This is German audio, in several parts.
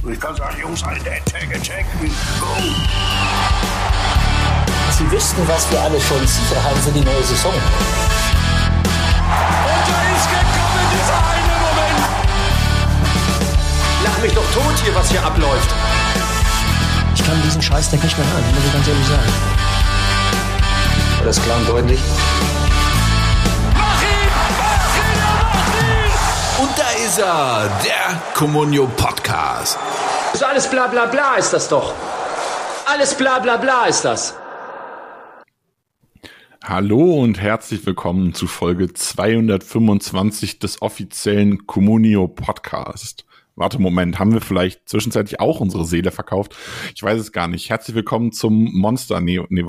Ich kann sagen, Jungs, Attack, go! Sie wüssten, was wir alle schon sicher haben für die neue Saison. Und da ist gekommen, dieser eine Moment. Lach mich doch tot hier, was hier abläuft. Ich kann diesen Scheißdreck nicht mehr hören, muss ich ganz ehrlich sagen. War das klar und deutlich? Mach ihn! Und da ist er, der Comunio Podcast. Das ist alles bla bla bla ist das doch. Alles bla bla bla ist das. Hallo und herzlich willkommen zu Folge 225 des offiziellen Comunio Podcast. Warte, Moment, haben wir vielleicht zwischenzeitlich auch unsere Seele verkauft? Ich weiß es gar nicht. Herzlich willkommen zum Monster,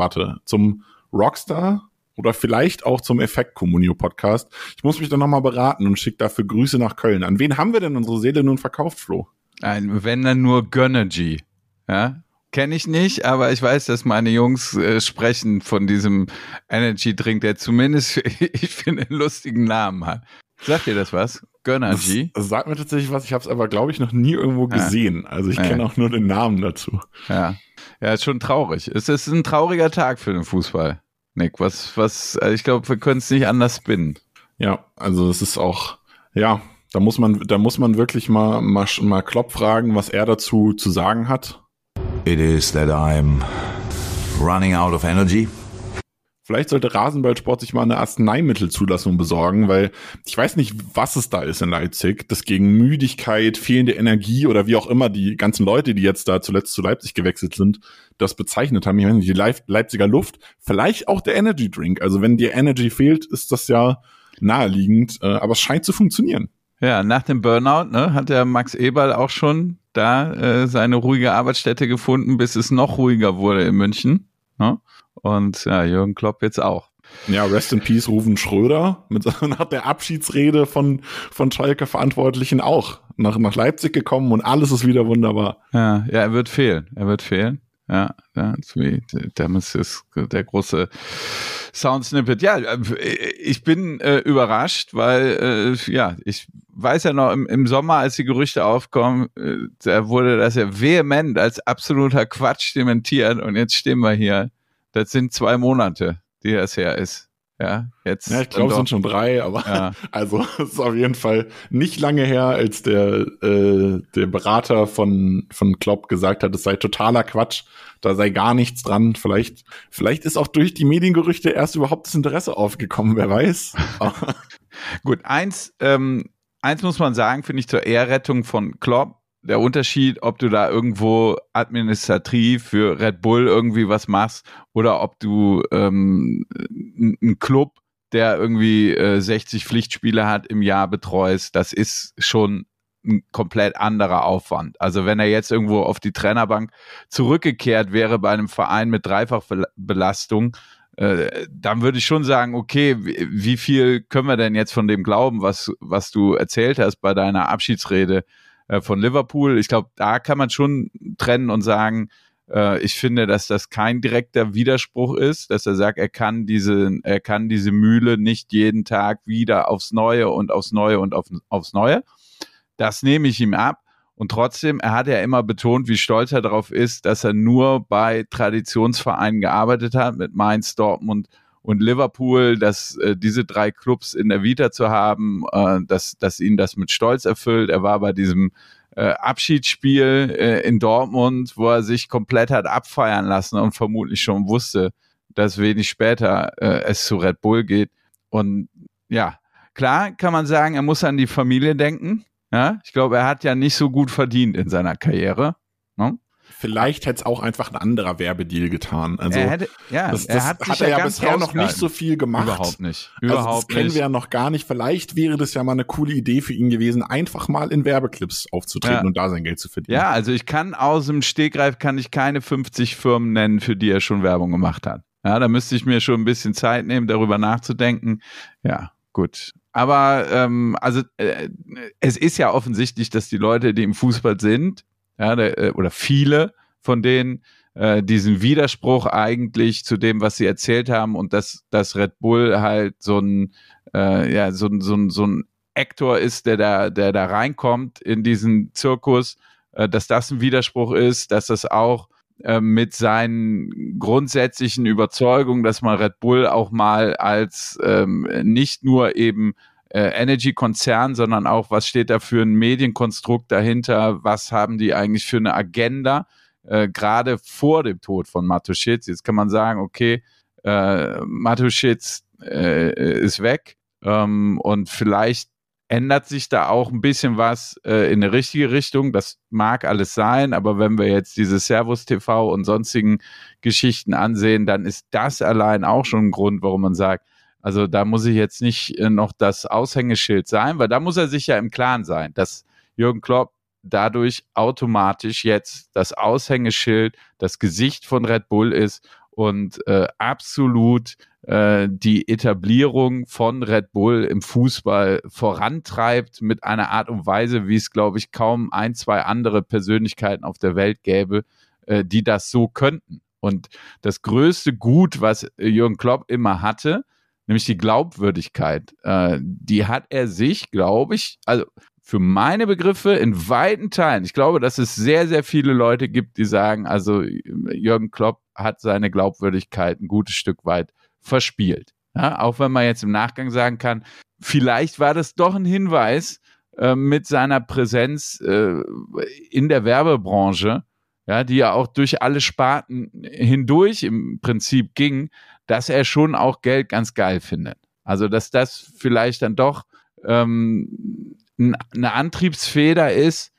zum Rockstar oder vielleicht auch zum Effekt Comunio Podcast. Ich muss mich da nochmal beraten und schicke dafür Grüße nach Köln. An wen haben wir denn unsere Seele nun verkauft, Flo? Wenn dann nur Gönnergy, ja? Kenne ich nicht, aber ich weiß, dass meine Jungs sprechen von diesem Energy-Drink, der zumindest, ich finde, einen lustigen Namen hat. Sagt dir das was? Gönnergy? Das sagt mir tatsächlich was, ich habe es aber, glaube ich, noch nie irgendwo gesehen. Also ich kenne auch nur den Namen dazu. Ja, ist schon traurig. Es ist ein trauriger Tag für den Fußball, Nick. Ich glaube, wir können es nicht anders spinnen. Ja, also es ist auch, ja, da muss man wirklich mal Klopp fragen, was er dazu zu sagen hat. It is that I'm running out of energy. Vielleicht sollte Rasenballsport sich mal eine Arzneimittelzulassung besorgen, weil ich weiß nicht, was es da ist in Leipzig, das gegen Müdigkeit, fehlende Energie oder wie auch immer die ganzen Leute, die jetzt da zuletzt zu Leipzig gewechselt sind, das bezeichnet haben. Ich meine, die Leipziger Luft, vielleicht auch der Energy Drink. Also wenn dir Energy fehlt, ist das ja naheliegend, aber es scheint zu funktionieren. Ja, nach dem Burnout, hat der Max Eberl auch schon da seine ruhige Arbeitsstätte gefunden, bis es noch ruhiger wurde in München. Ne? Und ja, Jürgen Klopp jetzt auch. Ja, Rest in Peace Ruven Schröder nach der Abschiedsrede von Schalke-Verantwortlichen auch nach Leipzig gekommen und alles ist wieder wunderbar. Ja, er wird fehlen. Ja, damals ist der große Soundsnippet. Ja, ich bin überrascht, weil ich weiß ja noch, im Sommer, als die Gerüchte aufkommen, da wurde das ja vehement als absoluter Quatsch dementiert und jetzt stehen wir hier. Das sind 2 Monate, die das her ist. Ja, jetzt. Ja, ich glaube, es sind schon 3, aber ja. Also es ist auf jeden Fall nicht lange her, als der Berater von Klopp gesagt hat, es sei totaler Quatsch, da sei gar nichts dran. Vielleicht ist auch durch die Mediengerüchte erst überhaupt das Interesse aufgekommen, wer weiß. Gut, eins muss man sagen, finde ich zur Ehrrettung von Klopp. Der Unterschied, ob du da irgendwo administrativ für Red Bull irgendwie was machst oder ob du einen Club, der irgendwie 60 Pflichtspiele hat, im Jahr betreust, das ist schon ein komplett anderer Aufwand. Also wenn er jetzt irgendwo auf die Trainerbank zurückgekehrt wäre bei einem Verein mit Dreifachbelastung, dann würde ich schon sagen, okay, wie viel können wir denn jetzt von dem glauben, was du erzählt hast bei deiner Abschiedsrede von Liverpool? Ich glaube, da kann man schon trennen und sagen, ich finde, dass das kein direkter Widerspruch ist, dass er sagt, er kann diese Mühle nicht jeden Tag wieder aufs Neue und aufs Neue und aufs Neue. Das nehme ich ihm ab. Und trotzdem, er hat ja immer betont, wie stolz er darauf ist, dass er nur bei Traditionsvereinen gearbeitet hat, mit Mainz, Dortmund und Liverpool, dass diese 3 Clubs in der Vita zu haben, dass ihn das mit Stolz erfüllt. Er war bei diesem Abschiedsspiel in Dortmund, wo er sich komplett hat abfeiern lassen und vermutlich schon wusste, dass wenig später es zu Red Bull geht. Und ja, klar kann man sagen, er muss an die Familie denken. Ja, ich glaube, er hat ja nicht so gut verdient in seiner Karriere. Ne? Vielleicht hätte es auch einfach ein anderer Werbedeal getan. Also er hat er ja bisher noch nicht so viel gemacht. Überhaupt nicht. Also das kennen wir ja noch gar nicht. Vielleicht wäre das ja mal eine coole Idee für ihn gewesen, einfach mal in Werbeclips aufzutreten und da sein Geld zu verdienen. Ja, also ich kann aus dem Stegreif keine 50 Firmen nennen, für die er schon Werbung gemacht hat. Ja, da müsste ich mir schon ein bisschen Zeit nehmen, darüber nachzudenken. Ja, gut. Aber es ist ja offensichtlich, dass die Leute, die im Fußball sind, oder viele von denen, diesen Widerspruch eigentlich zu dem, was sie erzählt haben und dass Red Bull halt so ein Actor ist, der da reinkommt in diesen Zirkus, dass das ein Widerspruch ist, dass das auch mit seinen grundsätzlichen Überzeugungen, dass man Red Bull auch mal als nicht nur eben Energy-Konzern, sondern auch, was steht da für ein Medienkonstrukt dahinter, was haben die eigentlich für eine Agenda, gerade vor dem Tod von Matušić. Jetzt kann man sagen, okay, Matušić ist weg und vielleicht ändert sich da auch ein bisschen was in eine richtige Richtung. Das mag alles sein, aber wenn wir jetzt diese Servus TV und sonstigen Geschichten ansehen, dann ist das allein auch schon ein Grund, warum man sagt, also da muss ich jetzt nicht noch das Aushängeschild sein, weil da muss er sich ja im Klaren sein, dass Jürgen Klopp dadurch automatisch jetzt das Aushängeschild, das Gesicht von Red Bull ist und absolut die Etablierung von Red Bull im Fußball vorantreibt mit einer Art und Weise, wie es, glaube ich, kaum 1, 2 andere Persönlichkeiten auf der Welt gäbe, die das so könnten. Und das größte Gut, was Jürgen Klopp immer hatte, nämlich die Glaubwürdigkeit, die hat er sich, glaube ich, also für meine Begriffe in weiten Teilen, ich glaube, dass es sehr, sehr viele Leute gibt, die sagen, also Jürgen Klopp hat seine Glaubwürdigkeit ein gutes Stück weit verspielt. Ja, auch wenn man jetzt im Nachgang sagen kann, vielleicht war das doch ein Hinweis mit seiner Präsenz in der Werbebranche, ja, die ja auch durch alle Sparten hindurch im Prinzip ging, dass er schon auch Geld ganz geil findet. Also, dass das vielleicht dann doch eine Antriebsfeder ist,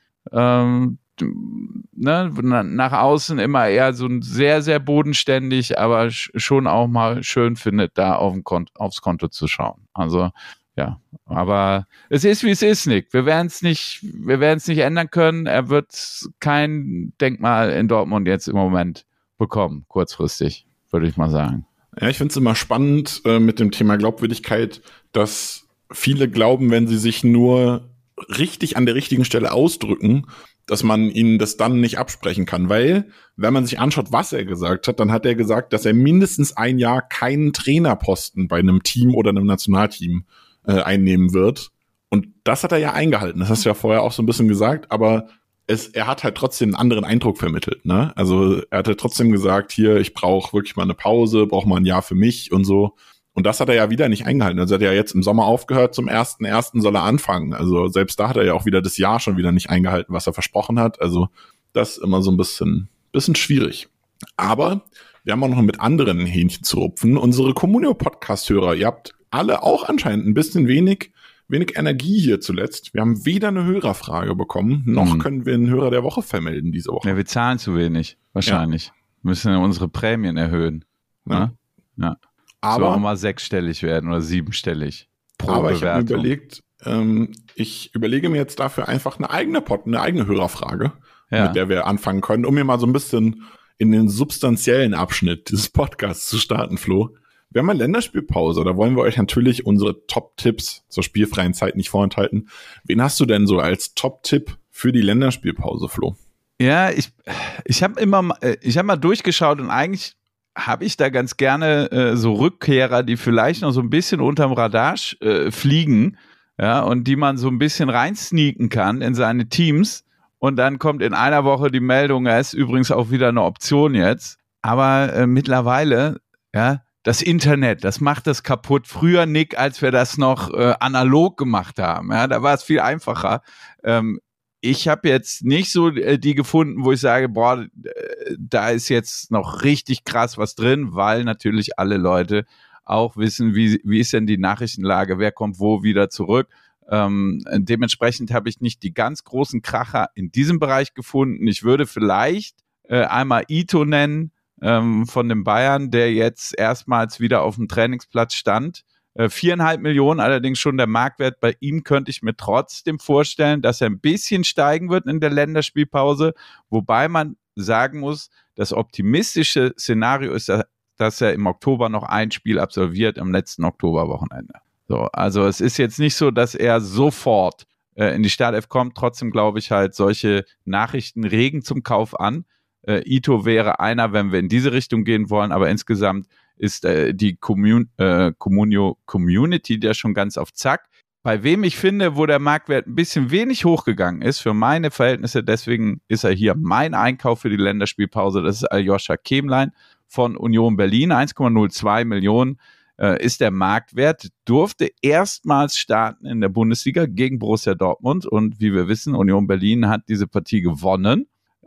nach außen immer eher so ein sehr, sehr bodenständig, aber schon auch mal schön findet, da aufs Konto zu schauen. Also, ja, aber es ist, wie es ist, Nick. Wir werden es nicht ändern können. Er wird kein Denkmal in Dortmund jetzt im Moment bekommen, kurzfristig, würde ich mal sagen. Ja, ich finde es immer spannend mit dem Thema Glaubwürdigkeit, dass viele glauben, wenn sie sich nur richtig an der richtigen Stelle ausdrücken, dass man ihnen das dann nicht absprechen kann, weil, wenn man sich anschaut, was er gesagt hat, dann hat er gesagt, dass er mindestens ein Jahr keinen Trainerposten bei einem Team oder einem Nationalteam einnehmen wird. Und das hat er ja eingehalten. Das hast du ja vorher auch so ein bisschen gesagt, aber er hat halt trotzdem einen anderen Eindruck vermittelt, ne? Also er hat halt trotzdem gesagt, hier, ich brauche wirklich mal eine Pause, brauche mal ein Jahr für mich und so. Und das hat er ja wieder nicht eingehalten. Also hat er ja jetzt im Sommer aufgehört, zum 1.1. soll er anfangen. Also selbst da hat er ja auch wieder das Jahr schon wieder nicht eingehalten, was er versprochen hat. Also das ist immer so ein bisschen schwierig. Aber wir haben auch noch mit anderen Hähnchen zu rupfen. Unsere Communio-Podcast-Hörer, ihr habt alle auch anscheinend ein bisschen wenig Energie hier zuletzt. Wir haben weder eine Hörerfrage bekommen, noch können wir einen Hörer der Woche vermelden diese Woche. Ja, wir zahlen zu wenig, wahrscheinlich. Ja. Wir müssen unsere Prämien erhöhen. Ja. Ja. Aber soll auch mal 6-stellig werden oder 7-stellig pro aber Bewertung. Ich überlege mir jetzt dafür einfach eine eigene Hörerfrage, mit der wir anfangen können, um mir mal so ein bisschen in den substanziellen Abschnitt dieses Podcasts zu starten, Flo. Wir haben eine Länderspielpause, da wollen wir euch natürlich unsere Top-Tipps zur spielfreien Zeit nicht vorenthalten. Wen hast du denn so als Top-Tipp für die Länderspielpause, Flo? Ja, ich habe mal durchgeschaut und eigentlich habe ich da ganz gerne so Rückkehrer, die vielleicht noch so ein bisschen unterm Radar fliegen, ja, und die man so ein bisschen reinsneaken kann in seine Teams. Und dann kommt in einer Woche die Meldung, er ist übrigens auch wieder eine Option jetzt. Aber mittlerweile, ja, das Internet, das macht das kaputt. Früher, Nick, als wir das noch analog gemacht haben, ja, da war es viel einfacher. Ich habe jetzt nicht so die gefunden, wo ich sage, boah, da ist jetzt noch richtig krass was drin, weil natürlich alle Leute auch wissen, wie ist denn die Nachrichtenlage, wer kommt wo wieder zurück. Dementsprechend habe ich nicht die ganz großen Kracher in diesem Bereich gefunden. Ich würde vielleicht einmal Ito nennen von den Bayern, der jetzt erstmals wieder auf dem Trainingsplatz stand. 4,5 Millionen allerdings schon der Marktwert. Bei ihm könnte ich mir trotzdem vorstellen, dass er ein bisschen steigen wird in der Länderspielpause, wobei man sagen muss, das optimistische Szenario ist, dass er im Oktober noch ein Spiel absolviert, am letzten Oktoberwochenende. So, also es ist jetzt nicht so, dass er sofort in die Startelf kommt. Trotzdem glaube ich halt, solche Nachrichten regen zum Kauf an. Ito wäre einer, wenn wir in diese Richtung gehen wollen, aber insgesamt ist die Communio Community der schon ganz auf Zack. Bei wem ich finde, wo der Marktwert ein bisschen wenig hochgegangen ist, für meine Verhältnisse, deswegen ist er hier mein Einkauf für die Länderspielpause, das ist Aljoscha Kemlein von Union Berlin, 1,02 Millionen ist der Marktwert, durfte erstmals starten in der Bundesliga gegen Borussia Dortmund und wie wir wissen, Union Berlin hat diese Partie gewonnen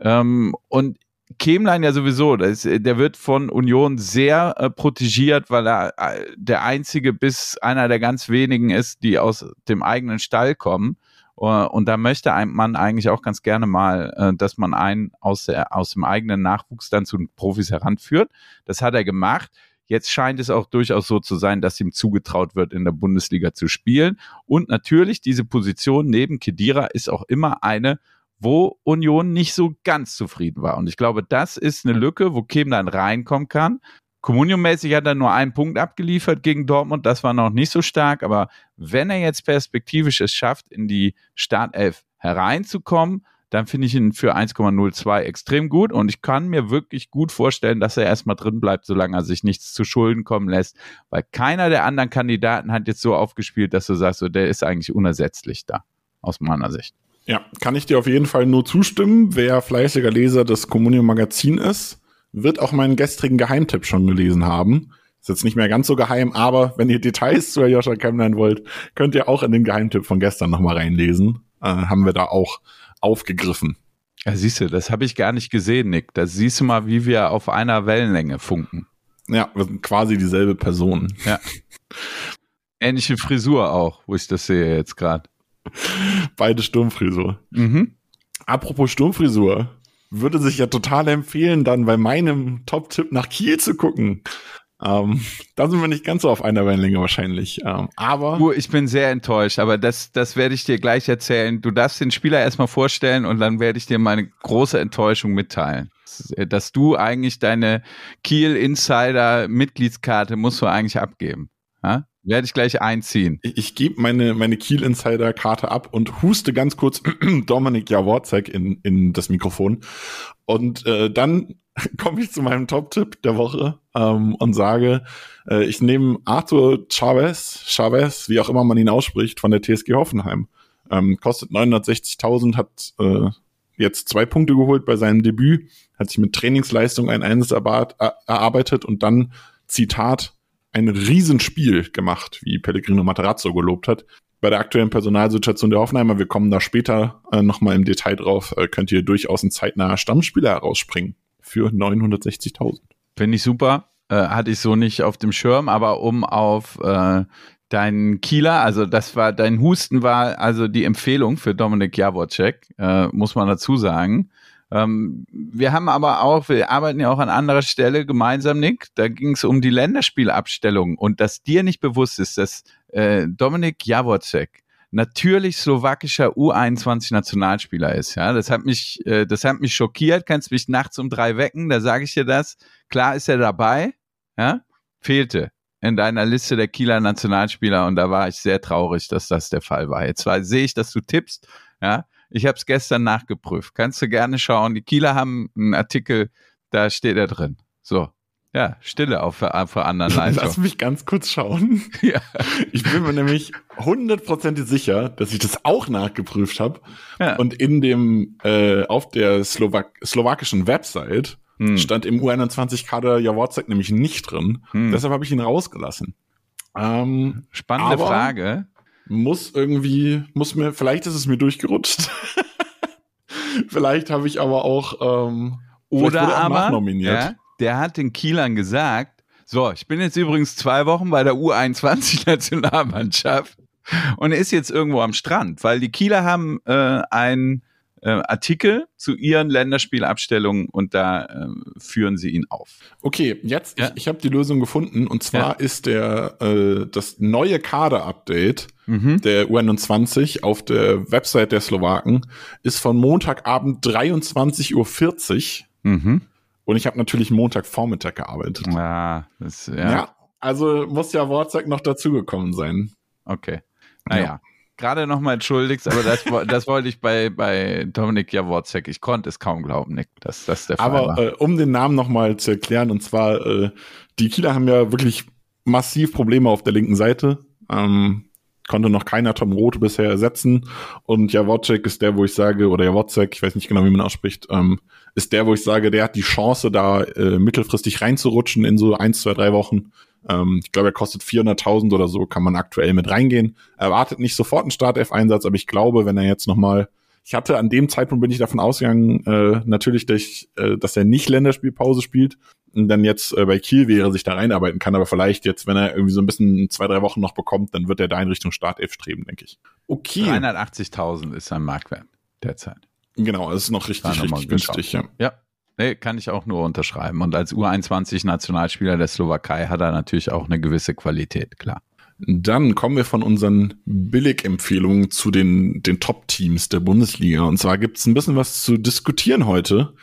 und Kemlein ja sowieso, der wird von Union sehr protegiert, weil er der einzige bis einer der ganz wenigen ist, die aus dem eigenen Stall kommen. Und da möchte man eigentlich auch ganz gerne mal, dass man einen aus dem eigenen Nachwuchs dann zu den Profis heranführt. Das hat er gemacht. Jetzt scheint es auch durchaus so zu sein, dass ihm zugetraut wird, in der Bundesliga zu spielen. Und natürlich, diese Position neben Khedira ist auch immer eine, wo Union nicht so ganz zufrieden war. Und ich glaube, das ist eine Lücke, wo Kemlein reinkommen kann. Comunio-mäßig hat er nur einen Punkt abgeliefert gegen Dortmund, das war noch nicht so stark, aber wenn er jetzt perspektivisch es schafft, in die Startelf hereinzukommen, dann finde ich ihn für 1,02 extrem gut und ich kann mir wirklich gut vorstellen, dass er erstmal drin bleibt, solange er sich nichts zu Schulden kommen lässt, weil keiner der anderen Kandidaten hat jetzt so aufgespielt, dass du sagst, so, der ist eigentlich unersetzlich da, aus meiner Sicht. Ja, kann ich dir auf jeden Fall nur zustimmen. Wer fleißiger Leser des Comunio-Magazin ist, wird auch meinen gestrigen Geheimtipp schon gelesen haben. Ist jetzt nicht mehr ganz so geheim, aber wenn ihr Details zu Aljoscha Kemlein wollt, könnt ihr auch in den Geheimtipp von gestern nochmal reinlesen. Haben wir da auch aufgegriffen. Ja, siehst du, das habe ich gar nicht gesehen, Nick. Da siehst du mal, wie wir auf einer Wellenlänge funken. Ja, wir sind quasi dieselbe Person. Ja. Ähnliche Frisur auch, wo ich das sehe jetzt gerade. Beide Sturmfrisur. Apropos Sturmfrisur, würde sich ja total empfehlen, dann bei meinem Top-Tipp nach Kiel zu gucken. Da sind wir nicht ganz so auf einer Wellenlänge wahrscheinlich. Aber ich bin sehr enttäuscht, aber das werde ich dir gleich erzählen. Du darfst den Spieler erstmal vorstellen und dann werde ich dir meine große Enttäuschung mitteilen. Dass du eigentlich deine Kiel-Insider-Mitgliedskarte musst du eigentlich abgeben. Ja? Werde ich gleich einziehen. Ich gebe meine Kiel-Insider-Karte ab und huste ganz kurz Dominik Jaworczyk in das Mikrofon. Und dann komme ich zu meinem Top-Tipp der Woche und sage, ich nehme Arthur Chavez, wie auch immer man ihn ausspricht, von der TSG Hoffenheim. Kostet 960.000, hat jetzt 2 Punkte geholt bei seinem Debüt, hat sich mit Trainingsleistung ein Einsatz erarbeitet und dann, Zitat, ein Riesenspiel gemacht, wie Pellegrino Matarazzo gelobt hat. Bei der aktuellen Personalsituation der Hoffenheimer, wir kommen da später nochmal im Detail drauf, könnt ihr durchaus ein zeitnaher Stammspieler herausspringen für 960.000. Finde ich super, hatte ich so nicht auf dem Schirm, aber um auf deinen Kieler, also dein Husten war also die Empfehlung für Dominik Jaworczyk, muss man dazu sagen. Wir arbeiten ja auch an anderer Stelle gemeinsam, Nick. Da ging es um die Länderspielabstellung und dass dir nicht bewusst ist, dass Dominik Jaworczyk natürlich slowakischer U21-Nationalspieler ist. Ja, das hat mich schockiert. Kannst mich nachts um 3 wecken, da sage ich dir das. Klar ist er dabei, ja, fehlte in deiner Liste der Kieler Nationalspieler und da war ich sehr traurig, dass das der Fall war. Jetzt sehe ich, dass du tippst, ja. Ich habe es gestern nachgeprüft. Kannst du gerne schauen. Die Kieler haben einen Artikel, da steht er drin. So, ja, Stille auf für anderen Leistungen. Lass mich ganz kurz schauen. Ja. Ich bin mir nämlich 100% sicher, dass ich das auch nachgeprüft habe. Ja. Und in dem auf der slowakischen Website stand im U21-Kader Jaworczyk nämlich nicht drin. Deshalb habe ich ihn rausgelassen. Spannende Frage. Vielleicht ist es mir durchgerutscht. Vielleicht habe ich aber auch nachnominiert. Ja, der hat den Kielern gesagt, so, ich bin jetzt übrigens 2 Wochen bei der U21-Nationalmannschaft und ist jetzt irgendwo am Strand, weil die Kieler haben einen Artikel zu ihren Länderspielabstellungen und da führen sie ihn auf. Okay, jetzt, ich habe die Lösung gefunden und zwar ist das neue Kader-Update der U21 auf der Website der Slowaken ist von Montagabend 23:40 Uhr und ich habe natürlich Montagvormittag gearbeitet. Ja, also muss ja Jaworczyk noch dazugekommen sein. Okay, naja. Gerade nochmal entschuldigst, aber das wollte ich bei Dominik Jaworczyk. Ich konnte es kaum glauben, Nick, dass das der Fall war. Aber um den Namen nochmal zu erklären, und zwar, die Kieler haben ja wirklich massiv Probleme auf der linken Seite. konnte noch keiner Tom Roth bisher ersetzen. Und Jawocek ist der, wo ich sage, oder Jawocek, ich weiß nicht genau, wie man ausspricht, ist der, wo ich sage, der hat die Chance, da mittelfristig reinzurutschen in so 1, 2, 3 Wochen. Ich glaube, er kostet 400.000 oder so, kann man aktuell mit reingehen. Er erwartet nicht sofort einen Startelf-Einsatz, aber ich glaube, wenn er jetzt nochmal, ich hatte an dem Zeitpunkt, bin ich davon ausgegangen, natürlich, dass er nicht Länderspielpause spielt und dann jetzt bei Kiel wäre, sich da reinarbeiten kann, aber vielleicht jetzt, wenn er irgendwie so ein bisschen 2, 3 Wochen noch bekommt, dann wird er da in Richtung Startelf streben, denke ich. Okay. 380.000 ist sein Marktwert derzeit. Genau, das ist noch richtig günstig, ja. Ja. Nee, kann ich auch nur unterschreiben. Und als U21-Nationalspieler der Slowakei hat er natürlich auch eine gewisse Qualität, klar. Dann kommen wir von unseren Billig-Empfehlungen zu den Top-Teams der Bundesliga. Und zwar gibt es ein bisschen was zu diskutieren heute.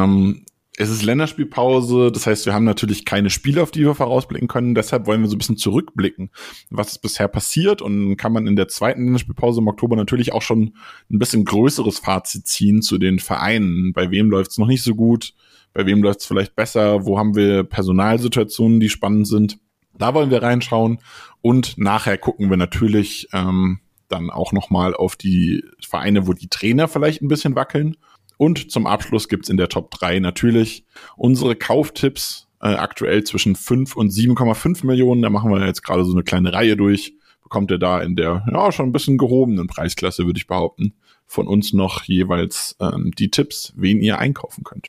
Es ist Länderspielpause, das heißt, wir haben natürlich keine Spiele, auf die wir vorausblicken können. Deshalb wollen wir so ein bisschen zurückblicken, was ist bisher passiert. Und kann man in der zweiten Länderspielpause im Oktober natürlich auch schon ein bisschen größeres Fazit ziehen zu den Vereinen. Bei wem läuft es noch nicht so gut? Bei wem läuft es vielleicht besser? Wo haben wir Personalsituationen, die spannend sind? Da wollen wir reinschauen. Und nachher gucken wir natürlich dann auch nochmal auf die Vereine, wo die Trainer vielleicht ein bisschen wackeln. Und zum Abschluss gibt's in der Top 3 natürlich unsere Kauftipps aktuell zwischen 5 und 7,5 Millionen. Da machen wir jetzt gerade so eine kleine Reihe durch. Bekommt ihr da in der schon ein bisschen gehobenen Preisklasse, würde ich behaupten, von uns noch jeweils die Tipps, wen ihr einkaufen könnt.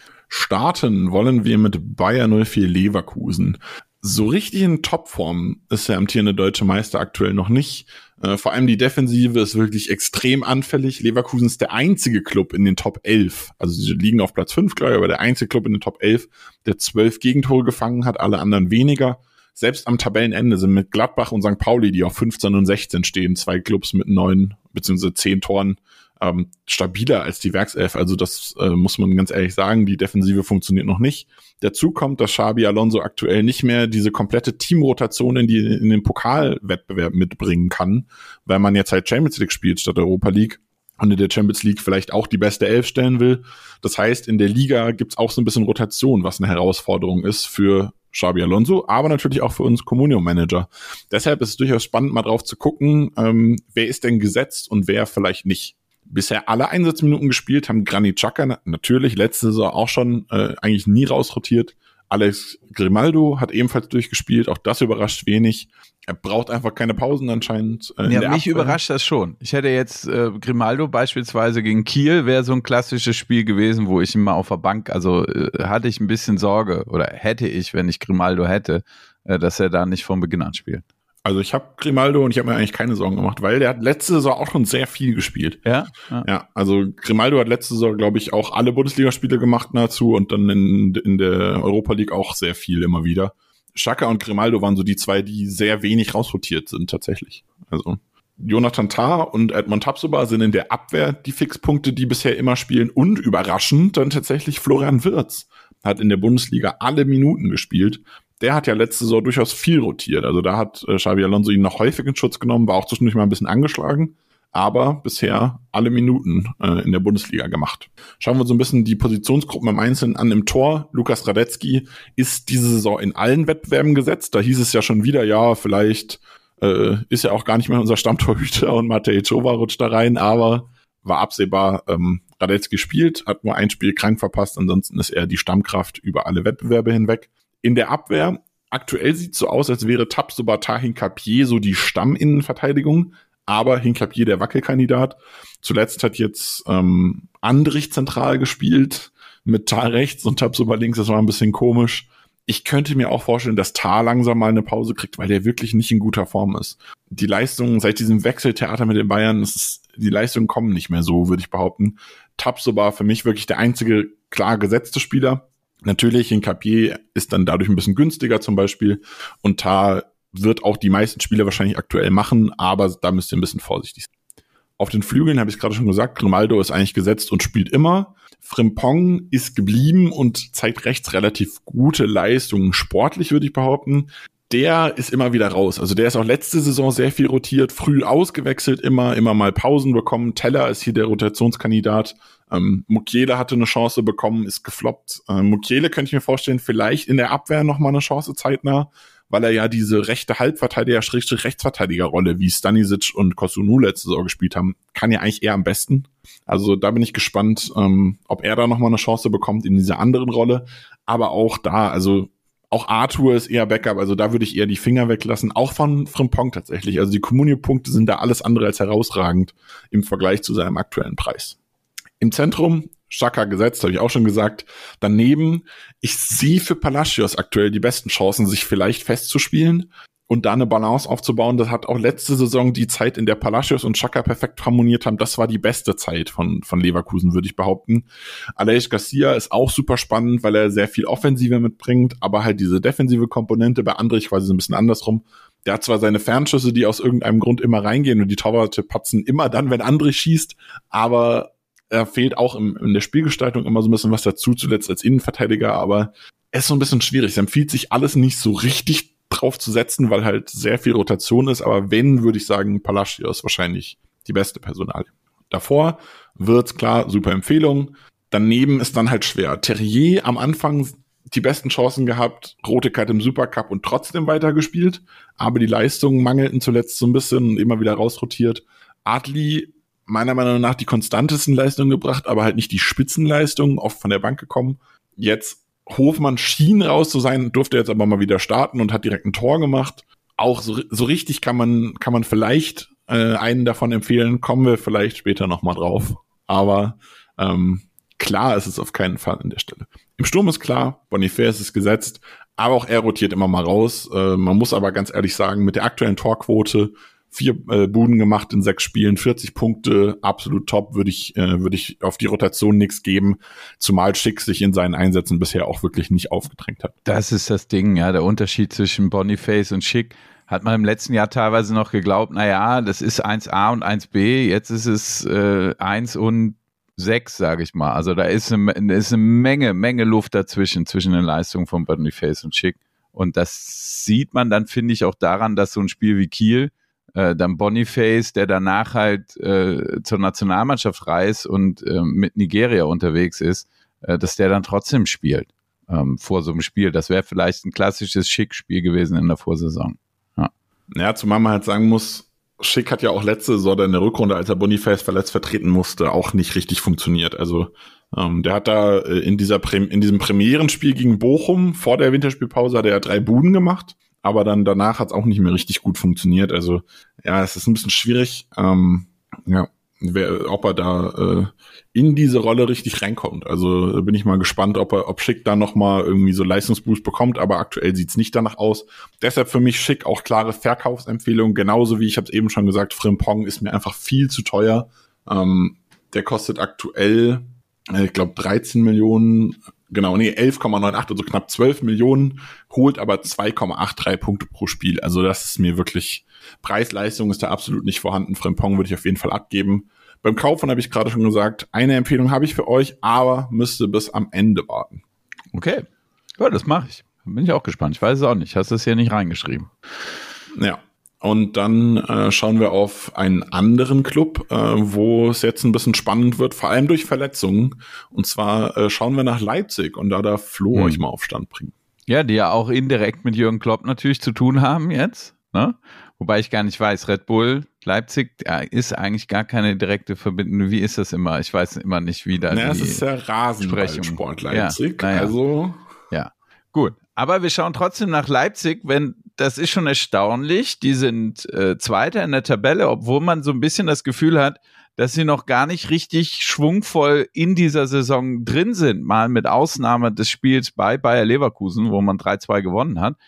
Starten wollen wir mit Bayer 04 Leverkusen. So richtig in Topform ist der amtierende deutsche Meister aktuell noch nicht. Vor allem die Defensive ist wirklich extrem anfällig. Leverkusen ist der einzige Club in den Top 11. Also sie liegen auf Platz 5, glaube ich, aber der einzige Club in den Top 11, der 12 Gegentore gefangen hat, alle anderen weniger. Selbst am Tabellenende sind mit Gladbach und St. Pauli, die auf 15 und 16 stehen, 2 Clubs mit 9 bzw. 10 Toren, stabiler als die Werkself. Also das muss man ganz ehrlich sagen, die Defensive funktioniert noch nicht. Dazu kommt, dass Xabi Alonso aktuell nicht mehr diese komplette Teamrotation in den Pokalwettbewerb mitbringen kann, weil man jetzt halt Champions League spielt statt Europa League und in der Champions League vielleicht auch die beste Elf stellen will. Das heißt, in der Liga gibt's auch so ein bisschen Rotation, was eine Herausforderung ist für Xabi Alonso, aber natürlich auch für uns Comunio-Manager. Deshalb ist es durchaus spannend, mal drauf zu gucken, wer ist denn gesetzt und wer vielleicht nicht. Bisher alle Einsatzminuten gespielt haben Granit Xhaka natürlich letzte Saison auch schon eigentlich nie rausrotiert. Alex Grimaldo hat ebenfalls durchgespielt, auch das überrascht wenig. Er braucht einfach keine Pausen anscheinend. Mich überrascht das schon. Ich hätte jetzt Grimaldo beispielsweise gegen Kiel, wäre so ein klassisches Spiel gewesen, wo ich ihn mal auf der Bank, hatte ich ein bisschen Sorge oder hätte ich, wenn ich Grimaldo hätte, dass er da nicht von Beginn an spielt. Also ich habe Grimaldo und ich habe mir eigentlich keine Sorgen gemacht, weil der hat letzte Saison auch schon sehr viel gespielt. Ja, also Grimaldo hat letzte Saison, glaube ich, auch alle Bundesligaspiele gemacht nahezu und dann in der Europa League auch sehr viel immer wieder. Xhaka und Grimaldo waren so die zwei, die sehr wenig rausrotiert sind tatsächlich. Also Jonathan Tah und Edmond Tapsoba sind in der Abwehr die Fixpunkte, die bisher immer spielen und überraschend dann tatsächlich Florian Wirtz hat in der Bundesliga alle Minuten gespielt. Der hat ja letzte Saison durchaus viel rotiert. Also da hat Xabi Alonso ihn noch häufig in Schutz genommen, war auch zwischendurch mal ein bisschen angeschlagen, aber bisher alle Minuten in der Bundesliga gemacht. Schauen wir uns so ein bisschen die Positionsgruppen im Einzelnen an. Im Tor, Lukas Radetzky ist diese Saison in allen Wettbewerben gesetzt. Da hieß es ja schon wieder, ja, vielleicht ist ja auch gar nicht mehr unser Stammtorhüter und Matej Czoba rutscht da rein, aber war absehbar, Radetzky spielt, hat nur ein Spiel krank verpasst, ansonsten ist er die Stammkraft über alle Wettbewerbe hinweg. In der Abwehr, aktuell sieht es so aus, als wäre Tapsoba Hincapié so die Stamminnenverteidigung, aber Hincapié der Wackelkandidat. Zuletzt hat jetzt Andrich zentral gespielt, mit Tah rechts und Tapsoba links, das war ein bisschen komisch. Ich könnte mir auch vorstellen, dass Tah langsam mal eine Pause kriegt, weil der wirklich nicht in guter Form ist. Die Leistungen seit diesem Wechseltheater mit den Bayern, die Leistungen kommen nicht mehr so, würde ich behaupten. Tapsoba für mich wirklich der einzige klar gesetzte Spieler. Natürlich, Hincapié ist dann dadurch ein bisschen günstiger zum Beispiel und Tah wird auch die meisten Spiele wahrscheinlich aktuell machen, aber da müsst ihr ein bisschen vorsichtig sein. Auf den Flügeln habe ich es gerade schon gesagt, Grimaldo ist eigentlich gesetzt und spielt immer. Frimpong ist geblieben und zeigt rechts relativ gute Leistungen. Sportlich würde ich behaupten. Der ist immer wieder raus. Also der ist auch letzte Saison sehr viel rotiert, früh ausgewechselt, immer mal Pausen bekommen. Teller ist hier der Rotationskandidat. Mukiele hatte eine Chance bekommen, ist gefloppt. Mukiele könnte ich mir vorstellen, vielleicht in der Abwehr nochmal eine Chance zeitnah, weil er ja diese rechte Halbverteidiger-Rechtsverteidiger-Rolle, wie Stanisic und Kosunu letzte Saison gespielt haben, kann ja eigentlich eher am besten. Also da bin ich gespannt, ob er da nochmal eine Chance bekommt in dieser anderen Rolle. Aber auch da, also auch Arthur ist eher Backup, also da würde ich eher die Finger weglassen, auch von Frimpong tatsächlich. Also die Comunio-Punkte sind da alles andere als herausragend im Vergleich zu seinem aktuellen Preis. Im Zentrum, Xhaka gesetzt, habe ich auch schon gesagt. Daneben, ich sehe für Palacios aktuell die besten Chancen, sich vielleicht festzuspielen und da eine Balance aufzubauen. Das hat auch letzte Saison die Zeit, in der Palacios und Xhaka perfekt harmoniert haben. Das war die beste Zeit von Leverkusen, würde ich behaupten. Aleix Garcia ist auch super spannend, weil er sehr viel Offensive mitbringt, aber halt diese defensive Komponente bei Andrich quasi so ein bisschen andersrum. Der hat zwar seine Fernschüsse, die aus irgendeinem Grund immer reingehen und die Torwarte patzen immer dann, wenn Andrich schießt, aber er fehlt auch in der Spielgestaltung immer so ein bisschen was dazu, zuletzt als Innenverteidiger, aber es ist so ein bisschen schwierig. Es empfiehlt sich alles nicht so richtig drauf zu setzen, weil halt sehr viel Rotation ist, aber wenn, würde ich sagen, Palacios wahrscheinlich die beste Personalie. Davor wird's klar, super Empfehlung. Daneben ist dann halt schwer. Terrier am Anfang die besten Chancen gehabt, rote Karte im Supercup und trotzdem weitergespielt, aber die Leistungen mangelten zuletzt so ein bisschen und immer wieder rausrotiert. Adli meiner Meinung nach die konstantesten Leistungen gebracht, aber halt nicht die Spitzenleistungen, oft von der Bank gekommen. Jetzt Hofmann schien raus zu sein, durfte jetzt aber mal wieder starten und hat direkt ein Tor gemacht. Auch so richtig kann man vielleicht einen davon empfehlen, kommen wir vielleicht später nochmal drauf. Aber klar ist es auf keinen Fall an der Stelle. Im Sturm ist klar, Boniface ist gesetzt, aber auch er rotiert immer mal raus. Man muss aber ganz ehrlich sagen, mit der aktuellen Torquote 4 Buden gemacht in 6 Spielen, 40 Punkte, absolut top, würde ich auf die Rotation nichts geben, zumal Schick sich in seinen Einsätzen bisher auch wirklich nicht aufgedrängt hat. Das ist das Ding, ja, der Unterschied zwischen Boniface und Schick. Hat man im letzten Jahr teilweise noch geglaubt, naja, das ist 1A und 1B, jetzt ist es 1 und 6, sage ich mal. Also da ist eine Menge Luft zwischen den Leistungen von Boniface und Schick. Und das sieht man dann, finde ich, auch daran, dass so ein Spiel wie Kiel dann Boniface, der danach halt zur Nationalmannschaft reist und mit Nigeria unterwegs ist, dass der dann trotzdem spielt vor so einem Spiel. Das wäre vielleicht ein klassisches Schick-Spiel gewesen in der Vorsaison. Ja, zumal man halt sagen muss, Schick hat ja auch letzte Saison in der Rückrunde, als er Boniface verletzt vertreten musste, auch nicht richtig funktioniert. Also der hat da in diesem Premierenspiel gegen Bochum vor der Winterspielpause hat er ja 3 Buden gemacht. Aber dann danach hat es auch nicht mehr richtig gut funktioniert. Also ja, es ist ein bisschen schwierig, ob er da in diese Rolle richtig reinkommt. Also bin ich mal gespannt, ob Schick da nochmal irgendwie so Leistungsboost bekommt. Aber aktuell sieht's nicht danach aus. Deshalb für mich Schick auch klare Verkaufsempfehlung. Genauso wie ich habe es eben schon gesagt, Frimpong ist mir einfach viel zu teuer. Der kostet aktuell, ich glaube 13 Millionen. Genau, 11,98, also knapp 12 Millionen, holt aber 2,83 Punkte pro Spiel. Also das ist mir wirklich, Preis-Leistung ist da absolut nicht vorhanden. Frimpong würde ich auf jeden Fall abgeben. Beim Kaufen habe ich gerade schon gesagt, eine Empfehlung habe ich für euch, aber müsste bis am Ende warten. Okay, ja, das mache ich. Bin ich auch gespannt. Ich weiß es auch nicht. Hast du es hier nicht reingeschrieben? Ja. Und dann schauen wir auf einen anderen Club, wo es jetzt ein bisschen spannend wird, vor allem durch Verletzungen. Und zwar schauen wir nach Leipzig und da darf Flo euch mal auf Stand bringen. Ja, die ja auch indirekt mit Jürgen Klopp natürlich zu tun haben jetzt. Ne? Wobei ich gar nicht weiß, Red Bull, Leipzig ist eigentlich gar keine direkte Verbindung. Wie ist das immer? Ich weiß immer nicht, wie da die es ist ja Rasenballsport Leipzig. Ja, also ja, gut. Aber wir schauen trotzdem nach Leipzig, das ist schon erstaunlich. Die sind Zweiter in der Tabelle, obwohl man so ein bisschen das Gefühl hat, dass sie noch gar nicht richtig schwungvoll in dieser Saison drin sind. Mal mit Ausnahme des Spiels bei Bayer Leverkusen, wo man 3-2 gewonnen hat,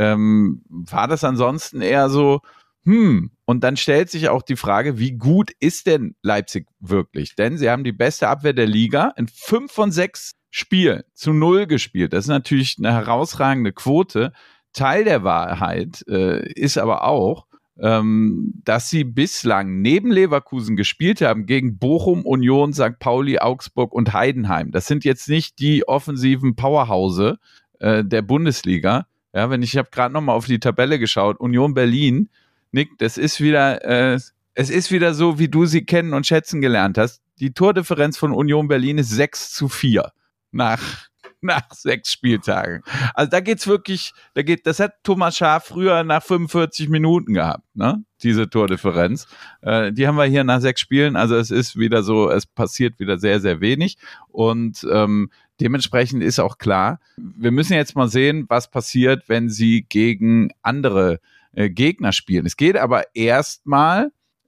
war das ansonsten eher so, Und dann stellt sich auch die Frage, wie gut ist denn Leipzig wirklich? Denn sie haben die beste Abwehr der Liga in 5 von 6 Spielen zu 0 gespielt. Das ist natürlich eine herausragende Quote. Teil der Wahrheit ist aber auch, dass sie bislang neben Leverkusen gespielt haben gegen Bochum, Union, St. Pauli, Augsburg und Heidenheim. Das sind jetzt nicht die offensiven Powerhause der Bundesliga. Ja, ich habe gerade nochmal auf die Tabelle geschaut. Union Berlin, Nick, es ist wieder so, wie du sie kennen und schätzen gelernt hast. Die Tordifferenz von Union Berlin ist 6-4 nach nach 6 Spieltagen. Also da geht's wirklich, das hat Thomas Schaaf früher nach 45 Minuten gehabt, ne? Diese Tordifferenz. Die haben wir hier nach 6 Spielen, also es ist wieder so, es passiert wieder sehr, sehr wenig und dementsprechend ist auch klar, wir müssen jetzt mal sehen, was passiert, wenn sie gegen andere Gegner spielen. Es geht aber erstmal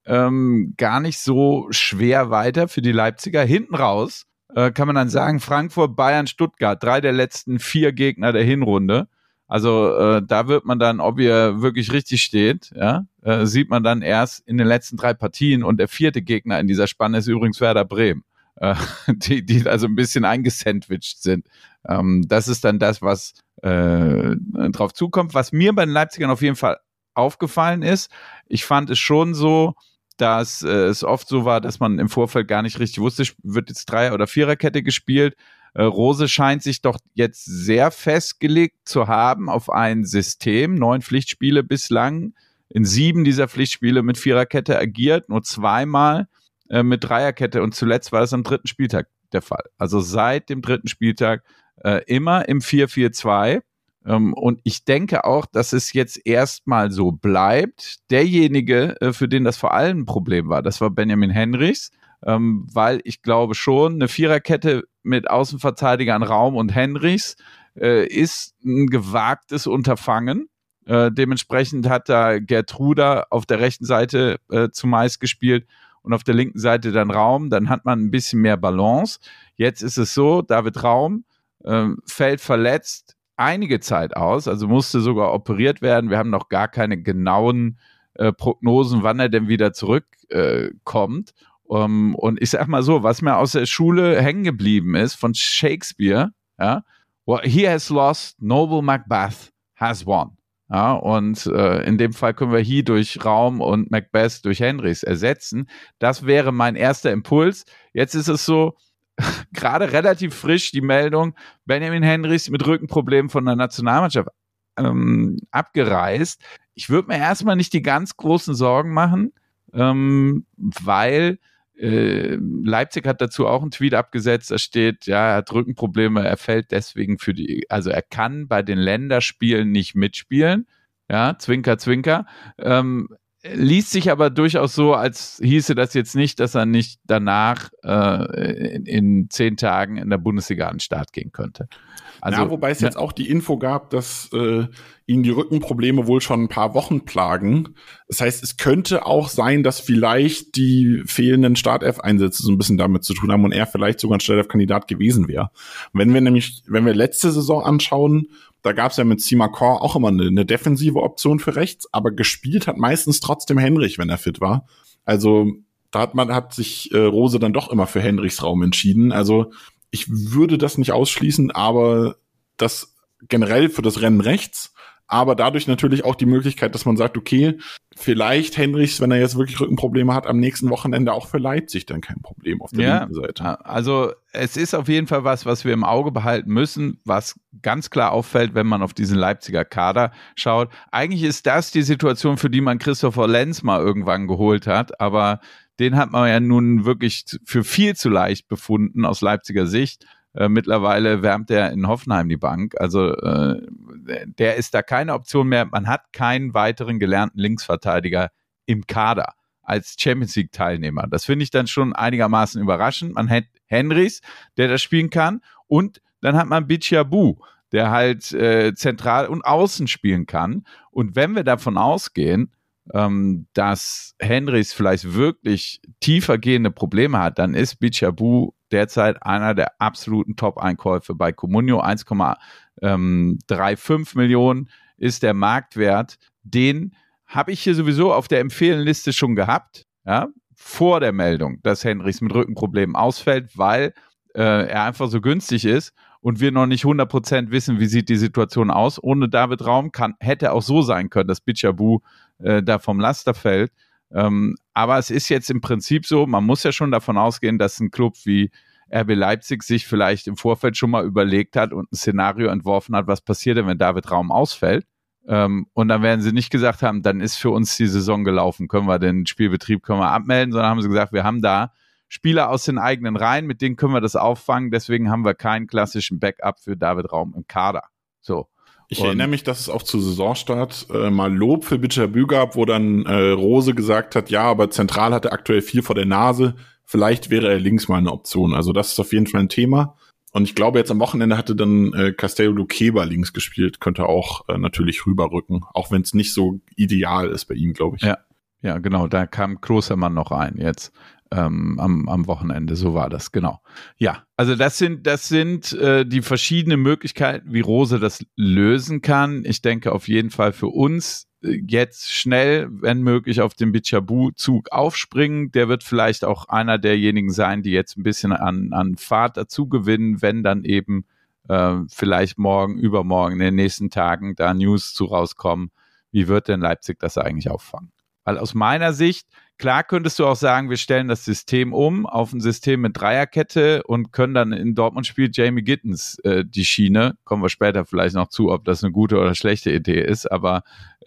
gar nicht so schwer weiter für die Leipziger. Hinten raus kann man dann sagen, Frankfurt, Bayern, Stuttgart, 3 der letzten 4 Gegner der Hinrunde. Also da wird man dann, ob ihr wirklich richtig steht, ja, sieht man dann erst in den letzten 3 Partien. Und der 4. Gegner in dieser Spanne ist übrigens Werder Bremen, die also ein bisschen eingesandwiched sind. Das ist dann das, was drauf zukommt. Was mir bei den Leipzigern auf jeden Fall aufgefallen ist, ich fand es schon so, dass es oft so war, dass man im Vorfeld gar nicht richtig wusste, wird jetzt 3- oder 4er-Kette gespielt. Rose scheint sich doch jetzt sehr festgelegt zu haben auf ein System. 9 Pflichtspiele bislang, in 7 dieser Pflichtspiele mit 4er-Kette agiert, nur 2-mal mit 3er-Kette und zuletzt war das am 3. Spieltag der Fall. Also seit dem 3. Spieltag immer im 4-4-2. Und ich denke auch, dass es jetzt erstmal so bleibt. Derjenige, für den das vor allem ein Problem war, das war Benjamin Henrichs, weil ich glaube schon, eine 4er-Kette mit Außenverteidigern Raum und Henrichs ist ein gewagtes Unterfangen. Dementsprechend hat da Gertruda auf der rechten Seite zumeist gespielt und auf der linken Seite dann Raum. Dann hat man ein bisschen mehr Balance. Jetzt ist es so, David Raum fällt verletzt einige Zeit aus, also musste sogar operiert werden. Wir haben noch gar keine genauen Prognosen, wann er denn wieder zurückkommt. Und ich sag mal so, was mir aus der Schule hängen geblieben ist von Shakespeare, ja, well, he has lost, noble Macbeth has won. Ja, und in dem Fall können wir he durch Raum und Macbeth durch Henrichs ersetzen. Das wäre mein erster Impuls. Jetzt ist es so, gerade relativ frisch die Meldung, Benjamin Henrichs mit Rückenproblemen von der Nationalmannschaft abgereist. Ich würde mir erstmal nicht die ganz großen Sorgen machen, weil Leipzig hat dazu auch einen Tweet abgesetzt, da steht, ja, er hat Rückenprobleme, er fällt deswegen also er kann bei den Länderspielen nicht mitspielen, ja, Zwinker, Zwinker, liest sich aber durchaus so, als hieße das jetzt nicht, dass er nicht danach in 10 Tagen in der Bundesliga an den Start gehen könnte. Also, ja, wobei es jetzt auch die Info gab, dass ihn die Rückenprobleme wohl schon ein paar Wochen plagen. Das heißt, es könnte auch sein, dass vielleicht die fehlenden Startelf-Einsätze so ein bisschen damit zu tun haben und er vielleicht sogar ein Startelf-Kandidat gewesen wäre. Wenn wir letzte Saison anschauen, da gab es ja mit Simakor auch immer eine defensive Option für rechts, aber gespielt hat meistens trotzdem Henrich, wenn er fit war. Also da hat sich Rose dann doch immer für Henrichs Raum entschieden. Also ich würde das nicht ausschließen, aber das generell für das Rennen rechts, aber dadurch natürlich auch die Möglichkeit, dass man sagt, okay, vielleicht Henrichs, wenn er jetzt wirklich Rückenprobleme hat, am nächsten Wochenende auch für Leipzig dann kein Problem auf der linken Seite. Also es ist auf jeden Fall was wir im Auge behalten müssen, was ganz klar auffällt, wenn man auf diesen Leipziger Kader schaut. Eigentlich ist das die Situation, für die man Christopher Lenz mal irgendwann geholt hat, aber den hat man ja nun wirklich für viel zu leicht befunden aus Leipziger Sicht. Mittlerweile wärmt er in Hoffenheim die Bank. Also der ist da keine Option mehr. Man hat keinen weiteren gelernten Linksverteidiger im Kader als Champions-League-Teilnehmer. Das finde ich dann schon einigermaßen überraschend. Man hat Henrichs, der das spielen kann. Und dann hat man Bichabou, der halt zentral und außen spielen kann. Und wenn wir davon ausgehen, dass Henrichs vielleicht wirklich tiefer gehende Probleme hat, dann ist Bichabou derzeit einer der absoluten Top-Einkäufe bei Comunio. 1,35 Millionen ist der Marktwert. Den habe ich hier sowieso auf der Empfehlenliste schon gehabt, ja, vor der Meldung, dass Henrichs mit Rückenproblemen ausfällt, weil er einfach so günstig ist und wir noch nicht 100% wissen, wie sieht die Situation aus. Ohne David Raum hätte auch so sein können, dass Bichabou da vom Laster fällt. Aber es ist jetzt im Prinzip so, man muss ja schon davon ausgehen, dass ein Club wie RB Leipzig sich vielleicht im Vorfeld schon mal überlegt hat und ein Szenario entworfen hat, was passiert denn, wenn David Raum ausfällt. Und dann werden sie nicht gesagt haben, dann ist für uns die Saison gelaufen, können wir den Spielbetrieb abmelden, sondern haben sie gesagt, wir haben da Spieler aus den eigenen Reihen, mit denen können wir das auffangen. Deswegen haben wir keinen klassischen Backup für David Raum im Kader. So. Ich erinnere mich, dass es auch zu Saisonstart mal Lob für Bichabü gab, wo dann Rose gesagt hat, ja, aber zentral hat er aktuell viel vor der Nase. Vielleicht wäre er links mal eine Option. Also das ist auf jeden Fall ein Thema. Und ich glaube, jetzt am Wochenende hatte dann Castello Luqueba links gespielt. Könnte auch natürlich rüberrücken, auch wenn es nicht so ideal ist bei ihm, glaube ich. Ja, genau. Da kam Klostermann noch rein jetzt. Am Wochenende, so war das, genau. Ja, also das sind die verschiedenen Möglichkeiten, wie Rose das lösen kann. Ich denke auf jeden Fall für uns jetzt schnell, wenn möglich, auf den Bichabou-Zug aufspringen. Der wird vielleicht auch einer derjenigen sein, die jetzt ein bisschen an Fahrt dazu gewinnen, wenn dann eben vielleicht morgen, übermorgen, in den nächsten Tagen da News zu rauskommen. Wie wird denn Leipzig das eigentlich auffangen? Weil aus meiner Sicht, klar könntest du auch sagen, wir stellen das System um auf ein System mit Dreierkette und können dann in Dortmund spielt Jamie Gittens die Schiene. Kommen wir später vielleicht noch zu, ob das eine gute oder schlechte Idee ist, aber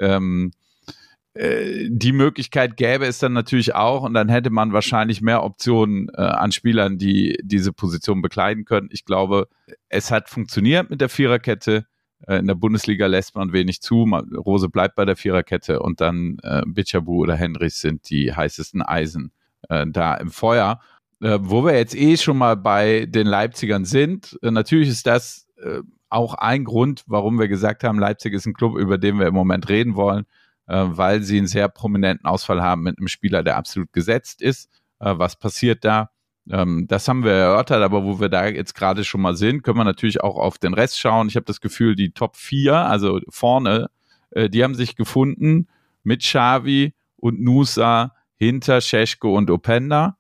die Möglichkeit gäbe es dann natürlich auch und dann hätte man wahrscheinlich mehr Optionen an Spielern, die diese Position bekleiden können. Ich glaube, es hat funktioniert mit der Viererkette. In der Bundesliga lässt man wenig zu. Rose bleibt bei der Viererkette und dann Bichabou oder Henrichs sind die heißesten Eisen da im Feuer. Wo wir jetzt schon mal bei den Leipzigern sind, natürlich ist das auch ein Grund, warum wir gesagt haben, Leipzig ist ein Club, über den wir im Moment reden wollen, weil sie einen sehr prominenten Ausfall haben mit einem Spieler, der absolut gesetzt ist. Was passiert da? Das haben wir erörtert, aber wo wir da jetzt gerade schon mal sind, können wir natürlich auch auf den Rest schauen. Ich habe das Gefühl, die Top 4, also vorne, die haben sich gefunden mit Xavi und Nusa hinter Šeško und Openda.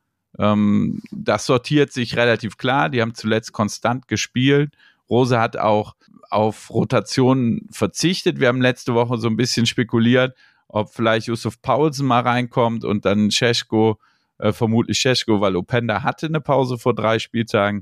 Das sortiert sich relativ klar. Die haben zuletzt konstant gespielt. Rose hat auch auf Rotationen verzichtet. Wir haben letzte Woche so ein bisschen spekuliert, ob vielleicht Yusuf Paulsen mal reinkommt und dann Šeško, vermutlich Šeško, weil Openda hatte eine Pause vor 3 Spieltagen,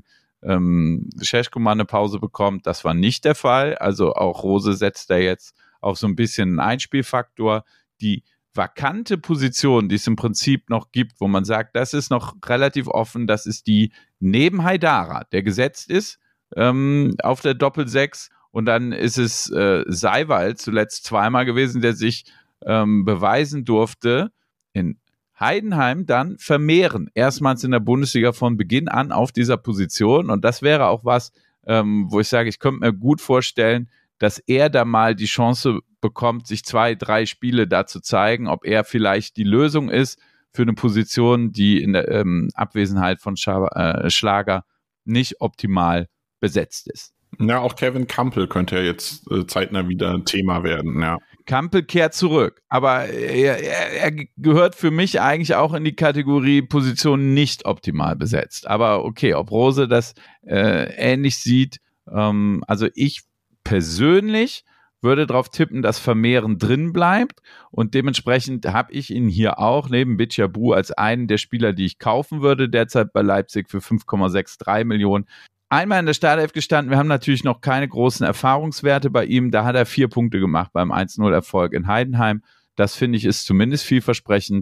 Šeško mal eine Pause bekommt. Das war nicht der Fall. Also auch Rose setzt da jetzt auf so ein bisschen einen Einspielfaktor. Die vakante Position, die es im Prinzip noch gibt, wo man sagt, das ist noch relativ offen, das ist die neben Haidara, der gesetzt ist auf der Doppel-6 und dann ist es Seiwald zuletzt zweimal gewesen, der sich beweisen durfte, in Heidenheim dann vermehren. Erstmals in der Bundesliga von Beginn an auf dieser Position und das wäre auch was, wo ich sage, ich könnte mir gut vorstellen, dass er da mal die Chance bekommt, sich 2-3 Spiele da zu zeigen, ob er vielleicht die Lösung ist für eine Position, die in der Abwesenheit von Schlager nicht optimal besetzt ist. Ja, auch Kevin Campbell könnte ja jetzt zeitnah wieder ein Thema werden, ja. Campbell kehrt zurück, aber er gehört für mich eigentlich auch in die Kategorie Position nicht optimal besetzt. Aber okay, ob Rose das ähnlich sieht, also ich persönlich würde darauf tippen, dass Vermehren drin bleibt und dementsprechend habe ich ihn hier auch neben Bichabou als einen der Spieler, die ich kaufen würde, derzeit bei Leipzig für 5,63 Millionen. Einmal in der Startelf gestanden, wir haben natürlich noch keine großen Erfahrungswerte bei ihm, da hat er 4 Punkte gemacht beim 1-0-Erfolg in Heidenheim. Das finde ich ist zumindest vielversprechend.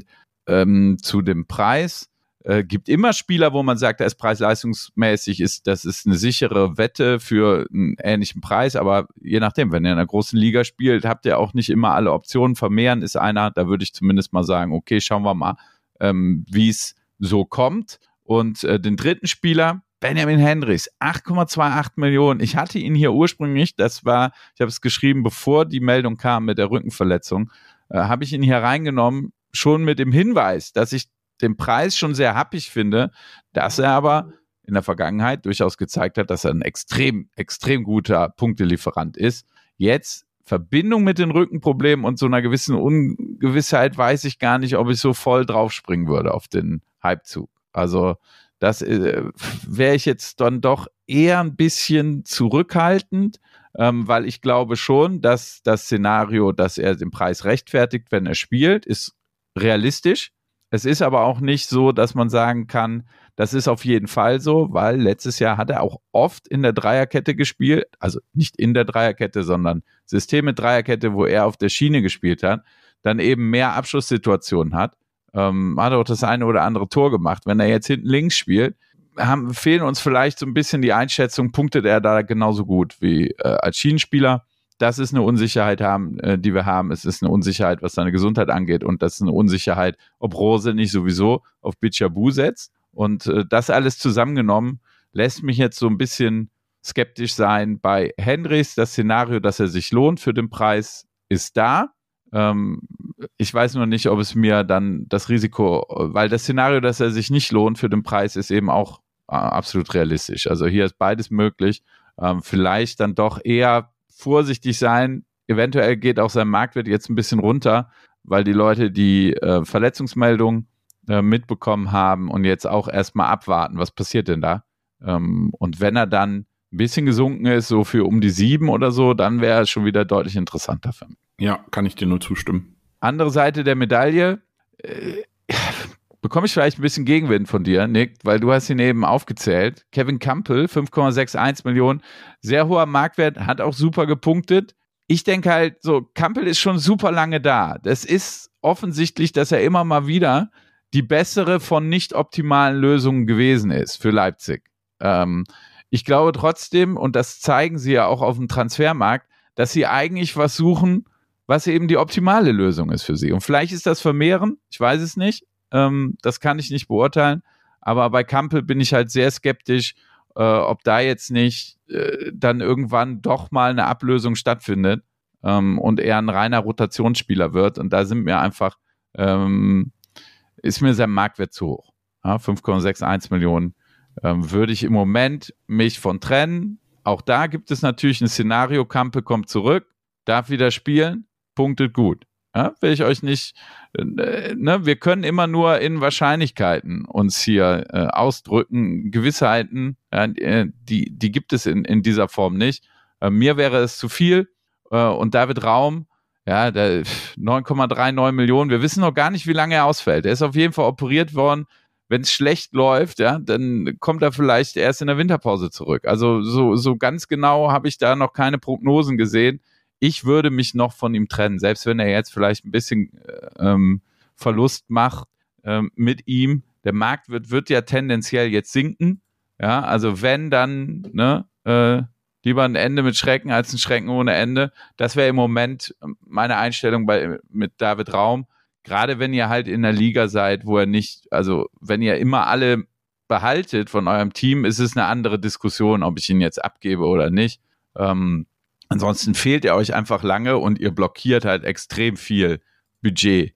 Zu dem Preis gibt immer Spieler, wo man sagt, da ist preis-leistungsmäßig, das ist eine sichere Wette für einen ähnlichen Preis, aber je nachdem, wenn ihr in einer großen Liga spielt, habt ihr auch nicht immer alle Optionen. Vermehren ist einer, da würde ich zumindest mal sagen, okay, schauen wir mal, wie es so kommt. Und den dritten Spieler, Benjamin Henrichs, 8,28 Millionen. Ich hatte ihn hier ursprünglich, ich habe es geschrieben, bevor die Meldung kam mit der Rückenverletzung, habe ich ihn hier reingenommen, schon mit dem Hinweis, dass ich den Preis schon sehr happig finde, dass er aber in der Vergangenheit durchaus gezeigt hat, dass er ein extrem, extrem guter Punktelieferant ist. Jetzt Verbindung mit den Rückenproblemen und so einer gewissen Ungewissheit weiß ich gar nicht, ob ich so voll draufspringen würde auf den Halbzug. Also das wäre ich jetzt dann doch eher ein bisschen zurückhaltend, weil ich glaube schon, dass das Szenario, dass er den Preis rechtfertigt, wenn er spielt, ist realistisch. Es ist aber auch nicht so, dass man sagen kann, das ist auf jeden Fall so, weil letztes Jahr hat er auch oft in der Dreierkette gespielt, also nicht in der Dreierkette, sondern System mit Dreierkette, wo er auf der Schiene gespielt hat, dann eben mehr Abschlusssituationen hat. hat auch das eine oder andere Tor gemacht. Wenn er jetzt hinten links spielt, fehlen uns vielleicht so ein bisschen die Einschätzung, punktet er da genauso gut wie als Schienenspieler. Das ist eine Unsicherheit, die wir haben. Es ist eine Unsicherheit, was seine Gesundheit angeht. Und das ist eine Unsicherheit, ob Rose nicht sowieso auf Bichabou setzt. Und das alles zusammengenommen lässt mich jetzt so ein bisschen skeptisch sein. Bei Henrys, das Szenario, dass er sich lohnt für den Preis, ist da. Ich weiß nur nicht, ob es mir dann das Risiko, weil das Szenario, dass er sich nicht lohnt für den Preis, ist eben auch absolut realistisch. Also hier ist beides möglich. Vielleicht dann doch eher vorsichtig sein. Eventuell geht auch sein Marktwert jetzt ein bisschen runter, weil die Leute die Verletzungsmeldung mitbekommen haben und jetzt auch erstmal abwarten, was passiert denn da. Und wenn er dann ein bisschen gesunken ist, so für um die 7 oder so, dann wäre es schon wieder deutlich interessanter für mich. Ja, kann ich dir nur zustimmen. Andere Seite der Medaille, bekomme ich vielleicht ein bisschen Gegenwind von dir, Nick, weil du hast ihn eben aufgezählt. Kevin Campbell, 5,61 Millionen, sehr hoher Marktwert, hat auch super gepunktet. Ich denke halt so, Campbell ist schon super lange da. Das ist offensichtlich, dass er immer mal wieder die bessere von nicht optimalen Lösungen gewesen ist für Leipzig. Ich glaube trotzdem, und das zeigen sie ja auch auf dem Transfermarkt, dass sie eigentlich was suchen, was eben die optimale Lösung ist für sie. Und vielleicht ist das Vermehren, ich weiß es nicht, das kann ich nicht beurteilen, aber bei Campbell bin ich halt sehr skeptisch, ob da jetzt nicht dann irgendwann doch mal eine Ablösung stattfindet und er ein reiner Rotationsspieler wird. Und da sind mir einfach, ist mir sein Marktwert zu hoch. Ja, 5,61 Millionen würde ich im Moment mich von trennen. Auch da gibt es natürlich ein Szenario, Campbell kommt zurück, darf wieder spielen, punktet gut. Ja, will ich euch nicht, wir können immer nur in Wahrscheinlichkeiten uns hier ausdrücken, Gewissheiten, die gibt es in dieser Form nicht. Mir wäre es zu viel und David Raum, ja, 9,39 Millionen, wir wissen noch gar nicht, wie lange er ausfällt. Er ist auf jeden Fall operiert worden. Wenn es schlecht läuft, ja, dann kommt er vielleicht erst in der Winterpause zurück. Also so ganz genau habe ich da noch keine Prognosen gesehen. Ich würde mich noch von ihm trennen, selbst wenn er jetzt vielleicht ein bisschen Verlust macht mit ihm. Der Markt wird ja tendenziell jetzt sinken. Ja, also wenn dann, lieber ein Ende mit Schrecken als ein Schrecken ohne Ende. Das wäre im Moment meine Einstellung mit David Raum. Gerade wenn ihr halt in der Liga seid, wo er nicht, also wenn ihr immer alle behaltet von eurem Team, ist es eine andere Diskussion, ob ich ihn jetzt abgebe oder nicht. Ansonsten fehlt er euch einfach lange und ihr blockiert halt extrem viel Budget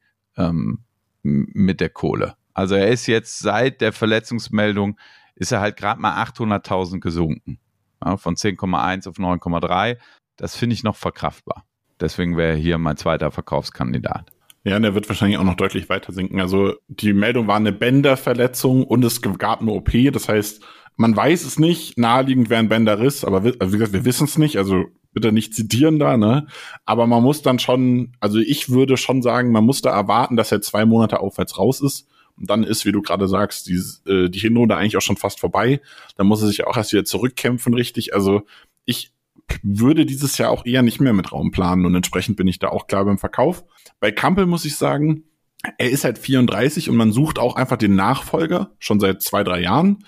mit der Kohle. Also er ist jetzt seit der Verletzungsmeldung, ist er halt gerade mal 800.000 gesunken. Ja, von 10,1 auf 9,3. Das finde ich noch verkraftbar. Deswegen wäre hier mein zweiter Verkaufskandidat. Ja, und der wird wahrscheinlich auch noch deutlich weiter sinken. Also die Meldung war eine Bänderverletzung und es gab eine OP. Das heißt, man weiß es nicht. Naheliegend wäre ein Bänderriss, aber wie gesagt, wir wissen es nicht. Also bitte nicht zitieren da, ne? Aber man muss dann schon, also ich würde schon sagen, man muss da erwarten, dass er 2 Monate aufwärts raus ist. Und dann ist, wie du gerade sagst, die Hinrunde eigentlich auch schon fast vorbei. Dann muss er sich auch erst wieder zurückkämpfen, richtig. Also ich würde dieses Jahr auch eher nicht mehr mit Raum planen und entsprechend bin ich da auch klar beim Verkauf. Bei Campbell muss ich sagen, er ist halt 34 und man sucht auch einfach den Nachfolger, schon seit 2-3 Jahren.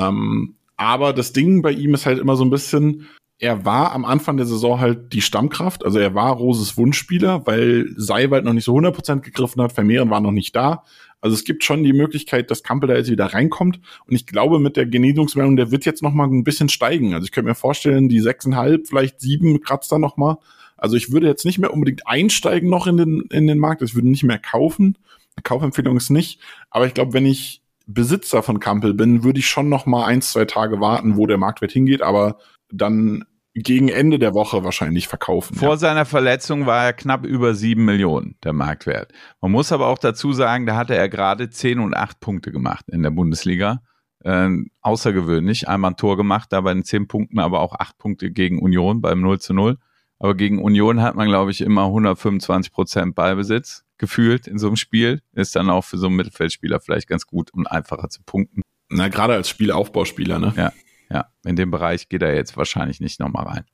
Aber das Ding bei ihm ist halt immer so ein bisschen, er war am Anfang der Saison halt die Stammkraft, also er war Roses Wunschspieler, weil Seiwald noch nicht so 100% gegriffen hat, Vermehren war noch nicht da. Also es gibt schon die Möglichkeit, dass Campbell da jetzt wieder reinkommt. Und ich glaube, mit der Genesungsmeldung, der wird jetzt noch mal ein bisschen steigen. Also ich könnte mir vorstellen, die 6,5, vielleicht 7 kratzt da noch mal. Also ich würde jetzt nicht mehr unbedingt einsteigen noch in den Markt. Ich würde nicht mehr kaufen. Eine Kaufempfehlung ist nicht. Aber ich glaube, wenn ich Besitzer von Campbell bin, würde ich schon noch mal 1-2 Tage warten, wo der Marktwert hingeht. Aber dann gegen Ende der Woche wahrscheinlich verkaufen. Vor seiner Verletzung war er knapp über 7 Millionen, der Marktwert. Man muss aber auch dazu sagen, da hatte er gerade 10 und 8 Punkte gemacht in der Bundesliga. Außergewöhnlich. Einmal ein Tor gemacht, da bei den 10 Punkten, aber auch 8 Punkte gegen Union beim 0:0. Aber gegen Union hat man, glaube ich, immer 125% Ballbesitz gefühlt in so einem Spiel. Ist dann auch für so einen Mittelfeldspieler vielleicht ganz gut und einfacher zu punkten. Na, gerade als Spielaufbauspieler, ne? Ja, in dem Bereich geht er jetzt wahrscheinlich nicht nochmal rein.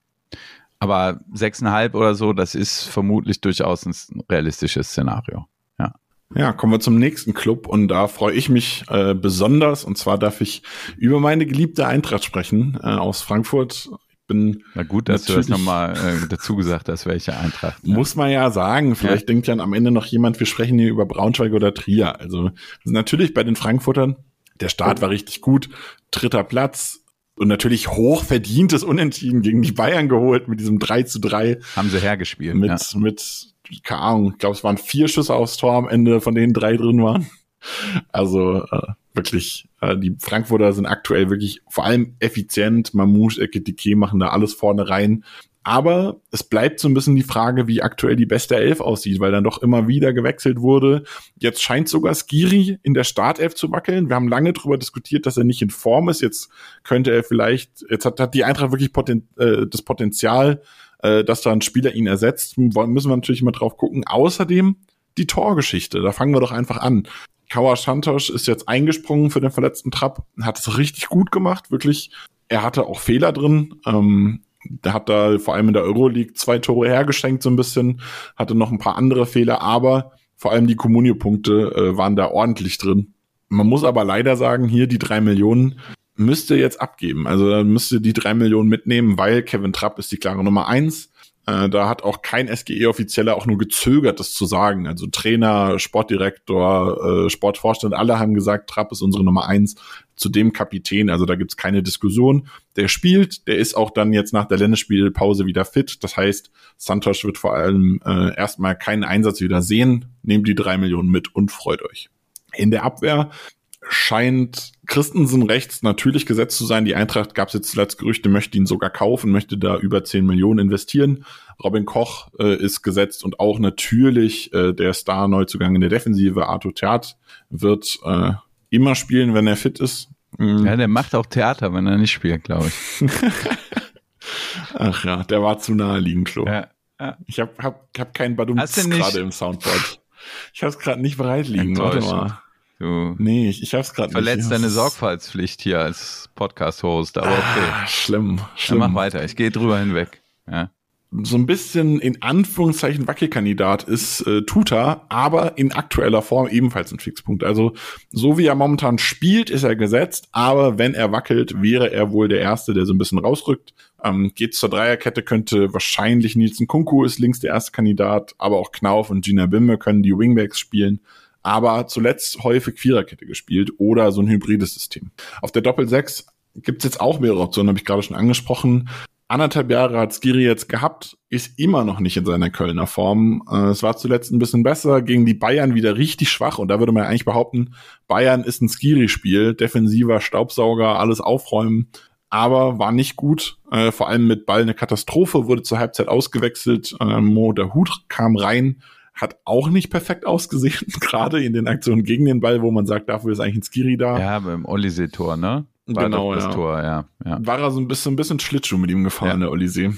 Aber 6,5 oder so, das ist vermutlich durchaus ein realistisches Szenario. Ja. Ja, kommen wir zum nächsten Club und da freue ich mich besonders, und zwar darf ich über meine geliebte Eintracht sprechen aus Frankfurt. Na gut, dass du das nochmal dazu gesagt hast, welche Eintracht. Ja. Muss man ja sagen, vielleicht denkt ja am Ende noch jemand, wir sprechen hier über Braunschweig oder Trier. Also natürlich bei den Frankfurtern, der Start war richtig gut, 3. Platz und natürlich hochverdientes Unentschieden gegen die Bayern geholt mit diesem 3:3. Haben sie hergespielt. Mit keine Ahnung, ich glaube, es waren 4 Schüsse aufs Tor am Ende, von denen 3 drin waren. Also wirklich, die Frankfurter sind aktuell wirklich vor allem effizient. Mamouche, Ekitike machen da alles vorne rein. Aber es bleibt so ein bisschen die Frage, wie aktuell die beste Elf aussieht, weil dann doch immer wieder gewechselt wurde. Jetzt scheint sogar Skiri in der Startelf zu wackeln. Wir haben lange darüber diskutiert, dass er nicht in Form ist. Jetzt könnte er vielleicht, jetzt hat die Eintracht wirklich das Potenzial, dass da ein Spieler ihn ersetzt. Müssen wir natürlich mal drauf gucken. Außerdem die Torgeschichte. Da fangen wir doch einfach an. Kawa Santos ist jetzt eingesprungen für den verletzten Trapp, hat es richtig gut gemacht, wirklich. Er hatte auch Fehler drin. Der hat da vor allem in der Euroleague 2 Tore hergeschenkt so ein bisschen, hatte noch ein paar andere Fehler, aber vor allem die Comunio-Punkte waren da ordentlich drin. Man muss aber leider sagen, hier die 3 Millionen müsste jetzt abgeben. Also da müsste die 3 Millionen mitnehmen, weil Kevin Trapp ist die klare Nummer 1. Da hat auch kein SGE-Offizieller auch nur gezögert, das zu sagen. Also Trainer, Sportdirektor, Sportvorstand, alle haben gesagt, Trapp ist unsere Nummer 1, zudem Kapitän. Also da gibt's keine Diskussion. Der spielt, der ist auch dann jetzt nach der Länderspielpause wieder fit. Das heißt, Santos wird vor allem erstmal keinen Einsatz wieder sehen. Nehmt die 3 Millionen mit und freut euch. In der Abwehr scheint Christensen rechts natürlich gesetzt zu sein. Die Eintracht, gab es jetzt zuletzt Gerüchte, möchte ihn sogar kaufen, möchte da über 10 Millionen investieren. Robin Koch ist gesetzt und auch natürlich der Star-Neuzugang in der Defensive, Arthur Theat, wird immer spielen, wenn er fit ist. Ja, der macht auch Theater, wenn er nicht spielt, glaube ich. Ach ja, der war zu naheliegend, Flo. Ja. Ich hab keinen Badumts gerade im Soundboard. Ich habe es gerade nicht bereit liegen. Warte mal. Nee, ich hab's gerade nicht. Verletzt deine Sorgfaltspflicht hier als Podcast-Host, aber okay. Schlimm. Dann mach weiter, ich gehe drüber hinweg. Ja. So ein bisschen in Anführungszeichen Wackelkandidat ist Tuta, aber in aktueller Form ebenfalls ein Fixpunkt. Also so wie er momentan spielt, ist er gesetzt, aber wenn er wackelt, wäre er wohl der Erste, der so ein bisschen rausrückt. Geht zur Dreierkette, könnte wahrscheinlich Nielsen Kunku ist links der erste Kandidat, aber auch Knauf und Gina Bimbe können die Wingbacks spielen. Aber zuletzt häufig Viererkette gespielt oder so ein hybrides System. Auf der Doppel-6 gibt's jetzt auch mehrere Optionen, habe ich gerade schon angesprochen. 1,5 Jahre hat Skiri jetzt gehabt, ist immer noch nicht in seiner Kölner Form. Es war zuletzt ein bisschen besser, gegen die Bayern wieder richtig schwach und da würde man eigentlich behaupten, Bayern ist ein Skiri-Spiel, defensiver Staubsauger, alles aufräumen, aber war nicht gut, vor allem mit Ball eine Katastrophe, wurde zur Halbzeit ausgewechselt, Mo Dahoud kam rein, hat auch nicht perfekt ausgesehen, gerade in den Aktionen gegen den Ball, wo man sagt, dafür ist eigentlich ein Skiri da. Ja, beim Olysee-Tor, ne? War genau, das ja. Tor, ja. War er so ein bisschen Schlittschuh mit ihm gefahren, der Olysee.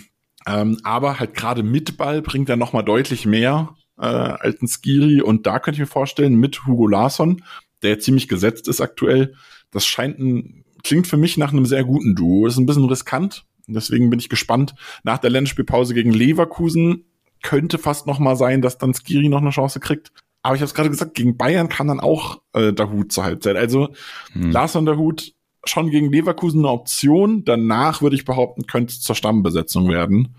Aber halt gerade mit Ball bringt er nochmal deutlich mehr als ein Skiri. Und da könnte ich mir vorstellen, mit Hugo Larsson, der ziemlich gesetzt ist aktuell, das klingt für mich nach einem sehr guten Duo. Ist ein bisschen riskant, deswegen bin ich gespannt. Nach der Länderspielpause gegen Leverkusen könnte fast nochmal sein, dass dann Skiri noch eine Chance kriegt. Aber ich habe es gerade gesagt, gegen Bayern kann dann auch Dahoud zur Halbzeit. Also Larsson Dahoud schon gegen Leverkusen eine Option. Danach würde ich behaupten, könnte es zur Stammbesetzung werden.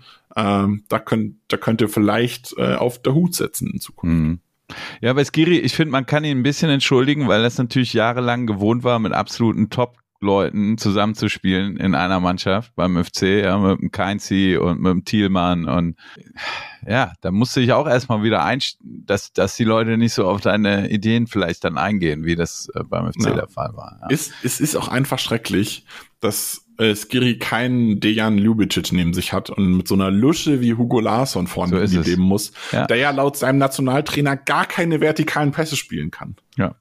Da könnt ihr vielleicht auf Dahoud setzen in Zukunft. Ja, bei Skiri, ich finde, man kann ihn ein bisschen entschuldigen, weil das natürlich jahrelang gewohnt war, mit absoluten Top-Leuten zusammenzuspielen in einer Mannschaft beim FC, ja, mit dem Kainzi und mit dem Thielmann und ja, da musste ich auch erstmal wieder dass die Leute nicht so auf deine Ideen vielleicht dann eingehen, wie das beim FC der Fall war. Ja. Es ist auch einfach schrecklich, dass Skiri keinen Dejan Ljubicic neben sich hat und mit so einer Lusche wie Hugo Larsson vorne leben muss, der ja laut seinem Nationaltrainer gar keine vertikalen Pässe spielen kann. Ja,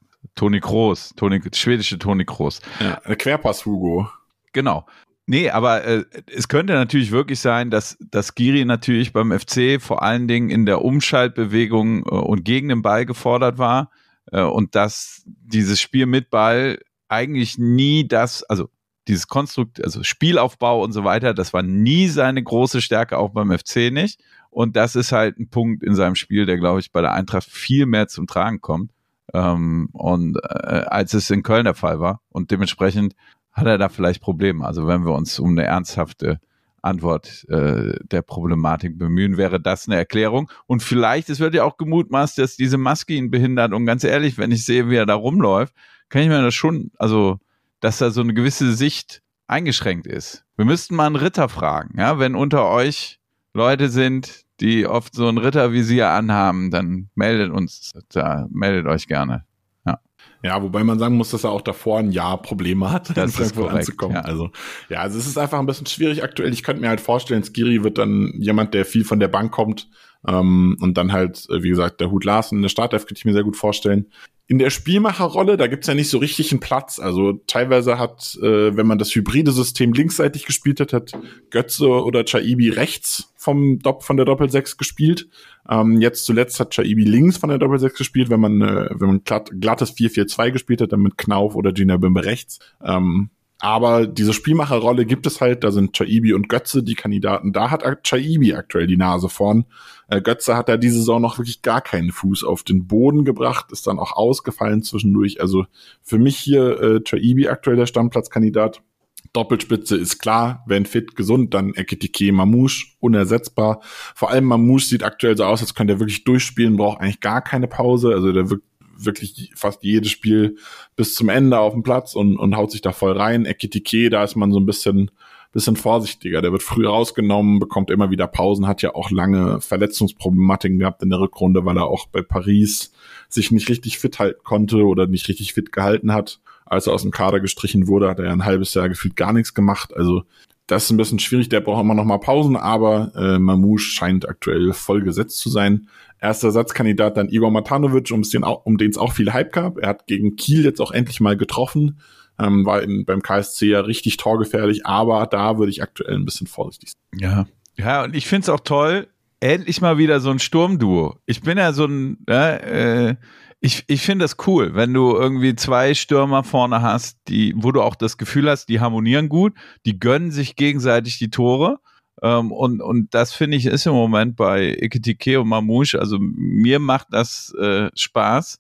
schwedische Toni Kroos. Ja, Querpass Hugo. Genau. Nee, aber es könnte natürlich wirklich sein, dass Skiri natürlich beim FC vor allen Dingen in der Umschaltbewegung und gegen den Ball gefordert war und dass dieses Spiel mit Ball eigentlich nie dieses Spielaufbau und so weiter, das war nie seine große Stärke, auch beim FC nicht. Und das ist halt ein Punkt in seinem Spiel, der, glaube ich, bei der Eintracht viel mehr zum Tragen kommt. als es in Köln der Fall war. Und dementsprechend hat er da vielleicht Probleme. Also wenn wir uns um eine ernsthafte Antwort der Problematik bemühen, wäre das eine Erklärung. Und vielleicht, es wird ja auch gemutmaßt, dass diese Maske ihn behindert. Und ganz ehrlich, wenn ich sehe, wie er da rumläuft, kann ich mir das schon, also dass da so eine gewisse Sicht eingeschränkt ist. Wir müssten mal einen Ritter fragen, ja, wenn unter euch Leute sind, die oft so ein Rittervisier anhaben, dann meldet euch gerne. Ja, wobei man sagen muss, dass er auch davor ein Jahr Probleme hat, das in Frankfurt anzukommen. Ja. Also es ist einfach ein bisschen schwierig aktuell. Ich könnte mir halt vorstellen, Skiri wird dann jemand, der viel von der Bank kommt, und dann halt, wie gesagt, der Hut Larsen in der Startelf könnte ich mir sehr gut vorstellen. In der Spielmacherrolle, da gibt's ja nicht so richtig einen Platz. Also teilweise hat, wenn man das hybride System linksseitig gespielt hat Götze oder Chaibi rechts von der Doppel-6 gespielt. Jetzt zuletzt hat Chaibi links von der Doppel-6 gespielt, wenn man glattes 4-4-2 gespielt hat, dann mit Knauf oder Gina Bimbe rechts. Aber diese Spielmacherrolle gibt es halt, da sind Chaibi und Götze die Kandidaten. Da hat Chaibi aktuell die Nase vorn. Götze hat da diese Saison noch wirklich gar keinen Fuß auf den Boden gebracht, ist dann auch ausgefallen zwischendurch. Also für mich hier Chaibi aktuell der Stammplatzkandidat. Doppelspitze ist klar, wenn fit, gesund, dann Ekitike, Mamouche, unersetzbar. Vor allem Mamouche sieht aktuell so aus, als könnte er wirklich durchspielen, braucht eigentlich gar keine Pause. Also der wirkt wirklich fast jedes Spiel bis zum Ende auf dem Platz und haut sich da voll rein. Ekitike, da ist man so ein bisschen vorsichtiger. Der wird früh rausgenommen, bekommt immer wieder Pausen, hat ja auch lange Verletzungsproblematiken gehabt in der Rückrunde, weil er auch bei Paris sich nicht richtig fit halten konnte oder nicht richtig fit gehalten hat. Als er aus dem Kader gestrichen wurde, hat er ja ein halbes Jahr gefühlt gar nichts gemacht. Also das ist ein bisschen schwierig, der braucht immer noch mal Pausen, aber Mamouche scheint aktuell voll gesetzt zu sein. Erster Ersatzkandidat dann Igor Matanovic, um den es auch viel Hype gab. Er hat gegen Kiel jetzt auch endlich mal getroffen, war beim KSC ja richtig torgefährlich, aber da würde ich aktuell ein bisschen vorsichtig sein. Ja, und ich finde es auch toll, endlich mal wieder so ein Sturmduo. Ich bin ja so ein, ich finde das cool, wenn du irgendwie zwei Stürmer vorne hast, wo du auch das Gefühl hast, die harmonieren gut, die gönnen sich gegenseitig die Tore. Und das finde ich ist im Moment bei Ekitike und Mamouche, also mir macht das Spaß,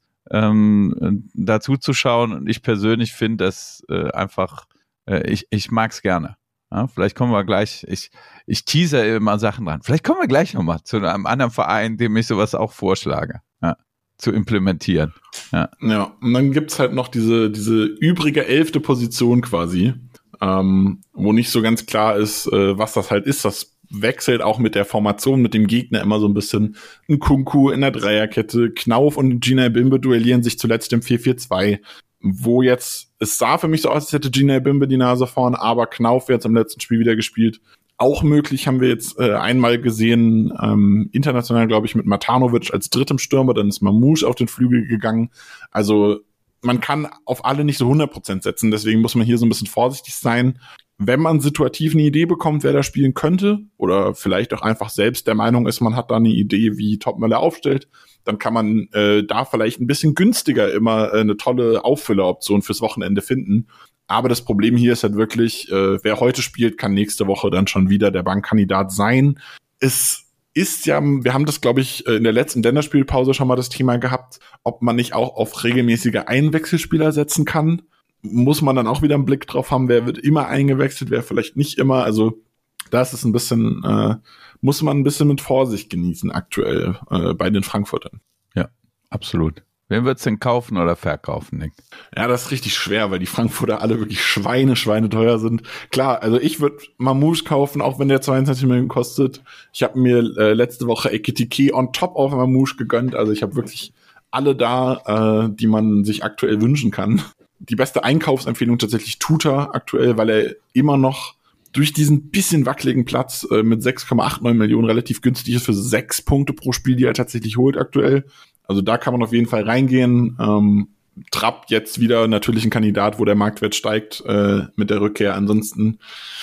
dazu zu schauen, und ich persönlich finde das einfach, ich mag es gerne. Ja, vielleicht kommen wir gleich, ich teaser immer Sachen dran, vielleicht kommen wir gleich nochmal zu einem anderen Verein, dem ich sowas auch vorschlage, zu implementieren. Ja, und dann gibt's halt noch diese übrige 11. Position quasi, wo nicht so ganz klar ist, was das halt ist. Das wechselt auch mit der Formation, mit dem Gegner immer so ein bisschen. Ein Kunku in der Dreierkette, Knauf und Gina Bimbe duellieren sich zuletzt im 4-4-2, wo jetzt, es sah für mich so aus, als hätte Gina Bimbe die Nase vorn, aber Knauf wird im letzten Spiel wieder gespielt. Auch möglich, haben wir jetzt einmal gesehen, international, glaube ich, mit Matanovic als drittem Stürmer, dann ist Mamouche auf den Flügel gegangen. Also man kann auf alle nicht so 100% setzen, deswegen muss man hier so ein bisschen vorsichtig sein. Wenn man situativ eine Idee bekommt, wer da spielen könnte, oder vielleicht auch einfach selbst der Meinung ist, man hat da eine Idee, wie Topmöller aufstellt, dann kann man da vielleicht ein bisschen günstiger immer eine tolle Auffülleroption fürs Wochenende finden. Aber das Problem hier ist halt wirklich, wer heute spielt, kann nächste Woche dann schon wieder der Bankkandidat sein. Es ist ja, wir haben das, glaube ich, in der letzten Länderspielpause schon mal das Thema gehabt, ob man nicht auch auf regelmäßige Einwechselspieler setzen kann. Muss man dann auch wieder einen Blick drauf haben, wer wird immer eingewechselt, wer vielleicht nicht immer. Also da ist es ein bisschen, muss man ein bisschen mit Vorsicht genießen aktuell bei den Frankfurtern. Ja, absolut. Wen wird's denn kaufen oder verkaufen, Nick? Ja, das ist richtig schwer, weil die Frankfurter alle wirklich schweineteuer sind. Klar, also ich würde Mamouche kaufen, auch wenn der 22 Millionen kostet. Ich habe mir letzte Woche Ekitike on top auf Mamouche gegönnt. Also ich habe wirklich alle da, die man sich aktuell wünschen kann. Die beste Einkaufsempfehlung tatsächlich Tuta aktuell, weil er immer noch durch diesen bisschen wackeligen Platz mit 6,89 Millionen relativ günstig ist für 6 Punkte pro Spiel, die er tatsächlich holt aktuell. Also da kann man auf jeden Fall reingehen. Trapp jetzt wieder natürlich ein Kandidat, wo der Marktwert steigt mit der Rückkehr. Ansonsten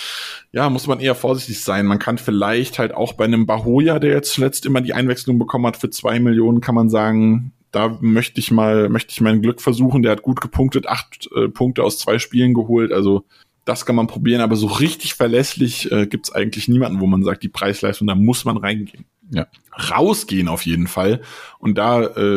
ja, muss man eher vorsichtig sein. Man kann vielleicht halt auch bei einem Bahoya, der jetzt zuletzt immer die Einwechslung bekommen hat, für 2 Millionen, kann man sagen, da möchte ich mein Glück versuchen. Der hat gut gepunktet, 8 Punkte aus 2 Spielen geholt. Also das kann man probieren, aber so richtig verlässlich gibt's eigentlich niemanden, wo man sagt, die Preisleistung, da muss man reingehen. Ja. Rausgehen auf jeden Fall. Und da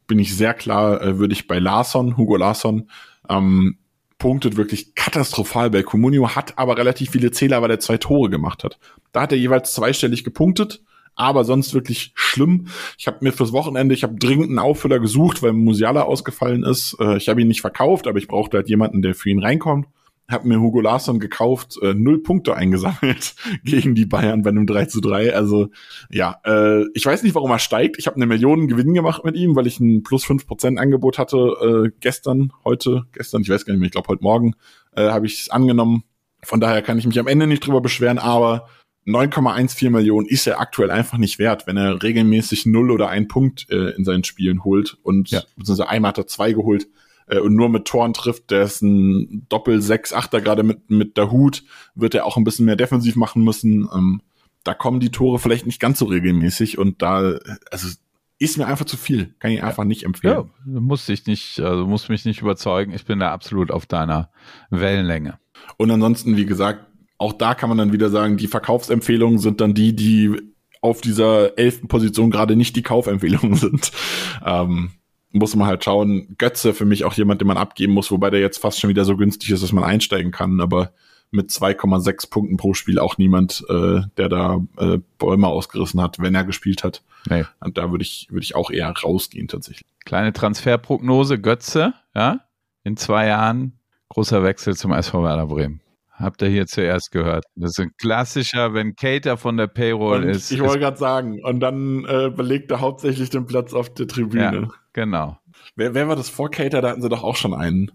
bin ich sehr klar, würde ich bei Hugo Larsson, punktet wirklich katastrophal bei Comunio, hat aber relativ viele Zähler, weil er 2 Tore gemacht hat. Da hat er jeweils zweistellig gepunktet, aber sonst wirklich schlimm. Ich habe mir fürs Wochenende, dringend einen Auffüller gesucht, weil Musiala ausgefallen ist. Ich habe ihn nicht verkauft, aber ich brauchte halt jemanden, der für ihn reinkommt. Habe mir Hugo Larsson gekauft, 0 Punkte eingesammelt gegen die Bayern bei einem 3:3. Also ja, ich weiß nicht, warum er steigt. Ich habe 1 Million Gewinn gemacht mit ihm, weil ich ein plus 5% Angebot hatte gestern, ich weiß gar nicht mehr, ich glaube heute Morgen habe ich es angenommen. Von daher kann ich mich am Ende nicht drüber beschweren, aber 9,14 Millionen ist er aktuell einfach nicht wert, wenn er regelmäßig 0 oder 1 Punkt in seinen Spielen holt und beziehungsweise einmal hat er 2 geholt. Und nur mit Toren trifft, der ist ein Doppel-6-8er, gerade mit der Hut, wird er auch ein bisschen mehr defensiv machen müssen. Da kommen die Tore vielleicht nicht ganz so regelmäßig und ist mir einfach zu viel. Kann ich einfach nicht empfehlen. Ja, musst mich nicht überzeugen. Ich bin da absolut auf deiner Wellenlänge. Und ansonsten, wie gesagt, auch da kann man dann wieder sagen, die Verkaufsempfehlungen sind dann die auf dieser 11. Position gerade nicht die Kaufempfehlungen sind. Muss man halt schauen. Götze für mich auch jemand, den man abgeben muss, wobei der jetzt fast schon wieder so günstig ist, dass man einsteigen kann, aber mit 2,6 Punkten pro Spiel auch niemand, der da Bäume ausgerissen hat, wenn er gespielt hat. Nee. Und da würde ich auch eher rausgehen tatsächlich. Kleine Transferprognose, Götze, ja, in 2 Jahren großer Wechsel zum SV Werder Bremen. Habt ihr hier zuerst gehört. Das ist ein klassischer, wenn Cater von der Payroll ist. Ich wollte gerade sagen, und dann belegt er hauptsächlich den Platz auf der Tribüne. Ja, genau. Wer war das vor Cater? Da hatten sie doch auch schon einen.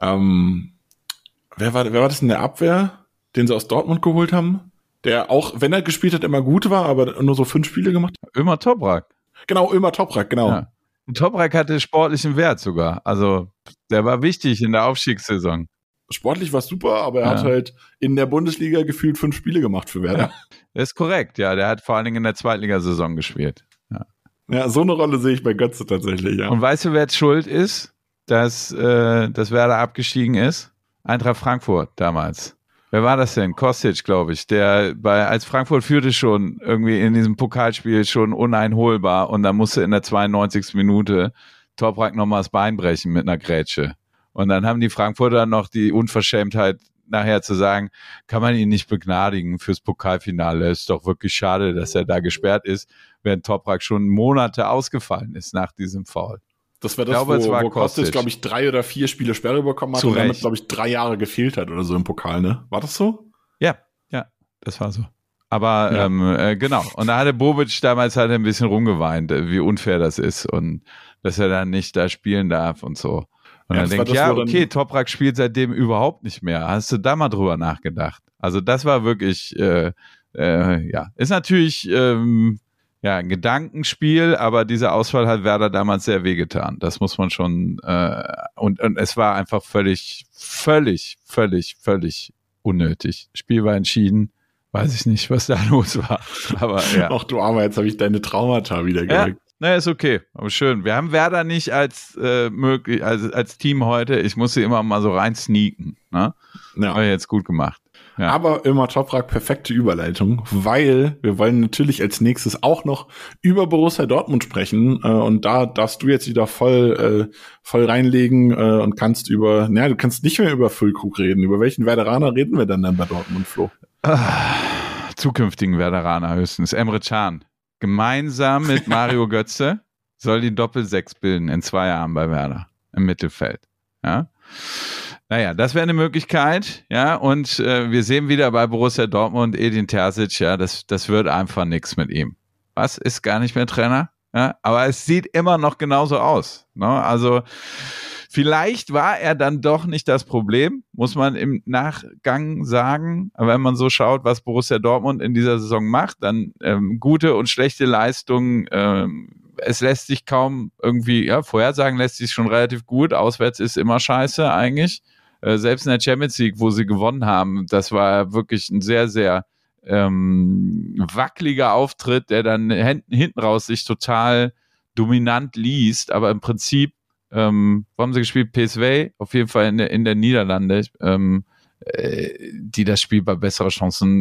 Wer war das in der Abwehr, den sie aus Dortmund geholt haben? Der auch, wenn er gespielt hat, immer gut war, aber nur so 5 Spiele gemacht hat? Ömer Toprak. Genau, Ömer Toprak, genau. Ja. Und Toprak hatte sportlichen Wert sogar. Also, der war wichtig in der Aufstiegssaison. Sportlich war es super, aber er hat halt in der Bundesliga gefühlt 5 Spiele gemacht für Werder. Ja, das ist korrekt, ja. Der hat vor allen Dingen in der Zweitligasaison gespielt. Ja, so eine Rolle sehe ich bei Götze tatsächlich, ja. Und weißt du, wer jetzt schuld ist, dass Werder abgestiegen ist? Eintracht Frankfurt damals. Wer war das denn? Kostic, glaube ich. Der als Frankfurt führte schon irgendwie in diesem Pokalspiel schon uneinholbar und dann musste in der 92. Minute Toprak nochmal das Bein brechen mit einer Grätsche. Und dann haben die Frankfurter noch die Unverschämtheit nachher zu sagen, kann man ihn nicht begnadigen fürs Pokalfinale. Ist doch wirklich schade, dass er da gesperrt ist, während Toprak schon Monate ausgefallen ist nach diesem Foul. Das war das, wo Kostic, glaube ich, 3 oder 4 Spiele Sperre bekommen hat und damit, glaube ich, 3 Jahre gefehlt hat oder so im Pokal, ne? War das so? Ja, das war so. Aber genau. Und da hatte Bobic damals halt ein bisschen rumgeweint, wie unfair das ist und dass er dann nicht da spielen darf und so. Und dann denke ich, okay, Toprak spielt seitdem überhaupt nicht mehr. Hast du da mal drüber nachgedacht? Also das war wirklich, ist natürlich ein Gedankenspiel, aber dieser Ausfall hat Werder damals sehr wehgetan. Das muss man schon, und es war einfach völlig unnötig. Spiel war entschieden. Weiß ich nicht, was da los war. Aber ja. Ach du Armer, jetzt habe ich deine Traumata wieder geweckt. Na, ist okay, aber schön. Wir haben Werder nicht als Team heute. Ich muss sie immer mal so rein sneaken. Ne? Ja. Habe ich jetzt gut gemacht. Ja. Aber immer Toprak, perfekte Überleitung, weil wir wollen natürlich als nächstes auch noch über Borussia Dortmund sprechen und da darfst du jetzt wieder voll reinlegen und kannst du kannst nicht mehr über Füllkrug reden. Über welchen Werderaner reden wir dann bei Dortmund, Flo? Zukünftigen Werderaner höchstens. Emre Can. Gemeinsam mit Mario Götze soll die Doppel-6 bilden in 2 Jahren bei Werder im Mittelfeld. Ja. Naja, das wäre eine Möglichkeit, ja, und wir sehen wieder bei Borussia Dortmund Edin Terzic, ja, das wird einfach nichts mit ihm. Was, ist gar nicht mehr Trainer? Ja, aber es sieht immer noch genauso aus, ne? Also vielleicht war er dann doch nicht das Problem, muss man im Nachgang sagen, wenn man so schaut, was Borussia Dortmund in dieser Saison macht, dann gute und schlechte Leistungen, es lässt sich kaum irgendwie, vorhersagen lässt sich schon relativ gut, auswärts ist immer scheiße eigentlich. Selbst in der Champions League, wo sie gewonnen haben, das war wirklich ein sehr, sehr wackeliger Auftritt, der dann hinten raus sich total dominant liest, aber im Prinzip, wo haben sie gespielt? PSV, auf jeden Fall in der Niederlande, die das Spiel bei besserer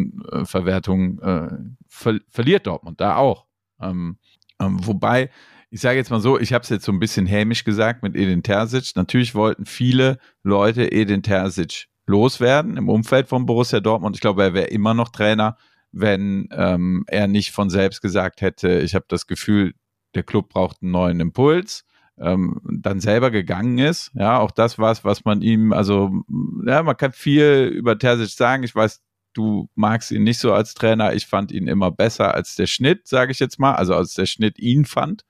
Chancenverwertung verliert Dortmund, da auch. Wobei ich sage jetzt mal so, ich habe es jetzt so ein bisschen hämisch gesagt mit Edin Terzic. Natürlich wollten viele Leute Edin Terzic loswerden im Umfeld von Borussia Dortmund. Ich glaube, er wäre immer noch Trainer, wenn er nicht von selbst gesagt hätte, ich habe das Gefühl, der Club braucht einen neuen Impuls, dann selber gegangen ist. Ja, auch das was man ihm, also ja, man kann viel über Terzic sagen. Ich weiß, du magst ihn nicht so als Trainer. Ich fand ihn immer besser als der Schnitt, sage ich jetzt mal, also als der Schnitt ihn fand.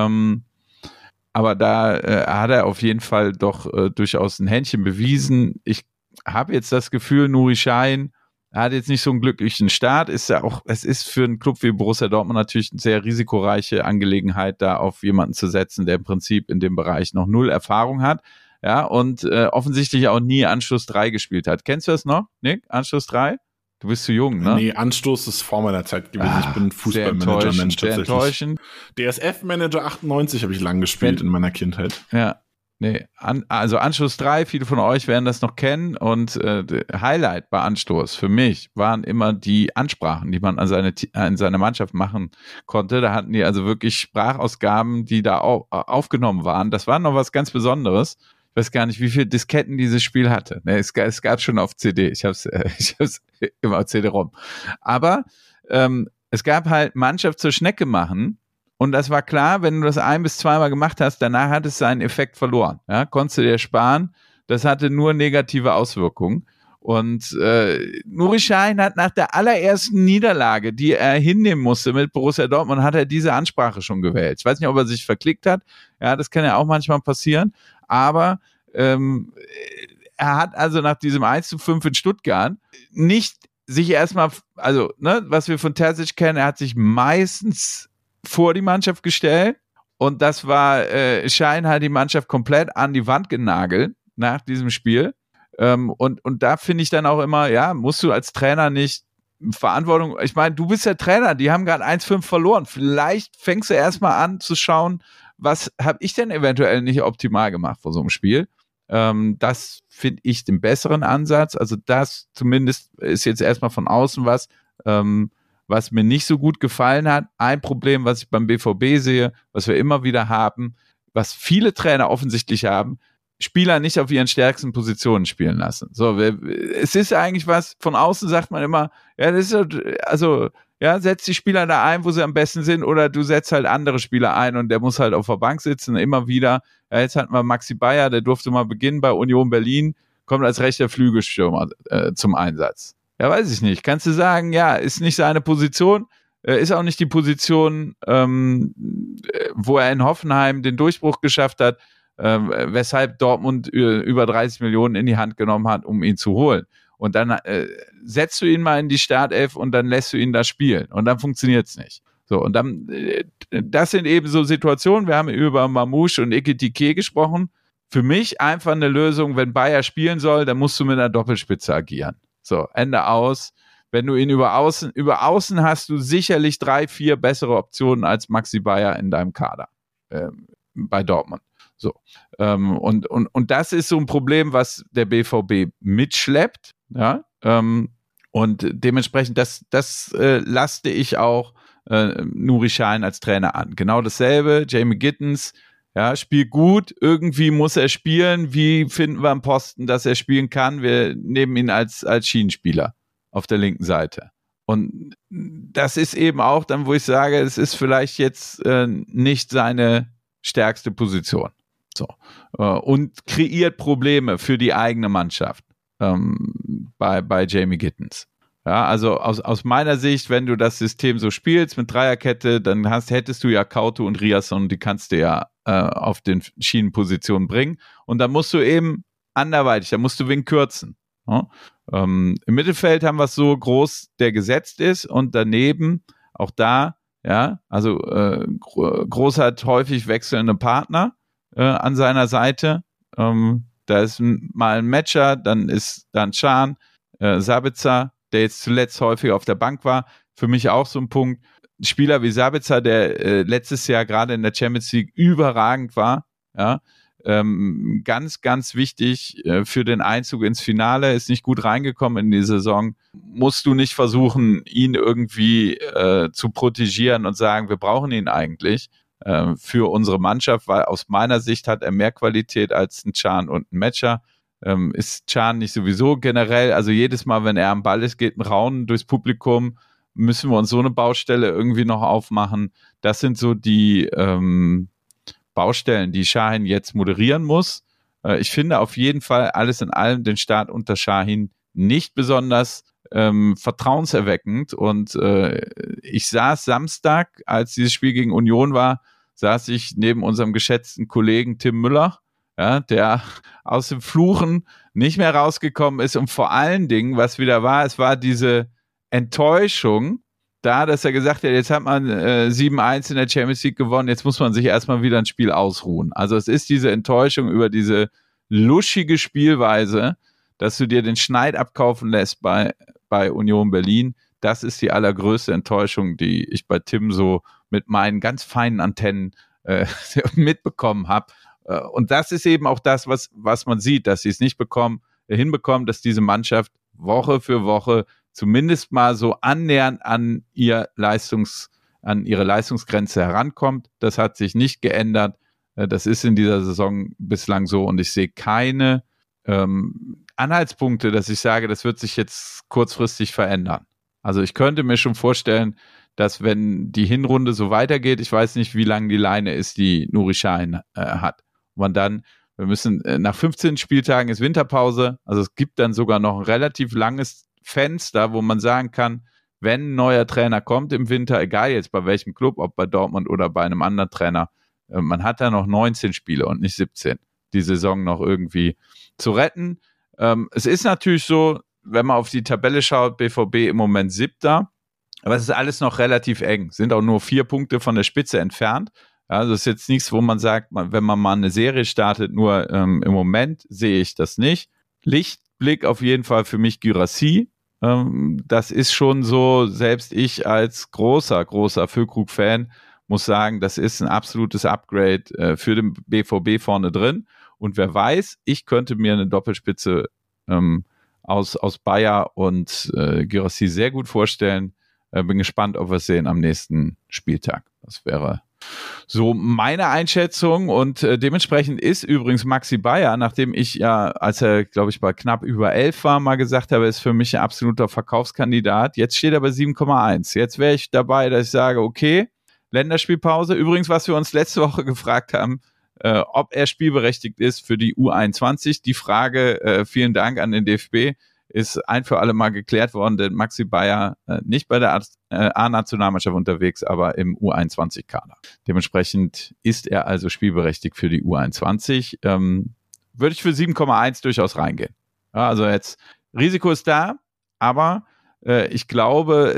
Aber da hat er auf jeden Fall doch durchaus ein Händchen bewiesen. Ich habe jetzt das Gefühl, Nuri Sahin hat jetzt nicht so einen glücklichen Start. Es ist für einen Club wie Borussia Dortmund natürlich eine sehr risikoreiche Angelegenheit, da auf jemanden zu setzen, der im Prinzip in dem Bereich noch 0 Erfahrung hat. Ja, und offensichtlich auch nie Anschluss 3 gespielt hat. Kennst du das noch, Nick? Anschluss 3? Du bist zu jung, ne? Nee, Anstoß ist vor meiner Zeit gewesen. Ich bin Fußballmanager-Mensch tatsächlich. Sehr enttäuschend. DSF-Manager 98 habe ich lang gespielt in meiner Kindheit. Ja, nee. Also Anstoß 3, viele von euch werden das noch kennen. Und Highlight bei Anstoß für mich waren immer die Ansprachen, die man an seine Mannschaft machen konnte. Da hatten die also wirklich Sprachausgaben, die da aufgenommen waren. Das war noch was ganz Besonderes. Ich weiß gar nicht, wie viele Disketten dieses Spiel hatte. Ne, es gab schon auf CD. Ich hab's immer auf CD-ROM. Aber es gab halt Mannschaft zur Schnecke machen. Und das war klar, wenn du das 1- bis 2-mal gemacht hast, danach hat es seinen Effekt verloren. Ja, konntest du dir sparen. Das hatte nur negative Auswirkungen. Und Nuri Sahin hat nach der allerersten Niederlage, die er hinnehmen musste mit Borussia Dortmund, hat er diese Ansprache schon gewählt. Ich weiß nicht, ob er sich verklickt hat. Ja, das kann ja auch manchmal passieren. Aber er hat also nach diesem 1:5 in Stuttgart nicht sich erstmal, also ne, was wir von Terzic kennen, er hat sich meistens vor die Mannschaft gestellt und das war, Sahin hat die Mannschaft komplett an die Wand genagelt nach diesem Spiel. Und da finde ich dann auch immer, ja, musst du als Trainer nicht Verantwortung, ich meine, du bist der Trainer, die haben gerade 1:5 verloren. Vielleicht fängst du erstmal an zu schauen, was habe ich denn eventuell nicht optimal gemacht vor so einem Spiel? Das finde ich den besseren Ansatz. Also das zumindest ist jetzt erstmal von außen was mir nicht so gut gefallen hat. Ein Problem, was ich beim BVB sehe, was wir immer wieder haben, was viele Trainer offensichtlich haben, Spieler nicht auf ihren stärksten Positionen spielen lassen. So, es ist ja eigentlich was, von außen sagt man immer, ja, das ist also, ja, setz die Spieler da ein, wo sie am besten sind, oder du setzt halt andere Spieler ein und der muss halt auf der Bank sitzen, immer wieder. Ja, jetzt hatten wir Maxi Bayer, der durfte mal beginnen bei Union Berlin, kommt als rechter Flügelstürmer zum Einsatz. Ja, weiß ich nicht. Kannst du sagen, ja, ist nicht seine Position, ist auch nicht die Position, wo er in Hoffenheim den Durchbruch geschafft hat, weshalb Dortmund über 30 Millionen in die Hand genommen hat, um ihn zu holen. Und dann setzt du ihn mal in die Startelf und dann lässt du ihn da spielen. Und dann funktioniert es nicht. So, und dann, das sind eben so Situationen, wir haben über Mamouche und Ekitike gesprochen. Für mich einfach eine Lösung, wenn Bayer spielen soll, dann musst du mit einer Doppelspitze agieren. So, Ende aus. Wenn du ihn über Außen hast du sicherlich 3, 4 bessere Optionen als Maxi Bayer in deinem Kader bei Dortmund. So. Und das ist so ein Problem, was der BVB mitschleppt, ja, und dementsprechend das laste ich auch Nuri Sahin als Trainer an. Genau dasselbe, Jamie Gittens, ja, spielt gut, irgendwie muss er spielen, wie finden wir am Posten, dass er spielen kann, wir nehmen ihn als Schienenspieler auf der linken Seite. Und das ist eben auch dann, wo ich sage, es ist vielleicht jetzt nicht seine stärkste Position. So. Und kreiert Probleme für die eigene Mannschaft bei Jamie Gittens. Ja, also aus meiner Sicht, wenn du das System so spielst mit Dreierkette, dann hättest du ja Kauto und Riasson, die kannst du ja auf den Schienenpositionen bringen. Und dann musst du eben anderweitig, da musst du wen kürzen. Ja? Im Mittelfeld haben wir es so groß, der gesetzt ist, und daneben auch da, ja, also Groß hat häufig wechselnde Partner an seiner Seite. Da ist mal ein Matcher, dann ist dann Can, Sabitzer, der jetzt zuletzt häufig auf der Bank war. Für mich auch so ein Punkt. Ein Spieler wie Sabitzer, der letztes Jahr gerade in der Champions League überragend war, ja, ganz, ganz wichtig für den Einzug ins Finale, ist nicht gut reingekommen in die Saison. Musst du nicht versuchen, ihn irgendwie zu protegieren und sagen, wir brauchen ihn eigentlich, für unsere Mannschaft, weil aus meiner Sicht hat er mehr Qualität als ein Can und ein Metscher. Ist Can nicht sowieso generell, also jedes Mal, wenn er am Ball ist, geht ein Raunen durchs Publikum, müssen wir uns so eine Baustelle irgendwie noch aufmachen. Das sind so die Baustellen, die Şahin jetzt moderieren muss. Ich finde auf jeden Fall alles in allem den Start unter Şahin nicht besonders vertrauenserweckend und ich saß Samstag, als dieses Spiel gegen Union war, saß ich neben unserem geschätzten Kollegen Tim Müller, ja, der aus dem Fluchen nicht mehr rausgekommen ist und vor allen Dingen, was wieder war, es war diese Enttäuschung da, dass er gesagt hat, jetzt hat man 7-1 in der Champions League gewonnen, jetzt muss man sich erstmal wieder ein Spiel ausruhen. Also es ist diese Enttäuschung über diese luschige Spielweise, dass du dir den Schneid abkaufen lässt bei Union Berlin. Das ist die allergrößte Enttäuschung, die ich bei Tim so mit meinen ganz feinen Antennen mitbekommen habe. Und das ist eben auch das, was man sieht, dass sie es nicht hinbekommen, dass diese Mannschaft Woche für Woche zumindest mal so annähernd an ihre Leistungsgrenze herankommt. Das hat sich nicht geändert. Das ist in dieser Saison bislang so und ich sehe keine Anhaltspunkte, dass ich sage, das wird sich jetzt kurzfristig verändern. Also ich könnte mir schon vorstellen, dass wenn die Hinrunde so weitergeht, ich weiß nicht, wie lang die Leine ist, die Nuri Şahin hat. Wir müssen nach 15 Spieltagen ist Winterpause, also es gibt dann sogar noch ein relativ langes Fenster, wo man sagen kann, wenn ein neuer Trainer kommt im Winter, egal jetzt bei welchem Club, ob bei Dortmund oder bei einem anderen Trainer, man hat da noch 19 Spiele und nicht 17, die Saison noch irgendwie zu retten. Es ist natürlich so, wenn man auf die Tabelle schaut, BVB im Moment 7. Aber es ist alles noch relativ eng, sind auch nur 4 Punkte von der Spitze entfernt. Also es ist jetzt nichts, wo man sagt, wenn man mal eine Serie startet, nur im Moment sehe ich das nicht. Lichtblick auf jeden Fall für mich Guirassy. Das ist schon so, selbst ich als großer Füllkrug-Fan muss sagen, das ist ein absolutes Upgrade für den BVB vorne drin. Und wer weiß, ich könnte mir eine Doppelspitze aus Bayer und Guirassy sehr gut vorstellen. Bin gespannt, ob wir es sehen am nächsten Spieltag. Das wäre so meine Einschätzung und dementsprechend ist übrigens Maxi Bayer, nachdem ich ja, als er, glaube ich, bei knapp über 11 war, mal gesagt habe, ist für mich ein absoluter Verkaufskandidat. Jetzt steht er bei 7,1. Jetzt wäre ich dabei, dass ich sage, okay, Länderspielpause. Übrigens, was wir uns letzte Woche gefragt haben, ob er spielberechtigt ist für die U21. Die Frage, vielen Dank an den DFB, ist ein für alle Mal geklärt worden, denn Maxi Bayer nicht bei der A-Nationalmannschaft unterwegs, aber im U21-Kader. Dementsprechend ist er also spielberechtigt für die U21. Würde ich für 7,1 durchaus reingehen. Ja, also jetzt, Risiko ist da, aber ich glaube,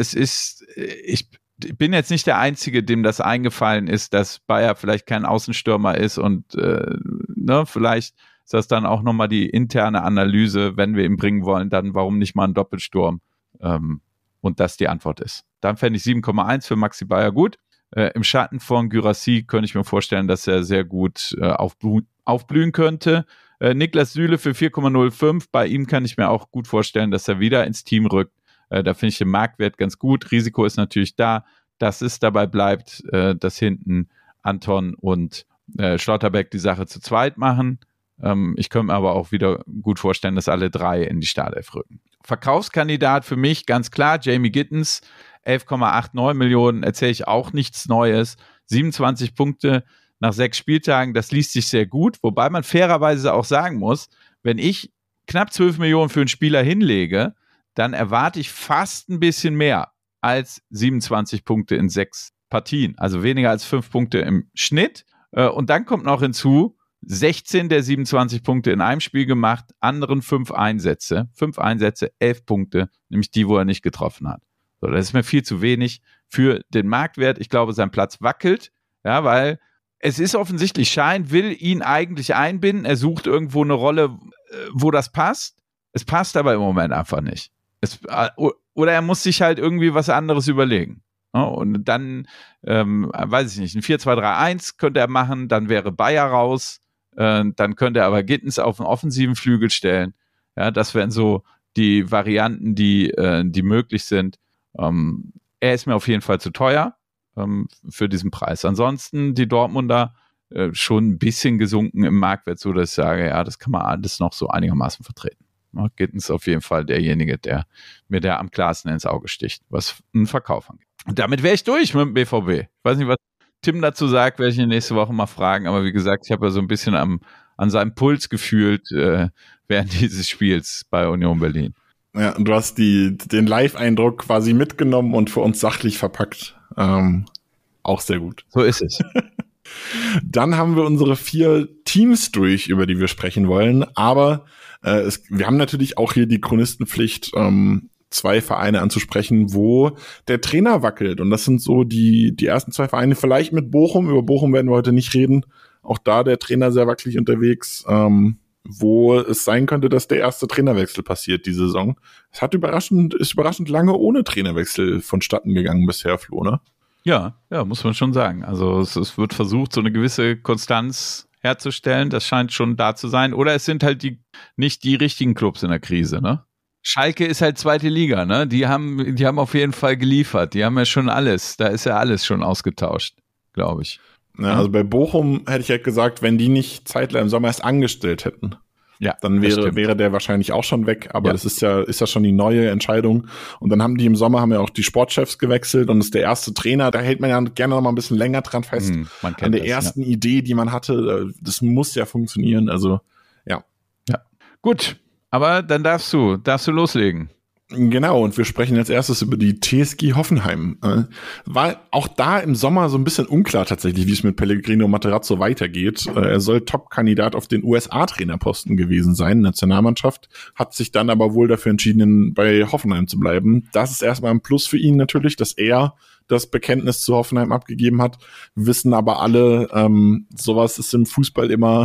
ich bin jetzt nicht der Einzige, dem das eingefallen ist, dass Bayer vielleicht kein Außenstürmer ist und vielleicht ist das dann auch nochmal die interne Analyse, wenn wir ihn bringen wollen, dann warum nicht mal ein Doppelsturm? Und das die Antwort ist. Dann fände ich 7,1 für Maxi Bayer gut. Im Schatten von Guirassy könnte ich mir vorstellen, dass er sehr gut aufblühen könnte. Niklas Süle für 4,05. Bei ihm kann ich mir auch gut vorstellen, dass er wieder ins Team rückt. Da finde ich den Marktwert ganz gut. Risiko ist natürlich da, dass es dabei bleibt, dass hinten Anton und Schlotterbeck die Sache zu zweit machen. Ich könnte mir aber auch wieder gut vorstellen, dass alle 3 in die Startelf rücken. Verkaufskandidat für mich ganz klar, Jamie Gittens, 11,89 Millionen, erzähle ich auch nichts Neues. 27 Punkte nach 6 Spieltagen, das liest sich sehr gut, wobei man fairerweise auch sagen muss, wenn ich knapp 12 Millionen für einen Spieler hinlege, dann erwarte ich fast ein bisschen mehr als 27 Punkte in 6 Partien, also weniger als 5 Punkte im Schnitt. Und dann kommt noch hinzu, 16 der 27 Punkte in einem Spiel gemacht, anderen 5 Einsätze, 11 Punkte, nämlich die, wo er nicht getroffen hat. So, das ist mir viel zu wenig für den Marktwert. Ich glaube, sein Platz wackelt, ja, weil es ist offensichtlich, Şahin will ihn eigentlich einbinden, er sucht irgendwo eine Rolle, wo das passt. Es passt aber im Moment einfach nicht. Oder er muss sich halt irgendwie was anderes überlegen. Ja, und dann, weiß ich nicht, ein 4-2-3-1 könnte er machen, dann wäre Bayer raus. Dann könnte er aber Gittens auf den offensiven Flügel stellen. Ja, das wären so die Varianten, die möglich sind. Er ist mir auf jeden Fall zu teuer. für diesen Preis. Ansonsten die Dortmunder schon ein bisschen gesunken im Marktwert, so dass ich sage, ja, das kann man alles noch so einigermaßen vertreten. Ja, Gittens auf jeden Fall derjenige, der mir da am klarsten ins Auge sticht, was einen Verkauf angeht. Und damit wäre ich durch mit dem BVB. Ich weiß nicht, was Tim dazu sagt, werde ich ihn nächste Woche mal fragen, aber wie gesagt, ich habe ja so ein bisschen an seinem Puls gefühlt während dieses Spiels bei Union Berlin. Ja, und du hast den Live-Eindruck quasi mitgenommen und für uns sachlich verpackt. Auch sehr gut. So ist es. Dann haben wir unsere 4 Teams durch, über die wir sprechen wollen, aber wir haben natürlich auch hier die Chronistenpflicht, 2 Vereine anzusprechen, wo der Trainer wackelt. Und das sind so die ersten 2 Vereine, vielleicht mit Bochum. Über Bochum werden wir heute nicht reden. Auch da der Trainer sehr wackelig unterwegs, wo es sein könnte, dass der erste Trainerwechsel passiert diese Saison. Es ist überraschend lange ohne Trainerwechsel vonstatten gegangen bisher, Flo, ne? Ja, muss man schon sagen. Also es wird versucht, so eine gewisse Konstanz herzustellen. Das scheint schon da zu sein. Oder es sind halt nicht die richtigen Clubs in der Krise, ne? Schalke ist halt 2. Liga, ne? Die haben auf jeden Fall geliefert. Die haben ja schon alles. Da ist ja alles schon ausgetauscht, glaube ich. Ja, also bei Bochum hätte ich halt gesagt, wenn die nicht zeitlang im Sommer erst angestellt hätten, dann wäre der wahrscheinlich auch schon weg. Aber das ist ja schon die neue Entscheidung. Und dann haben die im Sommer auch die Sportchefs gewechselt und ist der erste Trainer. Da hält man ja gerne noch mal ein bisschen länger dran fest. Man kennt an der ersten Idee, die man hatte. Das muss ja funktionieren. Also, ja. Gut. Aber dann darfst du loslegen. Genau, und wir sprechen als erstes über die TSG Hoffenheim. War auch da im Sommer so ein bisschen unklar tatsächlich, wie es mit Pellegrino Materazzo weitergeht. Er soll Top-Kandidat auf den USA-Trainerposten gewesen sein, Nationalmannschaft, hat sich dann aber wohl dafür entschieden, bei Hoffenheim zu bleiben. Das ist erstmal ein Plus für ihn natürlich, dass er das Bekenntnis zu Hoffenheim abgegeben hat. Wir wissen aber alle, sowas ist im Fußball immer,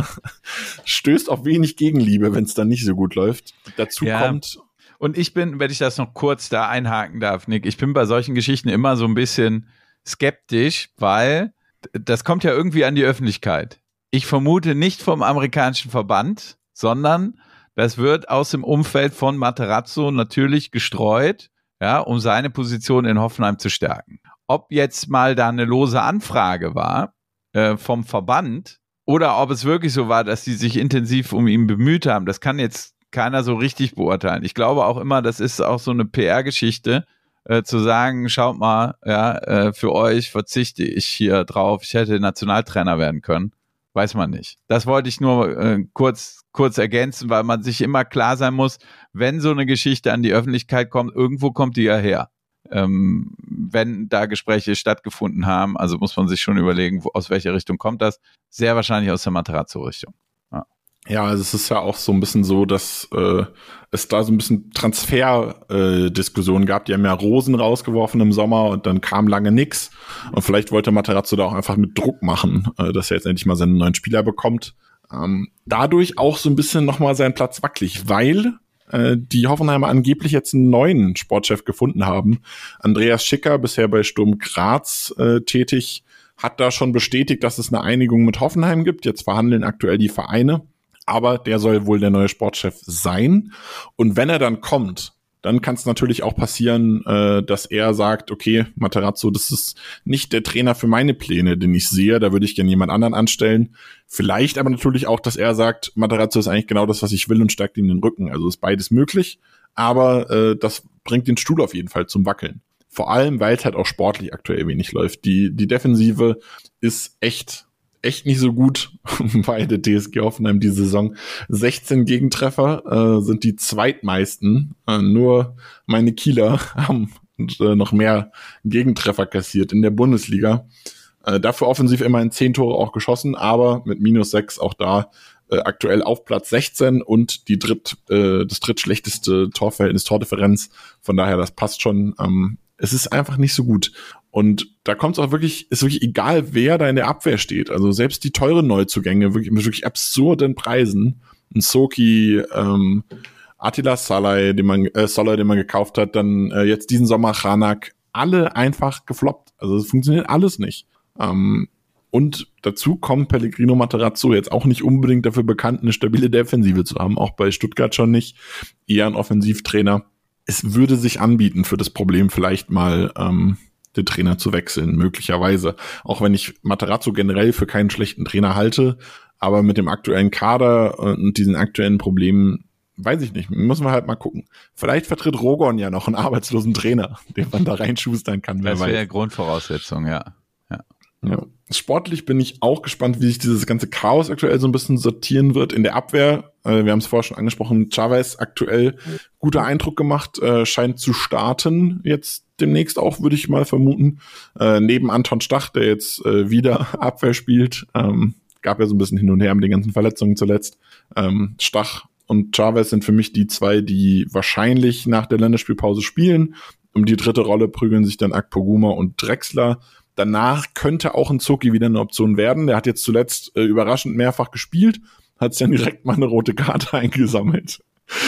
stößt auf wenig Gegenliebe, wenn es dann nicht so gut läuft. Dazu kommt... Und wenn ich das noch kurz da einhaken darf, Nick, ich bin bei solchen Geschichten immer so ein bisschen skeptisch, weil das kommt ja irgendwie an die Öffentlichkeit. Ich vermute nicht vom amerikanischen Verband, sondern das wird aus dem Umfeld von Materazzo natürlich gestreut, ja, um seine Position in Hoffenheim zu stärken. Ob jetzt mal da eine lose Anfrage war vom Verband oder ob es wirklich so war, dass sie sich intensiv um ihn bemüht haben, das kann jetzt keiner so richtig beurteilen. Ich glaube auch immer, das ist auch so eine PR-Geschichte, zu sagen, schaut mal, für euch verzichte ich hier drauf, ich hätte Nationaltrainer werden können. Weiß man nicht. Das wollte ich nur kurz ergänzen, weil man sich immer klar sein muss, wenn so eine Geschichte an die Öffentlichkeit kommt, irgendwo kommt die ja her. Wenn da Gespräche stattgefunden haben, also muss man sich schon überlegen, aus welcher Richtung kommt das. Sehr wahrscheinlich aus der Materazzo-Richtung. Ja, also es ist ja auch so ein bisschen so, dass es da so ein bisschen Transfer-Diskussionen gab. Die haben ja Rosen rausgeworfen im Sommer und dann kam lange nix. Und vielleicht wollte Materazzo da auch einfach mit Druck machen, dass er jetzt endlich mal seinen neuen Spieler bekommt. Dadurch auch so ein bisschen nochmal seinen Platz wackelig, weil die Hoffenheimer angeblich jetzt einen neuen Sportchef gefunden haben. Andreas Schicker, bisher bei Sturm Graz tätig, hat da schon bestätigt, dass es eine Einigung mit Hoffenheim gibt. Jetzt verhandeln aktuell die Vereine. Aber der soll wohl der neue Sportchef sein. Und wenn er dann kommt, dann kann es natürlich auch passieren, dass er sagt, okay, Materazzo, das ist nicht der Trainer für meine Pläne, den ich sehe, da würde ich gerne jemand anderen anstellen. Vielleicht aber natürlich auch, dass er sagt, Materazzo ist eigentlich genau das, was ich will und stärkt ihm den Rücken. Also ist beides möglich, aber das bringt den Stuhl auf jeden Fall zum Wackeln. Vor allem, weil es halt auch sportlich aktuell wenig läuft. Die Defensive ist echt nicht so gut bei der TSG Hoffenheim diese Saison. 16 Gegentreffer sind die zweitmeisten. Nur meine Kieler haben noch mehr Gegentreffer kassiert in der Bundesliga. Dafür offensiv immerhin 10 Tore auch geschossen, aber mit -6 auch da aktuell auf Platz 16 und das drittschlechteste Torverhältnis, Tordifferenz. Von daher, das passt schon. Es ist einfach nicht so gut. Und da kommt es auch wirklich, ist wirklich egal, wer da in der Abwehr steht. Also selbst die teuren Neuzugänge, wirklich mit wirklich absurden Preisen. Ein Soki, Attila Szalai, den man gekauft hat, dann jetzt diesen Sommer Chanak, alle einfach gefloppt. Also es funktioniert alles nicht. Und dazu kommt Pellegrino Materazzo jetzt auch nicht unbedingt dafür bekannt, eine stabile Defensive zu haben. Auch bei Stuttgart schon nicht. Eher ein Offensivtrainer. Es würde sich anbieten für das Problem vielleicht mal den Trainer zu wechseln, möglicherweise. Auch wenn ich Materazzo generell für keinen schlechten Trainer halte, aber mit dem aktuellen Kader und diesen aktuellen Problemen, weiß ich nicht, müssen wir halt mal gucken. Vielleicht vertritt Rogon ja noch einen arbeitslosen Trainer, den man da reinschustern kann. Das wäre ja Grundvoraussetzung, ja. Ja. Sportlich bin ich auch gespannt, wie sich dieses ganze Chaos aktuell so ein bisschen sortieren wird in der Abwehr. Wir haben es vorher schon angesprochen, Chavez aktuell guter Eindruck gemacht, scheint zu starten jetzt demnächst auch, würde ich mal vermuten. Neben Anton Stach, der jetzt wieder Abwehr spielt, gab ja so ein bisschen hin und her mit den ganzen Verletzungen zuletzt. Stach und Chavez sind für mich die zwei, die wahrscheinlich nach der Länderspielpause spielen. Um die dritte Rolle prügeln sich dann Akpoguma und Drexler. Danach könnte auch ein Zoki wieder eine Option werden. Der hat jetzt zuletzt überraschend mehrfach gespielt, hat sich dann direkt mal eine rote Karte eingesammelt.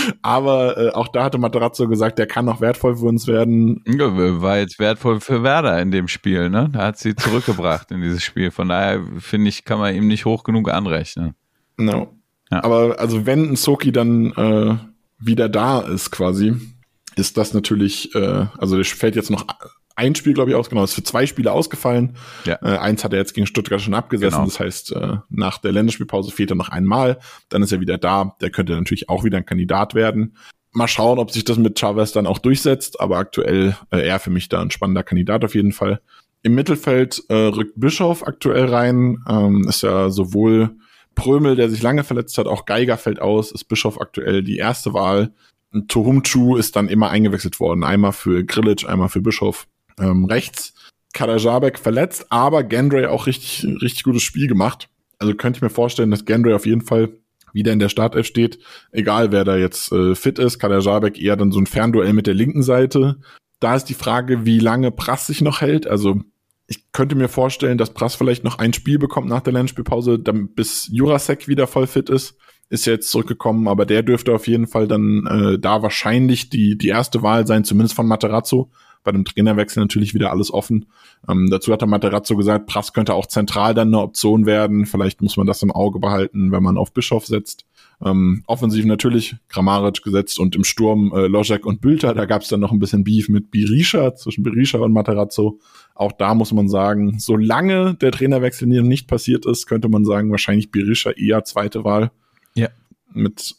Aber auch da hatte Materazzo gesagt, der kann noch wertvoll für uns werden. Ja, war jetzt wertvoll für Werder in dem Spiel, ne? Da hat sie zurückgebracht in dieses Spiel. Von daher, finde ich, kann man ihm nicht hoch genug anrechnen. No. Ja. Aber also wenn ein Zoki dann wieder da ist quasi, ist das natürlich, also der fällt jetzt noch ein Spiel, glaube ich, aus, genau, ist für 2 Spiele ausgefallen. Ja. Eins hat er jetzt gegen Stuttgart schon abgesessen, genau. Das heißt, nach der Länderspielpause fehlt er noch einmal, dann ist er wieder da, der könnte natürlich auch wieder ein Kandidat werden. Mal schauen, ob sich das mit Chavez dann auch durchsetzt, aber aktuell eher für mich da ein spannender Kandidat auf jeden Fall. Im Mittelfeld rückt Bischof aktuell rein, ist ja sowohl Prömel, der sich lange verletzt hat, auch Geiger fällt aus, ist Bischof aktuell die erste Wahl. Tohumchu ist dann immer eingewechselt worden, einmal für Grilic, einmal für Bischof. Rechts Kadajabek verletzt, aber Gendry auch richtig gutes Spiel gemacht. Also könnte ich mir vorstellen, dass Gendry auf jeden Fall wieder in der Startelf steht, egal wer da jetzt fit ist. Kadajabek eher dann so ein Fernduell mit der linken Seite. Da ist die Frage, wie lange Prass sich noch hält. Also ich könnte mir vorstellen, dass Prass vielleicht noch ein Spiel bekommt nach der Länderspielpause, bis Jurasek wieder voll fit ist. Ist ja jetzt zurückgekommen, aber der dürfte auf jeden Fall dann da wahrscheinlich die erste Wahl sein, zumindest von Materazzo. Bei dem Trainerwechsel natürlich wieder alles offen. Dazu hat der Materazzo gesagt, Prass könnte auch zentral dann eine Option werden. Vielleicht muss man das im Auge behalten, wenn man auf Bischof setzt. Offensiv natürlich Kramaric gesetzt und im Sturm Ložek und Bülter. Da gab es dann noch ein bisschen Beef mit Berisha, zwischen Berisha und Materazzo. Auch da muss man sagen, solange der Trainerwechsel nicht passiert ist, könnte man sagen, wahrscheinlich Berisha eher zweite Wahl. Ja. Mit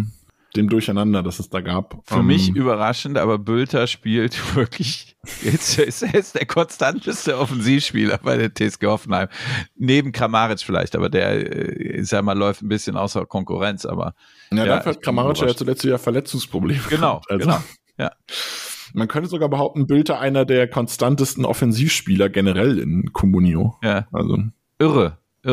dem Durcheinander, das es da gab. Für mich überraschend, aber Bülter spielt wirklich, jetzt ist der konstanteste Offensivspieler bei der TSG Hoffenheim. Neben Kramaric vielleicht, aber der, ich sag mal, läuft ein bisschen außer Konkurrenz, aber. Ja, dafür hat Kramaric ja zuletzt wieder Verletzungsprobleme. Genau, also, genau, ja. Man könnte sogar behaupten, Bülter einer der konstantesten Offensivspieler generell in Comunio. Ja. Also. Irre.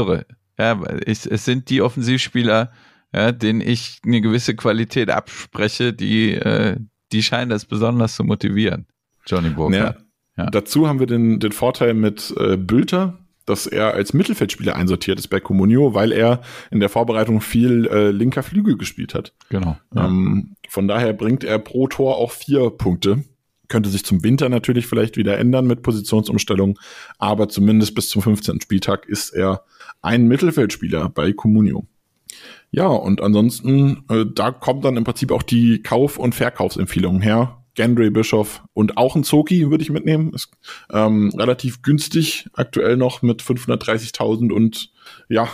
Ja, es sind die Offensivspieler, ja, denen ich eine gewisse Qualität abspreche, die scheinen das besonders zu motivieren. Johnny Burkhardt. Ja. Dazu haben wir den Vorteil mit Bülter, dass er als Mittelfeldspieler einsortiert ist bei Comunio, weil er in der Vorbereitung viel linker Flügel gespielt hat. Genau. Ja. Von daher bringt er pro Tor auch 4 Punkte. Könnte sich zum Winter natürlich vielleicht wieder ändern mit Positionsumstellung, aber zumindest bis zum 15. Spieltag ist er ein Mittelfeldspieler bei Comunio. Ja, und ansonsten, da kommt dann im Prinzip auch die Kauf- und Verkaufsempfehlungen her. Gendry, Bischof und auch ein Zoki würde ich mitnehmen. Ist relativ günstig, aktuell noch mit 530.000 und ja,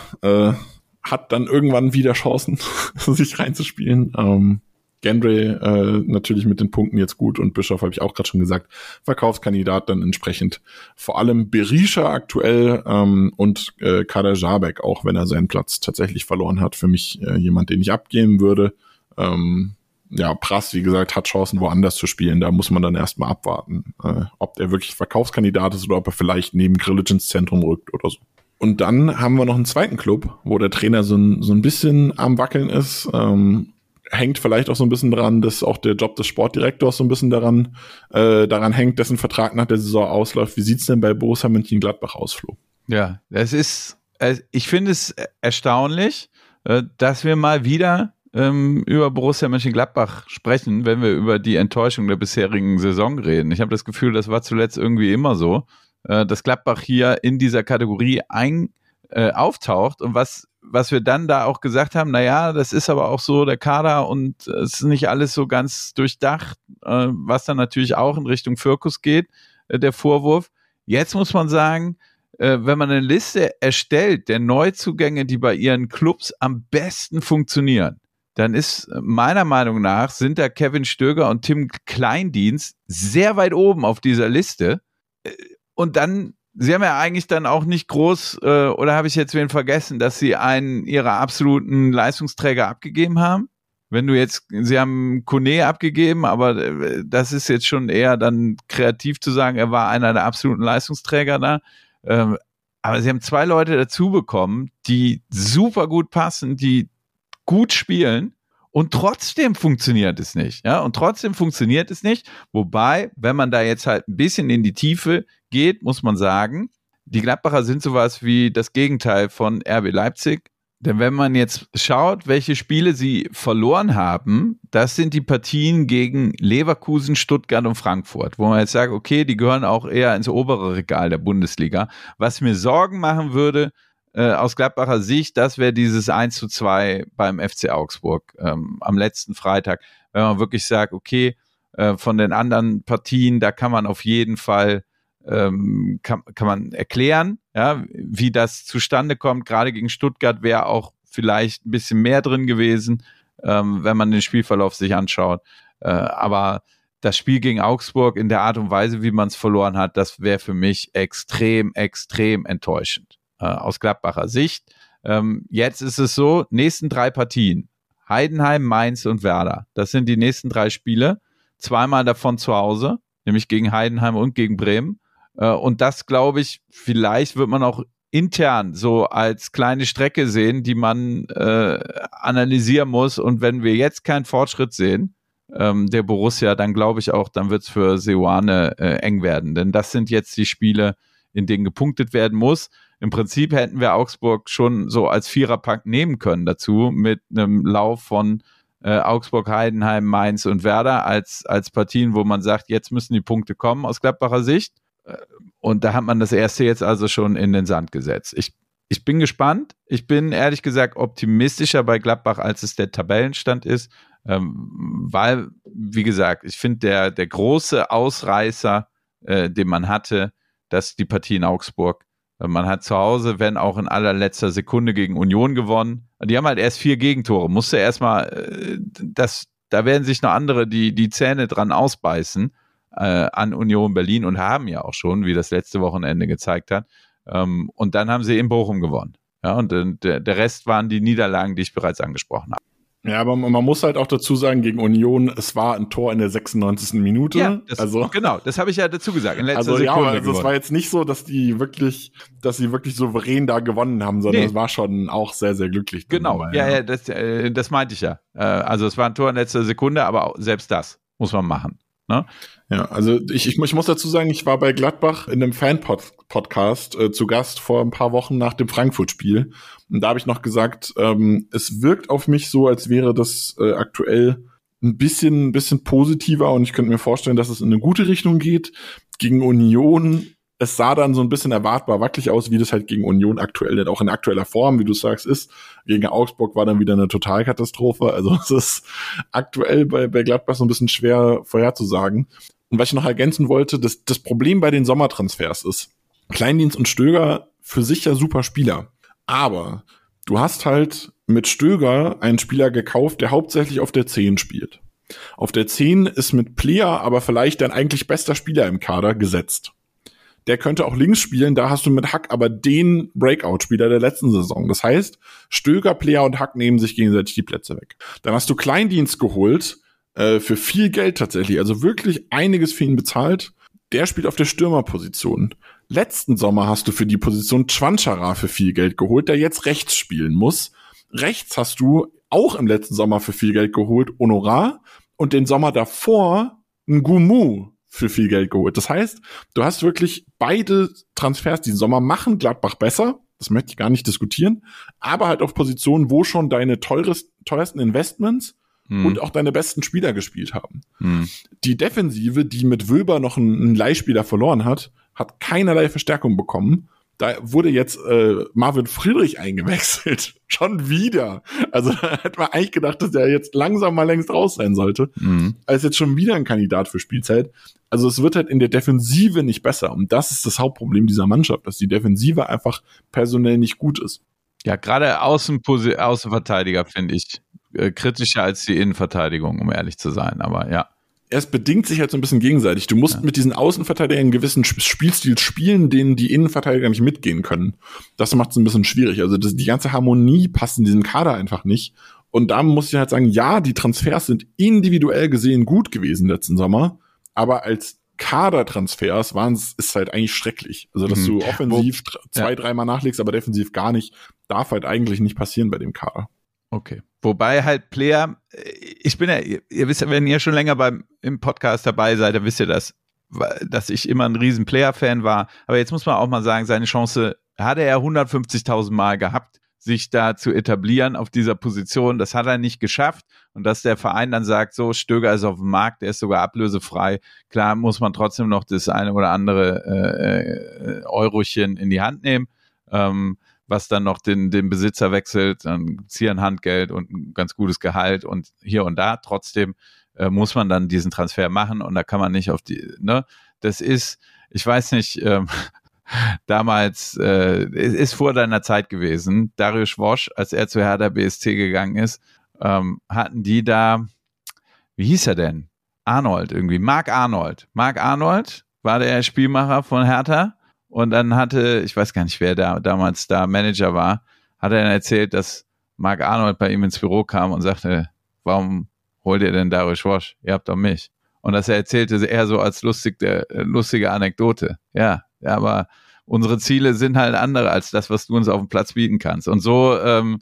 hat dann irgendwann wieder Chancen, sich reinzuspielen. Gendry natürlich mit den Punkten jetzt gut und Bischof habe ich auch gerade schon gesagt, Verkaufskandidat dann entsprechend. Vor allem Berisha aktuell und Kadajabek, auch wenn er seinen Platz tatsächlich verloren hat. Für mich jemand, den ich abgeben würde. Ja, Prass, wie gesagt, hat Chancen woanders zu spielen. Da muss man dann erstmal abwarten, ob der wirklich Verkaufskandidat ist oder ob er vielleicht neben Grilic ins Zentrum rückt oder so. Und dann haben wir noch einen zweiten Club, wo der Trainer so ein bisschen am Wackeln ist. Hängt vielleicht auch so ein bisschen dran, dass auch der Job des Sportdirektors so ein bisschen daran hängt, dessen Vertrag nach der Saison ausläuft. Wie sieht's denn bei Borussia Mönchengladbach aus, Flo? Ja, ich finde es erstaunlich, dass wir mal wieder über Borussia Mönchengladbach sprechen, wenn wir über die Enttäuschung der bisherigen Saison reden. Ich habe das Gefühl, das war zuletzt irgendwie immer so, dass Gladbach hier in dieser Kategorie auftaucht und was wir dann da auch gesagt haben, naja, das ist aber auch so der Kader und es ist nicht alles so ganz durchdacht, was dann natürlich auch in Richtung Fürkus geht. der Vorwurf. Jetzt muss man sagen, wenn man eine Liste erstellt der Neuzugänge, die bei ihren Clubs am besten funktionieren, dann ist meiner Meinung nach, sind da Kevin Stöger und Tim Kleindienst sehr weit oben auf dieser Liste. Und dann, sie haben ja eigentlich dann auch nicht groß, oder habe ich jetzt wen vergessen, dass sie einen ihrer absoluten Leistungsträger abgegeben haben? Wenn du jetzt, sie haben Kone abgegeben, aber das ist jetzt schon eher dann kreativ zu sagen, er war einer der absoluten Leistungsträger da. Aber sie haben 2 Leute dazu bekommen, die super gut passen, die gut spielen und trotzdem funktioniert es nicht. Ja, und trotzdem funktioniert es nicht. Wobei, wenn man da jetzt halt ein bisschen in die Tiefe geht, muss man sagen, die Gladbacher sind sowas wie das Gegenteil von RB Leipzig. Denn wenn man jetzt schaut, welche Spiele sie verloren haben, das sind die Partien gegen Leverkusen, Stuttgart und Frankfurt, wo man jetzt sagt, okay, die gehören auch eher ins obere Regal der Bundesliga. Was mir Sorgen machen würde, aus Gladbacher Sicht, das wäre dieses 1:2 beim FC Augsburg am letzten Freitag. Wenn man wirklich sagt, okay, von den anderen Partien, da kann man auf jeden Fall kann man erklären, ja, wie das zustande kommt. Gerade gegen Stuttgart wäre auch vielleicht ein bisschen mehr drin gewesen, wenn man den Spielverlauf sich anschaut. Aber das Spiel gegen Augsburg in der Art und Weise, wie man es verloren hat, das wäre für mich extrem, extrem enttäuschend aus Gladbacher Sicht. Jetzt ist es so, nächsten 3 Partien, Heidenheim, Mainz und Werder. Das sind die nächsten 3 Spiele, 2-mal davon zu Hause, nämlich gegen Heidenheim und gegen Bremen. Und das, glaube ich, vielleicht wird man auch intern so als kleine Strecke sehen, die man analysieren muss. Und wenn wir jetzt keinen Fortschritt sehen, der Borussia, dann glaube ich auch, dann wird es für Seoane eng werden. Denn das sind jetzt die Spiele, in denen gepunktet werden muss. Im Prinzip hätten wir Augsburg schon so als Viererpack nehmen können dazu, mit einem Lauf von Augsburg, Heidenheim, Mainz und Werder als Partien, wo man sagt, jetzt müssen die Punkte kommen aus Gladbacher Sicht. Und da hat man das erste jetzt also schon in den Sand gesetzt. Ich bin gespannt. Ich bin ehrlich gesagt optimistischer bei Gladbach, als es der Tabellenstand ist, weil, wie gesagt, ich finde, der große Ausreißer, den man hatte, dass die Partie in Augsburg, man hat zu Hause, wenn auch in allerletzter Sekunde gegen Union gewonnen. Die haben halt erst 4 Gegentore. Musste erstmal, da werden sich noch andere die Zähne dran ausbeißen an Union Berlin und haben ja auch schon, wie das letzte Wochenende gezeigt hat. Und dann haben sie in Bochum gewonnen. Ja, und der Rest waren die Niederlagen, die ich bereits angesprochen habe. Ja, aber man muss halt auch dazu sagen, gegen Union, es war ein Tor in der 96. Minute. Ja, genau, das habe ich ja dazu gesagt, in letzter Sekunde. Ja, also es war jetzt nicht so, dass sie wirklich souverän da gewonnen haben, sondern es war schon auch sehr, sehr glücklich. Genau, ja, das meinte ich ja. Also es war ein Tor in letzter Sekunde, aber auch selbst das muss man machen. Ne? Ja, also ich muss dazu sagen, ich war bei Gladbach in einem Fan-Podcast zu Gast vor ein paar Wochen nach dem Frankfurt-Spiel. Und da habe ich noch gesagt, es wirkt auf mich so, als wäre das aktuell ein bisschen positiver und ich könnte mir vorstellen, dass es in eine gute Richtung geht. Gegen Union, es sah dann so ein bisschen erwartbar wackelig aus, wie das halt gegen Union aktuell, auch in aktueller Form, wie du sagst, ist. Gegen Augsburg war dann wieder eine Totalkatastrophe. Also es ist aktuell bei Gladbach so ein bisschen schwer vorherzusagen. Und was ich noch ergänzen wollte, das Problem bei den Sommertransfers ist, Kleindienst und Stöger für sich ja super Spieler. Aber du hast halt mit Stöger einen Spieler gekauft, der hauptsächlich auf der 10 spielt. Auf der 10 ist mit Plea aber vielleicht dein eigentlich bester Spieler im Kader gesetzt. Der könnte auch links spielen, da hast du mit Hack aber den Breakout-Spieler der letzten Saison. Das heißt, Stöger, Plea und Hack nehmen sich gegenseitig die Plätze weg. Dann hast du Kleindienst geholt, für viel Geld tatsächlich, also wirklich einiges für ihn bezahlt. Der spielt auf der Stürmerposition. Letzten Sommer hast du für die Position Chwanchara für viel Geld geholt, der jetzt rechts spielen muss. Rechts hast du auch im letzten Sommer für viel Geld geholt Honorar und den Sommer davor Ngumu für viel Geld geholt. Das heißt, du hast wirklich beide Transfers diesen Sommer machen Gladbach besser, das möchte ich gar nicht diskutieren, aber halt auf Positionen, wo schon deine teuersten Investments und auch deine besten Spieler gespielt haben. Die Defensive, die mit Wöber noch einen Leihspieler verloren hat, hat keinerlei Verstärkung bekommen. Da wurde jetzt Marvin Friedrich eingewechselt. Schon wieder. Also da hätte man eigentlich gedacht, dass der jetzt langsam mal längst raus sein sollte. Er ist jetzt schon wieder ein Kandidat für Spielzeit. Also es wird halt in der Defensive nicht besser. Und das ist das Hauptproblem dieser Mannschaft, dass die Defensive einfach personell nicht gut ist. Ja, gerade Außenverteidiger finde ich kritischer als die Innenverteidigung, um ehrlich zu sein. Aber ja. Es bedingt sich halt so ein bisschen gegenseitig. Du musst mit diesen Außenverteidigern einen gewissen Spielstil spielen, den die Innenverteidiger nicht mitgehen können. Das macht es ein bisschen schwierig. Also die ganze Harmonie passt in diesem Kader einfach nicht. Und da muss ich halt sagen, ja, die Transfers sind individuell gesehen gut gewesen letzten Sommer, aber als Kadertransfers ist halt eigentlich schrecklich. Also dass du offensiv 2-3 Mal nachlegst, aber defensiv gar nicht, darf halt eigentlich nicht passieren bei dem Kader. Okay. Wobei halt Player, ich bin ja, ihr wisst ja, wenn ihr schon länger im Podcast dabei seid, dann wisst ihr das, dass ich immer ein riesen Player-Fan war. Aber jetzt muss man auch mal sagen, seine Chance hatte er 150.000 Mal gehabt, sich da zu etablieren auf dieser Position. Das hat er nicht geschafft. Und dass der Verein dann sagt, so, Stöger ist auf dem Markt, der ist sogar ablösefrei. Klar muss man trotzdem noch das eine oder andere Eurochen in die Hand nehmen. Was dann noch den Besitzer wechselt, dann gibt's hier ein Handgeld und ein ganz gutes Gehalt und hier und da. Trotzdem muss man dann diesen Transfer machen und da kann man nicht auf das ist, ich weiß nicht, damals, es ist vor deiner Zeit gewesen, Dariusz Wosch, als er zu Hertha BSC gegangen ist, hatten die da, wie hieß er denn? Marc Arnold war der Spielmacher von Hertha. Und dann ich weiß gar nicht, wer da damals da Manager war, hat er dann erzählt, dass Marc Arnold bei ihm ins Büro kam und sagte, warum holt ihr denn Dariusz Wosch? Ihr habt doch mich. Und das erzählte eher so als lustige Anekdote. Ja, aber unsere Ziele sind halt andere als das, was du uns auf dem Platz bieten kannst. Und so,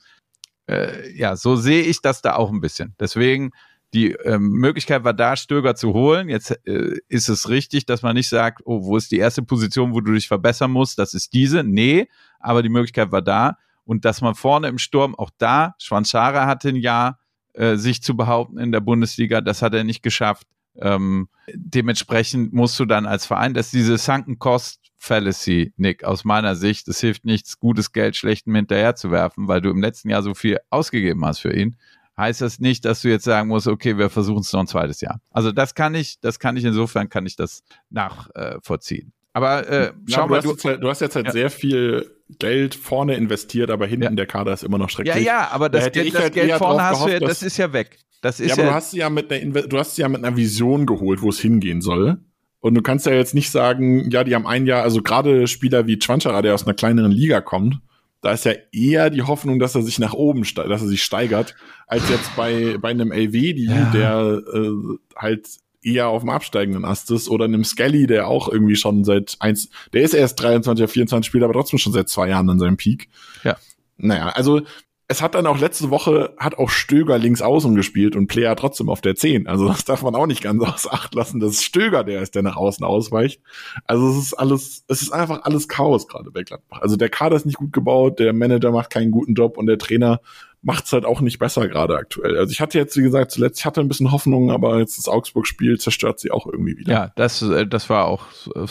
so sehe ich das da auch ein bisschen. Deswegen, die Möglichkeit war da, Stöger zu holen. Jetzt ist es richtig, dass man nicht sagt, oh, wo ist die erste Position, wo du dich verbessern musst? Das ist diese. Nee, aber die Möglichkeit war da. Und dass man vorne im Sturm auch da, Schwanzara hatte ein Jahr, sich zu behaupten in der Bundesliga, das hat er nicht geschafft. Dementsprechend musst du dann als Verein, dass diese Sunken Cost Fallacy, Nick, aus meiner Sicht, es hilft nichts, gutes Geld schlechtem hinterher zu werfen, weil du im letzten Jahr so viel ausgegeben hast für ihn. Heißt das nicht, dass du jetzt sagen musst, okay, wir versuchen es noch ein zweites Jahr. Also insofern kann ich das nachvollziehen. Aber schau mal, du hast jetzt sehr viel Geld vorne investiert, aber hinten der Kader ist immer noch schrecklich. Ja, aber das Geld vorne hast du das ist ja weg. Das ist aber du hast sie ja mit einer Vision geholt, wo es hingehen soll. Und du kannst ja jetzt nicht sagen, ja, die haben ein Jahr, also gerade Spieler wie Schwanzara, der aus einer kleineren Liga kommt, da ist ja eher die Hoffnung, dass er sich nach oben dass er sich steigert, als jetzt bei einem Elvedi, der halt eher auf dem absteigenden Ast ist, oder einem Skelly, der auch irgendwie schon der ist erst 23 oder 24, spielt aber trotzdem schon seit 2 Jahren an seinem Peak. Ja. Naja, also es hat dann auch letzte Woche, hat auch Stöger links außen gespielt und Player trotzdem auf der 10. Also das darf man auch nicht ganz außer Acht lassen, dass Stöger der ist, der nach außen ausweicht. Also es ist einfach alles Chaos gerade bei Gladbach. Also der Kader ist nicht gut gebaut, der Manager macht keinen guten Job und der Trainer macht's halt auch nicht besser gerade aktuell. Also ich hatte jetzt, wie gesagt, zuletzt ein bisschen Hoffnung, aber jetzt das Augsburg-Spiel zerstört sie auch irgendwie wieder. Ja, das war auch,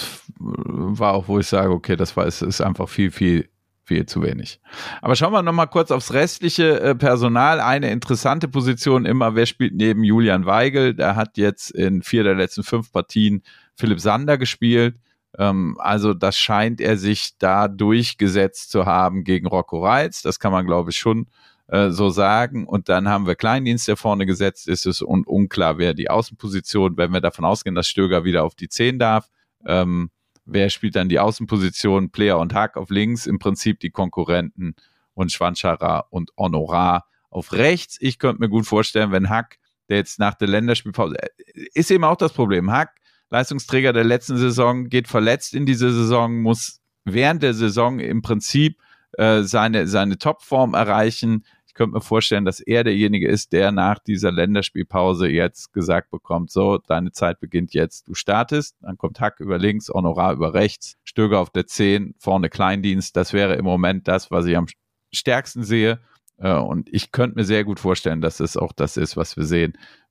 wo ich sage, okay, es ist einfach viel, viel zu wenig. Aber schauen wir nochmal kurz aufs restliche Personal. Eine interessante Position immer, wer spielt neben Julian Weigl? Der hat jetzt in 4 der letzten 5 Partien Philipp Sander gespielt. Also das scheint er sich da durchgesetzt zu haben gegen Rocco Reitz. Das kann man, glaube ich, schon so sagen. Und dann haben wir Kleindienst, der vorne gesetzt ist. Es ist unklar, wer die Außenposition, wenn wir davon ausgehen, dass Stöger wieder auf die 10 darf. Wer spielt dann die Außenposition? Player und Hack auf links, im Prinzip die Konkurrenten, und Schwanzara und Honorar auf rechts. Ich könnte mir gut vorstellen, wenn Hack, der jetzt nach der Länderspielpause, ist eben auch das Problem. Hack, Leistungsträger der letzten Saison, geht verletzt in diese Saison, muss während der Saison im Prinzip seine Topform erreichen. Ich könnte mir vorstellen, dass er derjenige ist, der nach dieser Länderspielpause jetzt gesagt bekommt, so, deine Zeit beginnt jetzt, du startest, dann kommt Hack über links, Honorar über rechts, Stöger auf der 10, vorne Kleindienst. Das wäre im Moment das, was ich am stärksten sehe, und ich könnte mir sehr gut vorstellen, dass es auch das ist, was wir sehen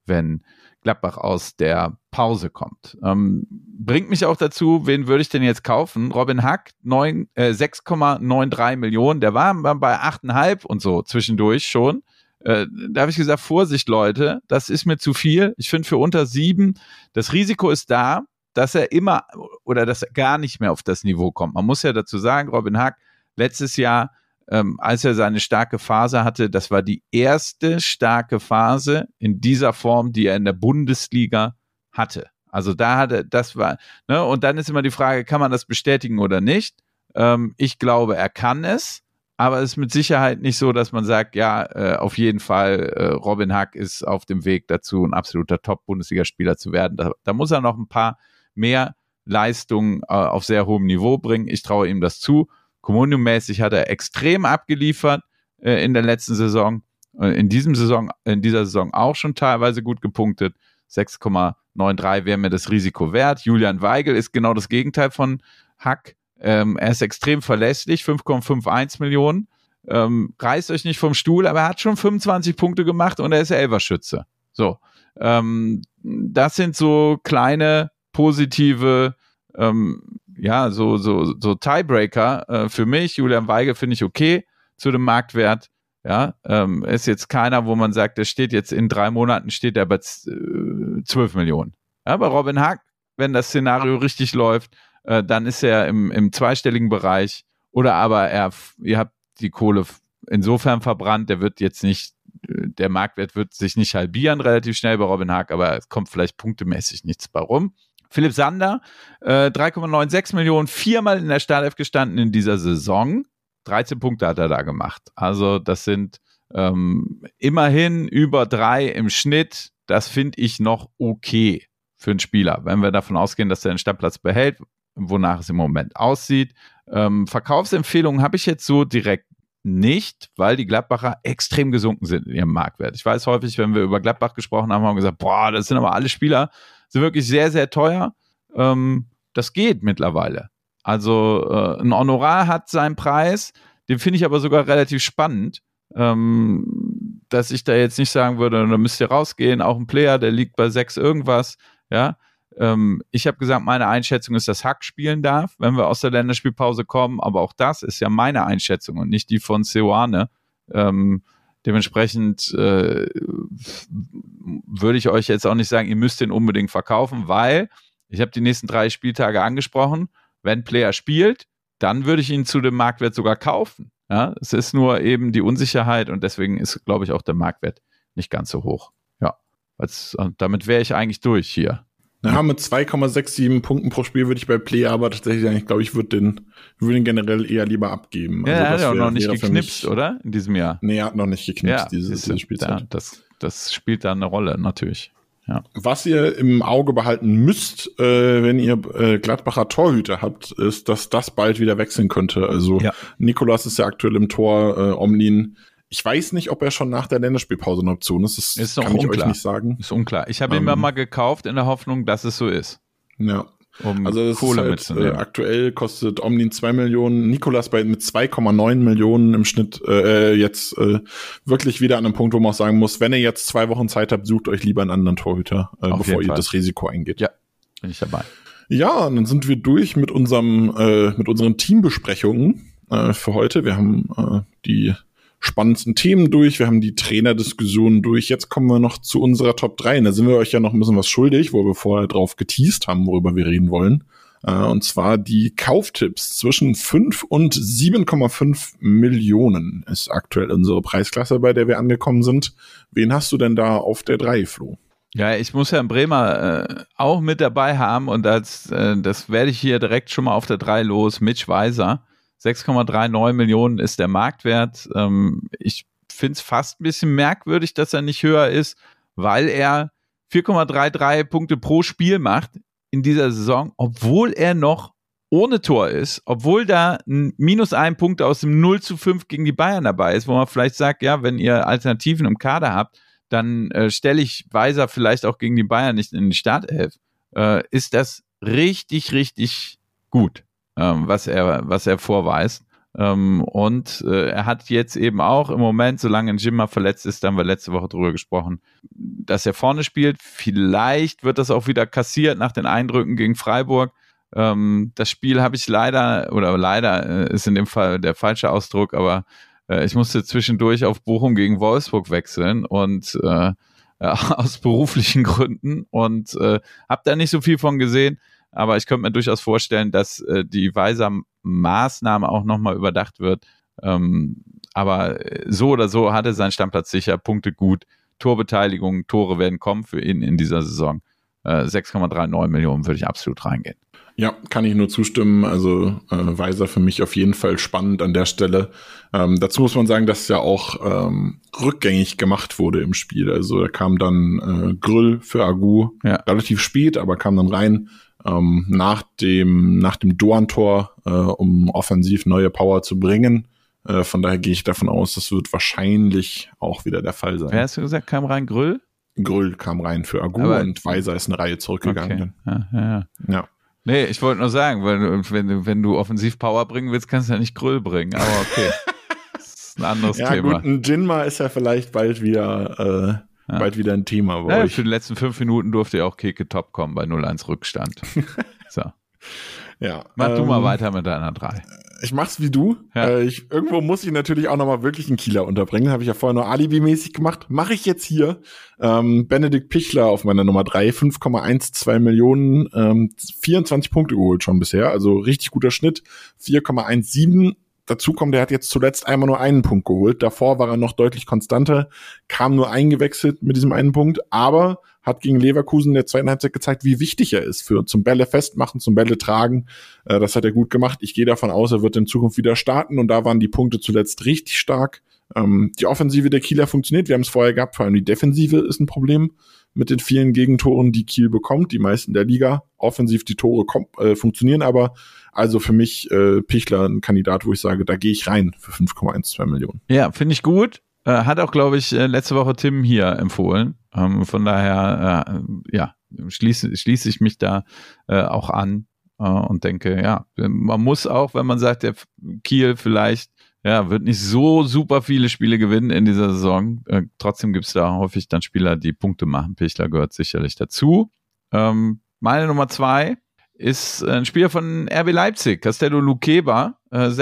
wenn Gladbach aus der Pause kommt. Bringt mich auch dazu, wen würde ich denn jetzt kaufen? Robin Hack, 6,93 Millionen, der war bei 8,5 und so zwischendurch schon. Da habe ich gesagt, Vorsicht Leute, das ist mir zu viel. Ich finde für unter 7, das Risiko ist da, dass er immer oder dass er gar nicht mehr auf das Niveau kommt. Man muss ja dazu sagen, Robin Hack, letztes Jahr, als er seine starke Phase hatte, das war die erste starke Phase in dieser Form, die er in der Bundesliga hatte. Also da hatte, das war, ne, und dann ist immer die Frage, kann man das bestätigen oder nicht? Ich glaube, er kann es, aber es ist mit Sicherheit nicht so, dass man sagt, ja, auf jeden Fall, Robin Hack ist auf dem Weg dazu, ein absoluter Top-Bundesligaspieler zu werden. Da muss er noch ein paar mehr Leistungen auf sehr hohem Niveau bringen. Ich traue ihm das zu. Comunio-mäßig hat er extrem abgeliefert in der letzten Saison. In dieser Saison auch schon teilweise gut gepunktet. 6,93 wäre mir das Risiko wert. Julian Weigel ist genau das Gegenteil von Hack. Er ist extrem verlässlich, 5,51 Millionen. Reißt euch nicht vom Stuhl, aber er hat schon 25 Punkte gemacht und er ist Elferschütze. So, das sind so kleine positive so Tiebreaker für mich. Julian Weigel finde ich okay zu dem Marktwert. Ja, ist jetzt keiner, wo man sagt, der steht jetzt in 3 Monaten steht er bei 12 Millionen. Ja, bei Robin Hack, wenn das Szenario richtig läuft, dann ist er im zweistelligen Bereich. Oder aber ihr habt die Kohle insofern verbrannt, der Marktwert wird sich nicht halbieren relativ schnell bei Robin Hack, aber es kommt vielleicht punktemäßig nichts bei rum. Philipp Sander, 3,96 Millionen, 4-mal in der Startelf gestanden in dieser Saison. 13 Punkte hat er da gemacht. Also das sind immerhin über 3 im Schnitt. Das finde ich noch okay für einen Spieler, wenn wir davon ausgehen, dass er den Stammplatz behält, wonach es im Moment aussieht. Verkaufsempfehlungen habe ich jetzt so direkt nicht, weil die Gladbacher extrem gesunken sind in ihrem Marktwert. Ich weiß häufig, wenn wir über Gladbach gesprochen haben, haben wir gesagt, boah, das sind aber alle Spieler, sind wirklich sehr, sehr teuer. Das geht mittlerweile. Also ein Honorar hat seinen Preis, den finde ich aber sogar relativ spannend, dass ich da jetzt nicht sagen würde, da müsst ihr rausgehen, auch ein Player, der liegt bei 6 irgendwas, ja. Ich habe gesagt, meine Einschätzung ist, dass Hack spielen darf, wenn wir aus der Länderspielpause kommen, aber auch das ist ja meine Einschätzung und nicht die von Seoane. Dementsprechend würde ich euch jetzt auch nicht sagen, ihr müsst den unbedingt verkaufen, weil ich habe die nächsten 3 Spieltage angesprochen, wenn Player spielt, dann würde ich ihn zu dem Marktwert sogar kaufen. Ja, es ist nur eben die Unsicherheit und deswegen ist, glaube ich, auch der Marktwert nicht ganz so hoch. Ja, damit wäre ich eigentlich durch hier. Ja, mit 2,67 Punkten pro Spiel würde ich bei Player aber tatsächlich sagen, ich glaube, ich würde den generell eher lieber abgeben. Ja, also er hat ja auch noch nicht geknipst, oder? In diesem Jahr. Nee, er hat noch nicht geknipst, ja, diese Spielzeit. Ja, das spielt da eine Rolle, natürlich. Ja. Was ihr im Auge behalten müsst, wenn ihr Gladbacher Torhüter habt, ist, dass das bald wieder wechseln könnte. Also Nicolas ist ja aktuell im Tor, Omlin. Ich weiß nicht, ob er schon nach der Länderspielpause eine Option ist. Das ist noch kann unklar. Ich euch nicht sagen. Ist unklar. Ich habe ihn mal gekauft in der Hoffnung, dass es so ist. Ja. Also das Kohle ist halt, aktuell kostet Omlin 2 Millionen, Nicolas mit 2,9 Millionen im Schnitt jetzt wirklich wieder an einem Punkt, wo man auch sagen muss, wenn ihr jetzt 2 Wochen Zeit habt, sucht euch lieber einen anderen Torhüter, bevor ihr das Risiko eingeht. Ja, bin ich dabei. Ja, und dann sind wir durch mit unseren Teambesprechungen für heute. Wir haben die spannendsten Themen durch, wir haben die Trainerdiskussionen durch, jetzt kommen wir noch zu unserer Top 3, und da sind wir euch ja noch ein bisschen was schuldig, wo wir vorher drauf geteased haben, worüber wir reden wollen, und zwar die Kauftipps zwischen 5 und 7,5 Millionen ist aktuell unsere Preisklasse, bei der wir angekommen sind. Wen hast du denn da auf der 3, Flo? Ja, ich muss Herrn Bremer auch mit dabei haben und das werde ich hier direkt schon mal auf der 3 los, Mitch Weiser. 6,39 Millionen ist der Marktwert. Ich finde es fast ein bisschen merkwürdig, dass er nicht höher ist, weil er 4,33 Punkte pro Spiel macht in dieser Saison, obwohl er noch ohne Tor ist, obwohl da ein -1 Punkt aus dem 0:5 gegen die Bayern dabei ist, wo man vielleicht sagt, ja, wenn ihr Alternativen im Kader habt, dann stelle ich Weiser vielleicht auch gegen die Bayern nicht in die Startelf. Ist das richtig, richtig gut, was er vorweist. Und er hat jetzt eben auch im Moment, solange Njima verletzt ist, da haben wir letzte Woche drüber gesprochen, dass er vorne spielt. Vielleicht wird das auch wieder kassiert nach den Eindrücken gegen Freiburg. Das Spiel habe ich leider ist in dem Fall der falsche Ausdruck, aber ich musste zwischendurch auf Bochum gegen Wolfsburg wechseln und aus beruflichen Gründen und habe da nicht so viel von gesehen, aber ich könnte mir durchaus vorstellen, dass die Weiser-Maßnahme auch nochmal überdacht wird. Aber so oder so hat er seinen Stammplatz sicher, Punkte gut, Torbeteiligung, Tore werden kommen für ihn in dieser Saison. 6,39 Millionen würde ich absolut reingehen. Ja, kann ich nur zustimmen. Also Weiser für mich auf jeden Fall spannend an der Stelle. Dazu muss man sagen, dass ja auch rückgängig gemacht wurde im Spiel. Also da kam dann Grüll für Agu relativ spät, aber kam dann rein nach dem Doan-Tor, um offensiv neue Power zu bringen. Von daher gehe ich davon aus, das wird wahrscheinlich auch wieder der Fall sein. Wer hast du gesagt, kam rein? Grüll? Grüll kam rein für Agu und Weiser ist eine Reihe zurückgegangen. Okay. Ja. Nee, ich wollte nur sagen, wenn du offensiv Power bringen willst, kannst du ja nicht Grüll bringen, aber okay. Das ist ein anderes Thema. Ja gut, ein Jinma ist ja vielleicht bald wieder ein Thema bei euch. Für die letzten 5 Minuten durfte ja auch Keke Top kommen bei 0-1 Rückstand. So. Ja, mach du mal weiter mit deiner 3. Ich mach's wie du. Ja. Irgendwo muss ich natürlich auch nochmal wirklich einen Kieler unterbringen. Habe ich ja vorher nur Alibi-mäßig gemacht. Mache ich jetzt hier. Benedikt Pichler auf meiner Nummer 3, 5,12 Millionen, 24 Punkte geholt schon bisher. Also richtig guter Schnitt, 4,17. Dazu kommt, er hat jetzt zuletzt einmal nur einen Punkt geholt. Davor war er noch deutlich konstanter, kam nur eingewechselt mit diesem einen Punkt, aber hat gegen Leverkusen in der zweiten Halbzeit gezeigt, wie wichtig er ist zum Bälle festmachen, zum Bälle tragen. Das hat er gut gemacht. Ich gehe davon aus, er wird in Zukunft wieder starten und da waren die Punkte zuletzt richtig stark. Die Offensive der Kieler funktioniert. Wir haben es vorher gehabt, vor allem die Defensive ist ein Problem mit den vielen Gegentoren, die Kiel bekommt, die meisten der Liga. Offensiv die Tore funktionieren aber. Also für mich Pichler ein Kandidat, wo ich sage, da gehe ich rein für 5,12 Millionen. Ja, finde ich gut. Hat auch, glaube ich, letzte Woche Tim hier empfohlen. Von daher, schließe ich mich da auch an und denke, ja, man muss auch, wenn man sagt, der Kiel vielleicht wird nicht so super viele Spiele gewinnen in dieser Saison. Trotzdem gibt es da häufig dann Spieler, die Punkte machen. Pichler gehört sicherlich dazu. Meine Nummer 2 ist ein Spieler von RB Leipzig, Castello Luqueba.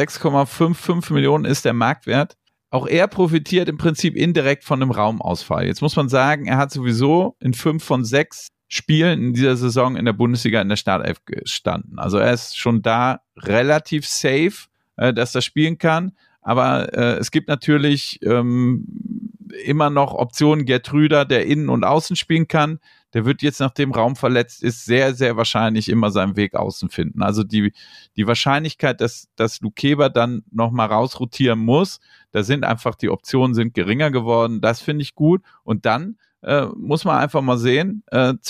6,55 Millionen ist der Marktwert. Auch er profitiert im Prinzip indirekt von einem Raumausfall. Jetzt muss man sagen, er hat sowieso in 5 von 6 Spielen in dieser Saison in der Bundesliga in der Startelf gestanden. Also er ist schon da relativ safe, dass er spielen kann. Aber es gibt natürlich immer noch Optionen. Gerd Rüder, der innen und außen spielen kann, der wird jetzt, nachdem Raum verletzt ist, sehr, sehr wahrscheinlich immer seinen Weg außen finden. Also die Wahrscheinlichkeit, dass Luqueba dann nochmal rausrotieren muss, da sind einfach die Optionen sind geringer geworden. Das finde ich gut. Und dann muss man einfach mal sehen,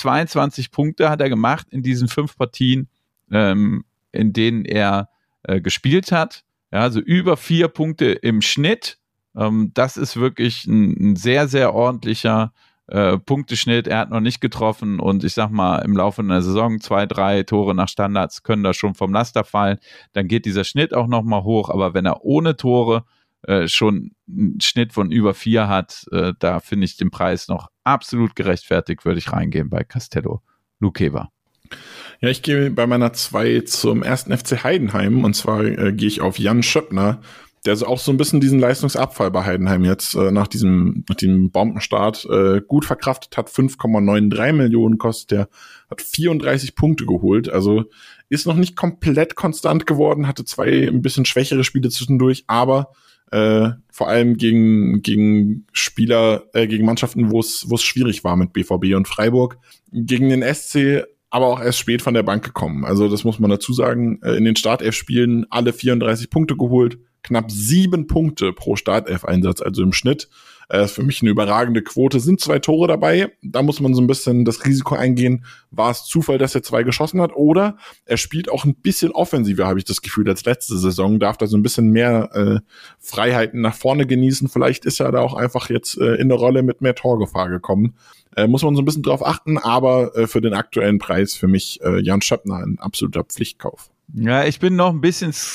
22 Punkte hat er gemacht in diesen 5 Partien, in denen er gespielt hat. Ja, also über 4 Punkte im Schnitt. Das ist wirklich ein sehr, sehr ordentlicher Punkteschnitt. Er hat noch nicht getroffen und ich sag mal, im Laufe einer Saison 2, 3 Tore nach Standards können da schon vom Laster fallen. Dann geht dieser Schnitt auch nochmal hoch. Aber wenn er ohne Tore schon einen Schnitt von über 4 hat, da finde ich den Preis noch absolut gerechtfertigt, würde ich reingehen bei Castello Luqueba. Ja, ich gehe bei meiner 2 zum 1. FC Heidenheim und zwar gehe ich auf Jan Schöppner, der so auch so ein bisschen diesen Leistungsabfall bei Heidenheim jetzt nach diesem Bombenstart gut verkraftet hat. 5,93 Millionen kostet er, hat 34 Punkte geholt, also ist noch nicht komplett konstant geworden, hatte 2 ein bisschen schwächere Spiele zwischendurch, aber vor allem gegen Spieler, gegen Mannschaften, wo es schwierig war mit BVB und Freiburg, gegen den SC aber auch erst spät von der Bank gekommen. Also das muss man dazu sagen. In den Startelf-Spielen alle 34 Punkte geholt, knapp 7 Punkte pro Startelf-Einsatz, also im Schnitt. Für mich eine überragende Quote. Sind 2 Tore dabei. Da muss man so ein bisschen das Risiko eingehen. War es Zufall, dass er 2 geschossen hat? Oder er spielt auch ein bisschen offensiver, habe ich das Gefühl, als letzte Saison. Darf da so ein bisschen mehr Freiheiten nach vorne genießen. Vielleicht ist er da auch einfach jetzt in eine Rolle mit mehr Torgefahr gekommen. Muss man so ein bisschen drauf achten. Aber für den aktuellen Preis für mich Jan Schöppner ein absoluter Pflichtkauf. Ja, ich bin noch ein bisschen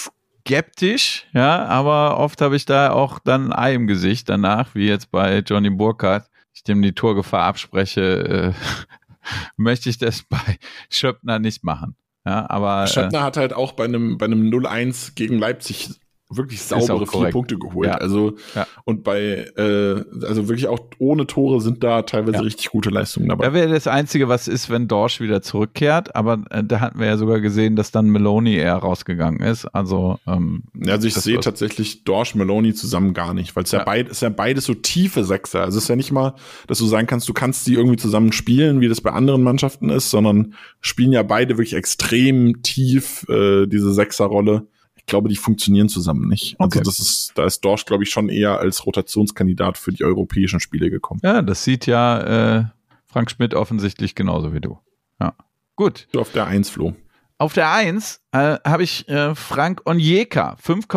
skeptisch, ja, aber oft habe ich da auch dann ein Ei im Gesicht danach, wie jetzt bei Johnny Burkhardt, ich dem die Torgefahr abspreche, möchte ich das bei Schöppner nicht machen. Ja, aber Schöppner hat halt auch bei einem 0-1 gegen Leipzig wirklich saubere 4 Punkte geholt. Ja. Also und bei also wirklich auch ohne Tore sind da teilweise richtig gute Leistungen dabei. Da wäre das Einzige, was ist, wenn Dorsch wieder zurückkehrt, aber da hatten wir ja sogar gesehen, dass dann Maloney eher rausgegangen ist. Also ich sehe tatsächlich Dorsch Maloney zusammen gar nicht, weil es ist ja beides so tiefe Sechser. Also es ist ja nicht mal, dass du sagen kannst, du kannst die irgendwie zusammen spielen, wie das bei anderen Mannschaften ist, sondern spielen ja beide wirklich extrem tief diese Sechserrolle. Ich glaube, die funktionieren zusammen nicht. Okay. Also da ist Dorsch, glaube ich, schon eher als Rotationskandidat für die europäischen Spiele gekommen. Ja, das sieht ja Frank Schmidt offensichtlich genauso wie du. Ja, gut. Auf der 1, Flo. Auf der 1 habe ich Frank Onyeka,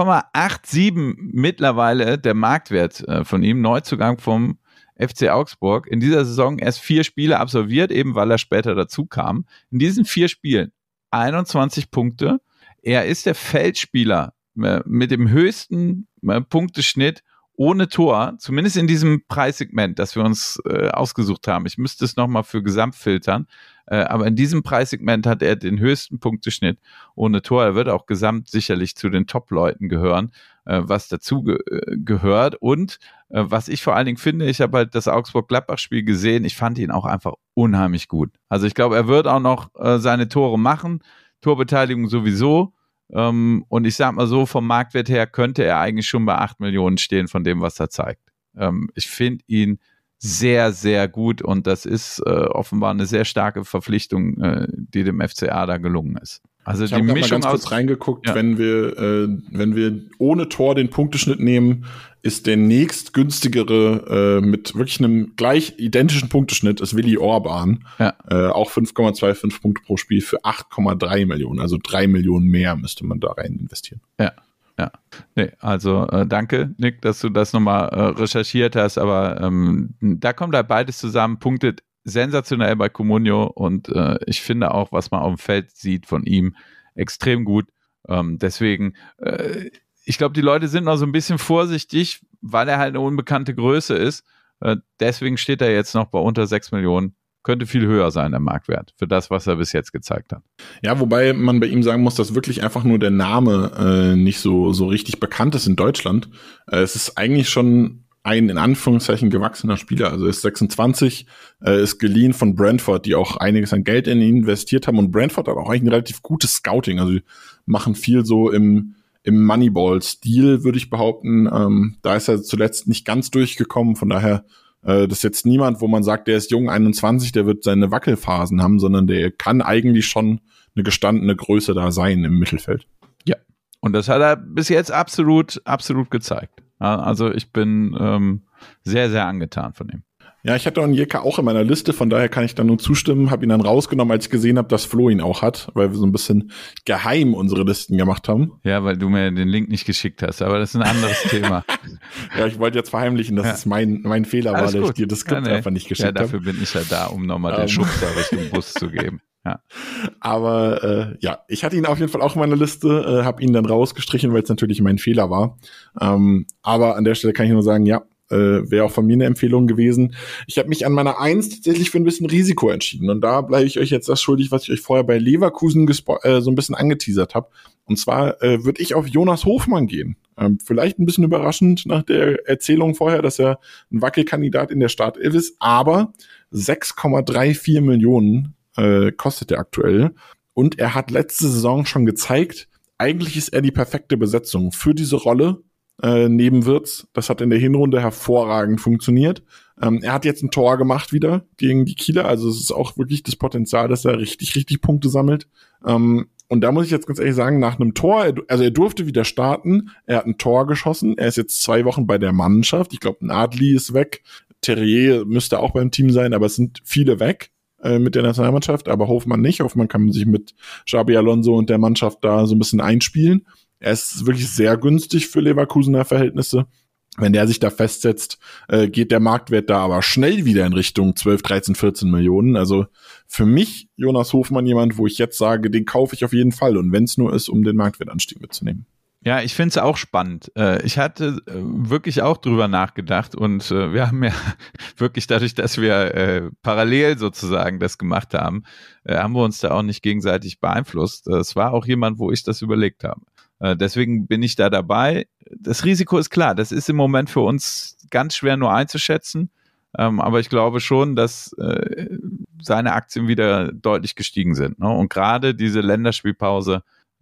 5,87 mittlerweile der Marktwert von ihm, Neuzugang vom FC Augsburg. In dieser Saison erst 4 Spiele absolviert, eben weil er später dazu kam. In diesen 4 Spielen 21 Punkte. Er ist der Feldspieler mit dem höchsten Punkteschnitt ohne Tor, zumindest in diesem Preissegment, das wir uns ausgesucht haben. Ich müsste es nochmal für Gesamt filtern, aber in diesem Preissegment hat er den höchsten Punkteschnitt ohne Tor. Er wird auch gesamt sicherlich zu den Top-Leuten gehören, was dazu gehört. Und was ich vor allen Dingen finde, ich habe halt das Augsburg-Gladbach-Spiel gesehen, ich fand ihn auch einfach unheimlich gut. Also ich glaube, er wird auch noch seine Tore machen, Torbeteiligung sowieso. Und ich sag mal so, vom Marktwert her könnte er eigentlich schon bei 8 Millionen stehen von dem, was er zeigt. Ich finde ihn sehr, sehr gut und das ist offenbar eine sehr starke Verpflichtung, die dem FCA da gelungen ist. Also ich die habe Mischung mal ganz kurz reingeguckt, wenn wir ohne Tor den Punkteschnitt nehmen, ist der nächstgünstigere mit wirklich einem gleich identischen Punkteschnitt ist Willi Orban. Ja. Auch 5,25 Punkte pro Spiel für 8,3 Millionen. Also 3 Millionen mehr müsste man da rein investieren. Ja. Nee, also danke, Nick, dass du das nochmal recherchiert hast, aber da kommt halt beides zusammen, punktet sensationell bei Comunio und ich finde auch, was man auf dem Feld sieht von ihm, extrem gut. Deswegen, ich glaube, die Leute sind noch so ein bisschen vorsichtig, weil er halt eine unbekannte Größe ist. Deswegen steht er jetzt noch bei unter 6 Millionen. Könnte viel höher sein, der Marktwert, für das, was er bis jetzt gezeigt hat. Ja, wobei man bei ihm sagen muss, dass wirklich einfach nur der Name nicht so richtig bekannt ist in Deutschland. Es ist eigentlich schon ein in Anführungszeichen gewachsener Spieler. Also er ist 26, ist geliehen von Brentford, die auch einiges an Geld in ihn investiert haben. Und Brentford hat auch eigentlich ein relativ gutes Scouting. Also die machen viel so im Moneyball-Stil, würde ich behaupten. Da ist er zuletzt nicht ganz durchgekommen. Von daher, das ist jetzt niemand, wo man sagt, der ist jung, 21, der wird seine Wackelphasen haben, sondern der kann eigentlich schon eine gestandene Größe da sein im Mittelfeld. Ja, und das hat er bis jetzt absolut gezeigt. Also ich bin sehr, sehr angetan von ihm. Ja, ich hatte Onyeka auch in meiner Liste, von daher kann ich da nur zustimmen, habe ihn dann rausgenommen, als ich gesehen habe, dass Flo ihn auch hat, weil wir so ein bisschen geheim unsere Listen gemacht haben. Ja, weil du mir den Link nicht geschickt hast, aber das ist ein anderes Thema. Ja, ich wollte jetzt verheimlichen, dass es mein Fehler war, dass ich dir das Skript einfach nicht geschickt habe. Ja, dafür bin ich ja da, um nochmal den Schubser Richtung Bus zu geben. Ja. Aber ich hatte ihn auf jeden Fall auch in meiner Liste, habe ihn dann rausgestrichen, weil es natürlich mein Fehler war. Aber an der Stelle kann ich nur sagen, ja, wäre auch von mir eine Empfehlung gewesen. Ich habe mich an meiner 1 tatsächlich für ein bisschen Risiko entschieden. Und da bleibe ich euch jetzt das schuldig, was ich euch vorher bei Leverkusen so ein bisschen angeteasert habe. Und zwar würde ich auf Jonas Hofmann gehen. Vielleicht ein bisschen überraschend nach der Erzählung vorher, dass er ein Wackelkandidat in der Startelf ist. Aber 6,34 Millionen kostet er aktuell. Und er hat letzte Saison schon gezeigt, eigentlich ist er die perfekte Besetzung für diese Rolle neben Wirtz. Das hat in der Hinrunde hervorragend funktioniert. Er hat jetzt ein Tor gemacht wieder gegen die Kieler. Also es ist auch wirklich das Potenzial, dass er richtig Punkte sammelt. Und da muss ich jetzt ganz ehrlich sagen, nach einem Tor, er durfte wieder starten. Er hat ein Tor geschossen. Er ist jetzt 2 Wochen bei der Mannschaft. Ich glaube, ein Adli ist weg. Terrier müsste auch beim Team sein, aber es sind viele weg mit der Nationalmannschaft, aber Hofmann nicht. Hofmann kann sich mit Xabi Alonso und der Mannschaft da so ein bisschen einspielen. Er ist wirklich sehr günstig für Leverkusener Verhältnisse. Wenn der sich da festsetzt, geht der Marktwert da aber schnell wieder in Richtung 12, 13, 14 Millionen. Also für mich, Jonas Hofmann, jemand, wo ich jetzt sage, den kaufe ich auf jeden Fall. Und wenn es nur ist, um den Marktwertanstieg mitzunehmen. Ja, ich finde es auch spannend. Ich hatte wirklich auch drüber nachgedacht und wir haben ja wirklich dadurch, dass wir parallel sozusagen das gemacht haben, haben wir uns da auch nicht gegenseitig beeinflusst. Es war auch jemand, wo ich das überlegt habe. Deswegen bin ich da dabei. Das Risiko ist klar, das ist im Moment für uns ganz schwer nur einzuschätzen, aber ich glaube schon, dass seine Aktien wieder deutlich gestiegen sind. Ne? Und gerade diese Länderspielpause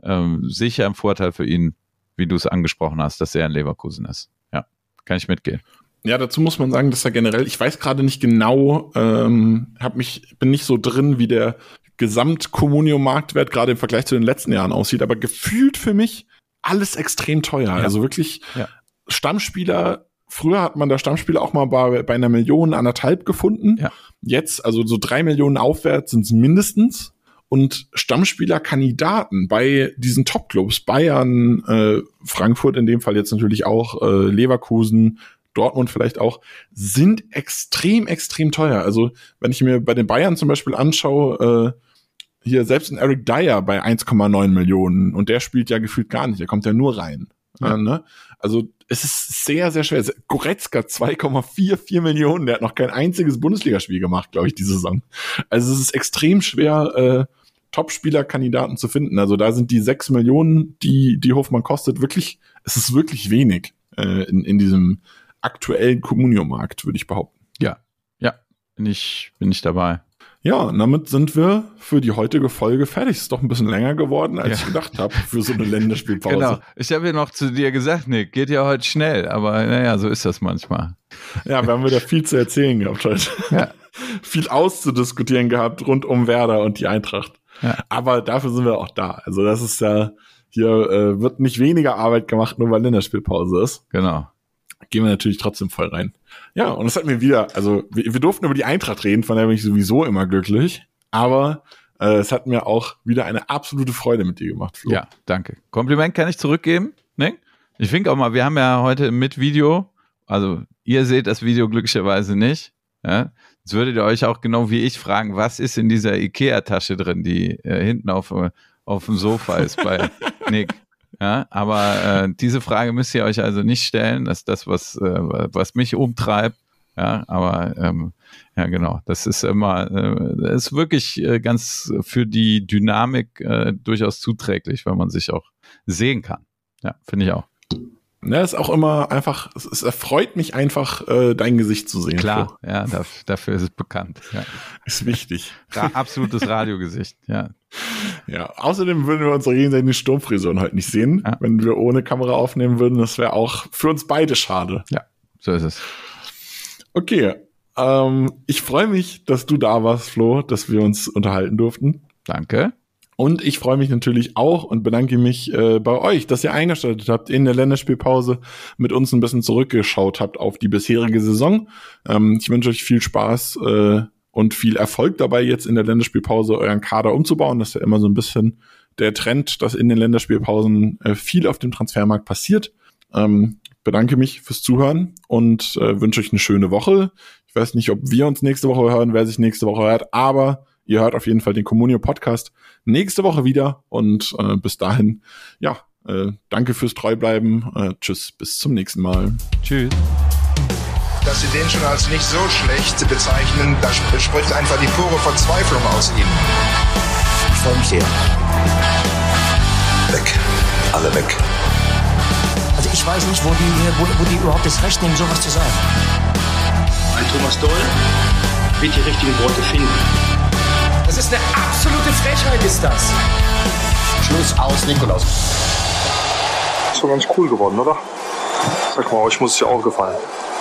sicher ein Vorteil für ihn, wie du es angesprochen hast, dass er in Leverkusen ist. Ja, kann ich mitgehen. Ja, dazu muss man sagen, dass er generell, ich weiß gerade nicht genau, bin nicht so drin, wie der Gesamt-Comunio-Marktwert gerade im Vergleich zu den letzten Jahren aussieht, aber gefühlt für mich alles extrem teuer. Ja. Also wirklich Stammspieler, früher hat man da Stammspieler auch mal bei 1 Million, 1,5 gefunden. Ja. Jetzt, also so 3 Millionen aufwärts sind es mindestens. Und Stammspielerkandidaten bei diesen Top-Clubs, Bayern, Frankfurt in dem Fall jetzt natürlich auch, Leverkusen, Dortmund vielleicht auch, sind extrem, extrem teuer. Also wenn ich mir bei den Bayern zum Beispiel anschaue, hier selbst ein Eric Dyer bei 1,9 Millionen und der spielt ja gefühlt gar nicht, der kommt ja nur rein. Ja. Ne? Also es ist sehr, sehr schwer. Goretzka 2,44 Millionen, der hat noch kein einziges Bundesligaspiel gemacht, glaube ich, diese Saison. Also es ist extrem schwer, Top-Spieler-Kandidaten zu finden. Also da sind die 6 Millionen, die Hofmann kostet, wirklich, es ist wirklich wenig in diesem aktuellen Comunio-Markt, würde ich behaupten. Ja, bin ich dabei. Ja, und damit sind wir für die heutige Folge fertig. Ist doch ein bisschen länger geworden, als ich gedacht habe, für so eine Länderspielpause. Genau. Ich habe ja noch zu dir gesagt, Nick, geht ja heute schnell, aber naja, so ist das manchmal. Ja, wir haben wieder viel zu erzählen gehabt heute. Ja. Viel auszudiskutieren gehabt rund um Werder und die Eintracht. Ja. Aber dafür sind wir auch da. Also das ist ja, hier wird nicht weniger Arbeit gemacht, nur weil Länderspielpause ist. Genau. Gehen wir natürlich trotzdem voll rein. Ja, und es hat mir wieder, also wir durften über die Eintracht reden, von der bin ich sowieso immer glücklich, aber es hat mir auch wieder eine absolute Freude mit dir gemacht, Flo. Ja, danke. Kompliment kann ich zurückgeben, ne? Ich finde auch mal, wir haben ja heute mit Video, also ihr seht das Video glücklicherweise nicht, ja? Jetzt würdet ihr euch auch genau wie ich fragen, was ist in dieser Ikea-Tasche drin, die hinten auf dem Sofa ist bei Nick. Ja, aber diese Frage müsst ihr euch also nicht stellen. Das ist das, was mich umtreibt. Ja, aber ja, genau. Das ist immer, ist wirklich ganz für die Dynamik durchaus zuträglich, weil man sich auch sehen kann. Ja, finde ich auch. Ja, ist auch immer einfach, es erfreut mich einfach, dein Gesicht zu sehen. Klar, Flo. Ja, dafür ist es bekannt. Ja. Ist wichtig. Absolutes Radiogesicht, ja. Ja, außerdem würden wir unsere gegenseitigen Sturmfrisuren halt nicht sehen, wenn wir ohne Kamera aufnehmen würden. Das wäre auch für uns beide schade. Ja, so ist es. Okay, ich freue mich, dass du da warst, Flo, dass wir uns unterhalten durften. Danke. Und ich freue mich natürlich auch und bedanke mich bei euch, dass ihr eingeschaltet habt in der Länderspielpause, mit uns ein bisschen zurückgeschaut habt auf die bisherige Saison. Ich wünsche euch viel Spaß und viel Erfolg dabei, jetzt in der Länderspielpause euren Kader umzubauen. Das ist ja immer so ein bisschen der Trend, dass in den Länderspielpausen viel auf dem Transfermarkt passiert. Bedanke mich fürs Zuhören und wünsche euch eine schöne Woche. Ich weiß nicht, ob wir uns nächste Woche hören, wer sich nächste Woche hört, aber ihr hört auf jeden Fall den Comunio Podcast nächste Woche wieder und bis dahin, ja, danke fürs Treubleiben. Tschüss, bis zum nächsten Mal. Tschüss. Dass Sie den schon als nicht so schlecht bezeichnen, da spricht einfach die pure Verzweiflung aus Ihnen. Ich freue mich sehr. Weg. Alle weg. Also ich weiß nicht, wo die überhaupt das Recht nehmen, sowas zu sagen. Ein Thomas Doll wird die richtigen Worte finden. Das ist eine absolute Frechheit, ist das. Schluss aus, Nikolaus. Ist doch ganz cool geworden, oder? Sag mal, euch muss es ja auch gefallen.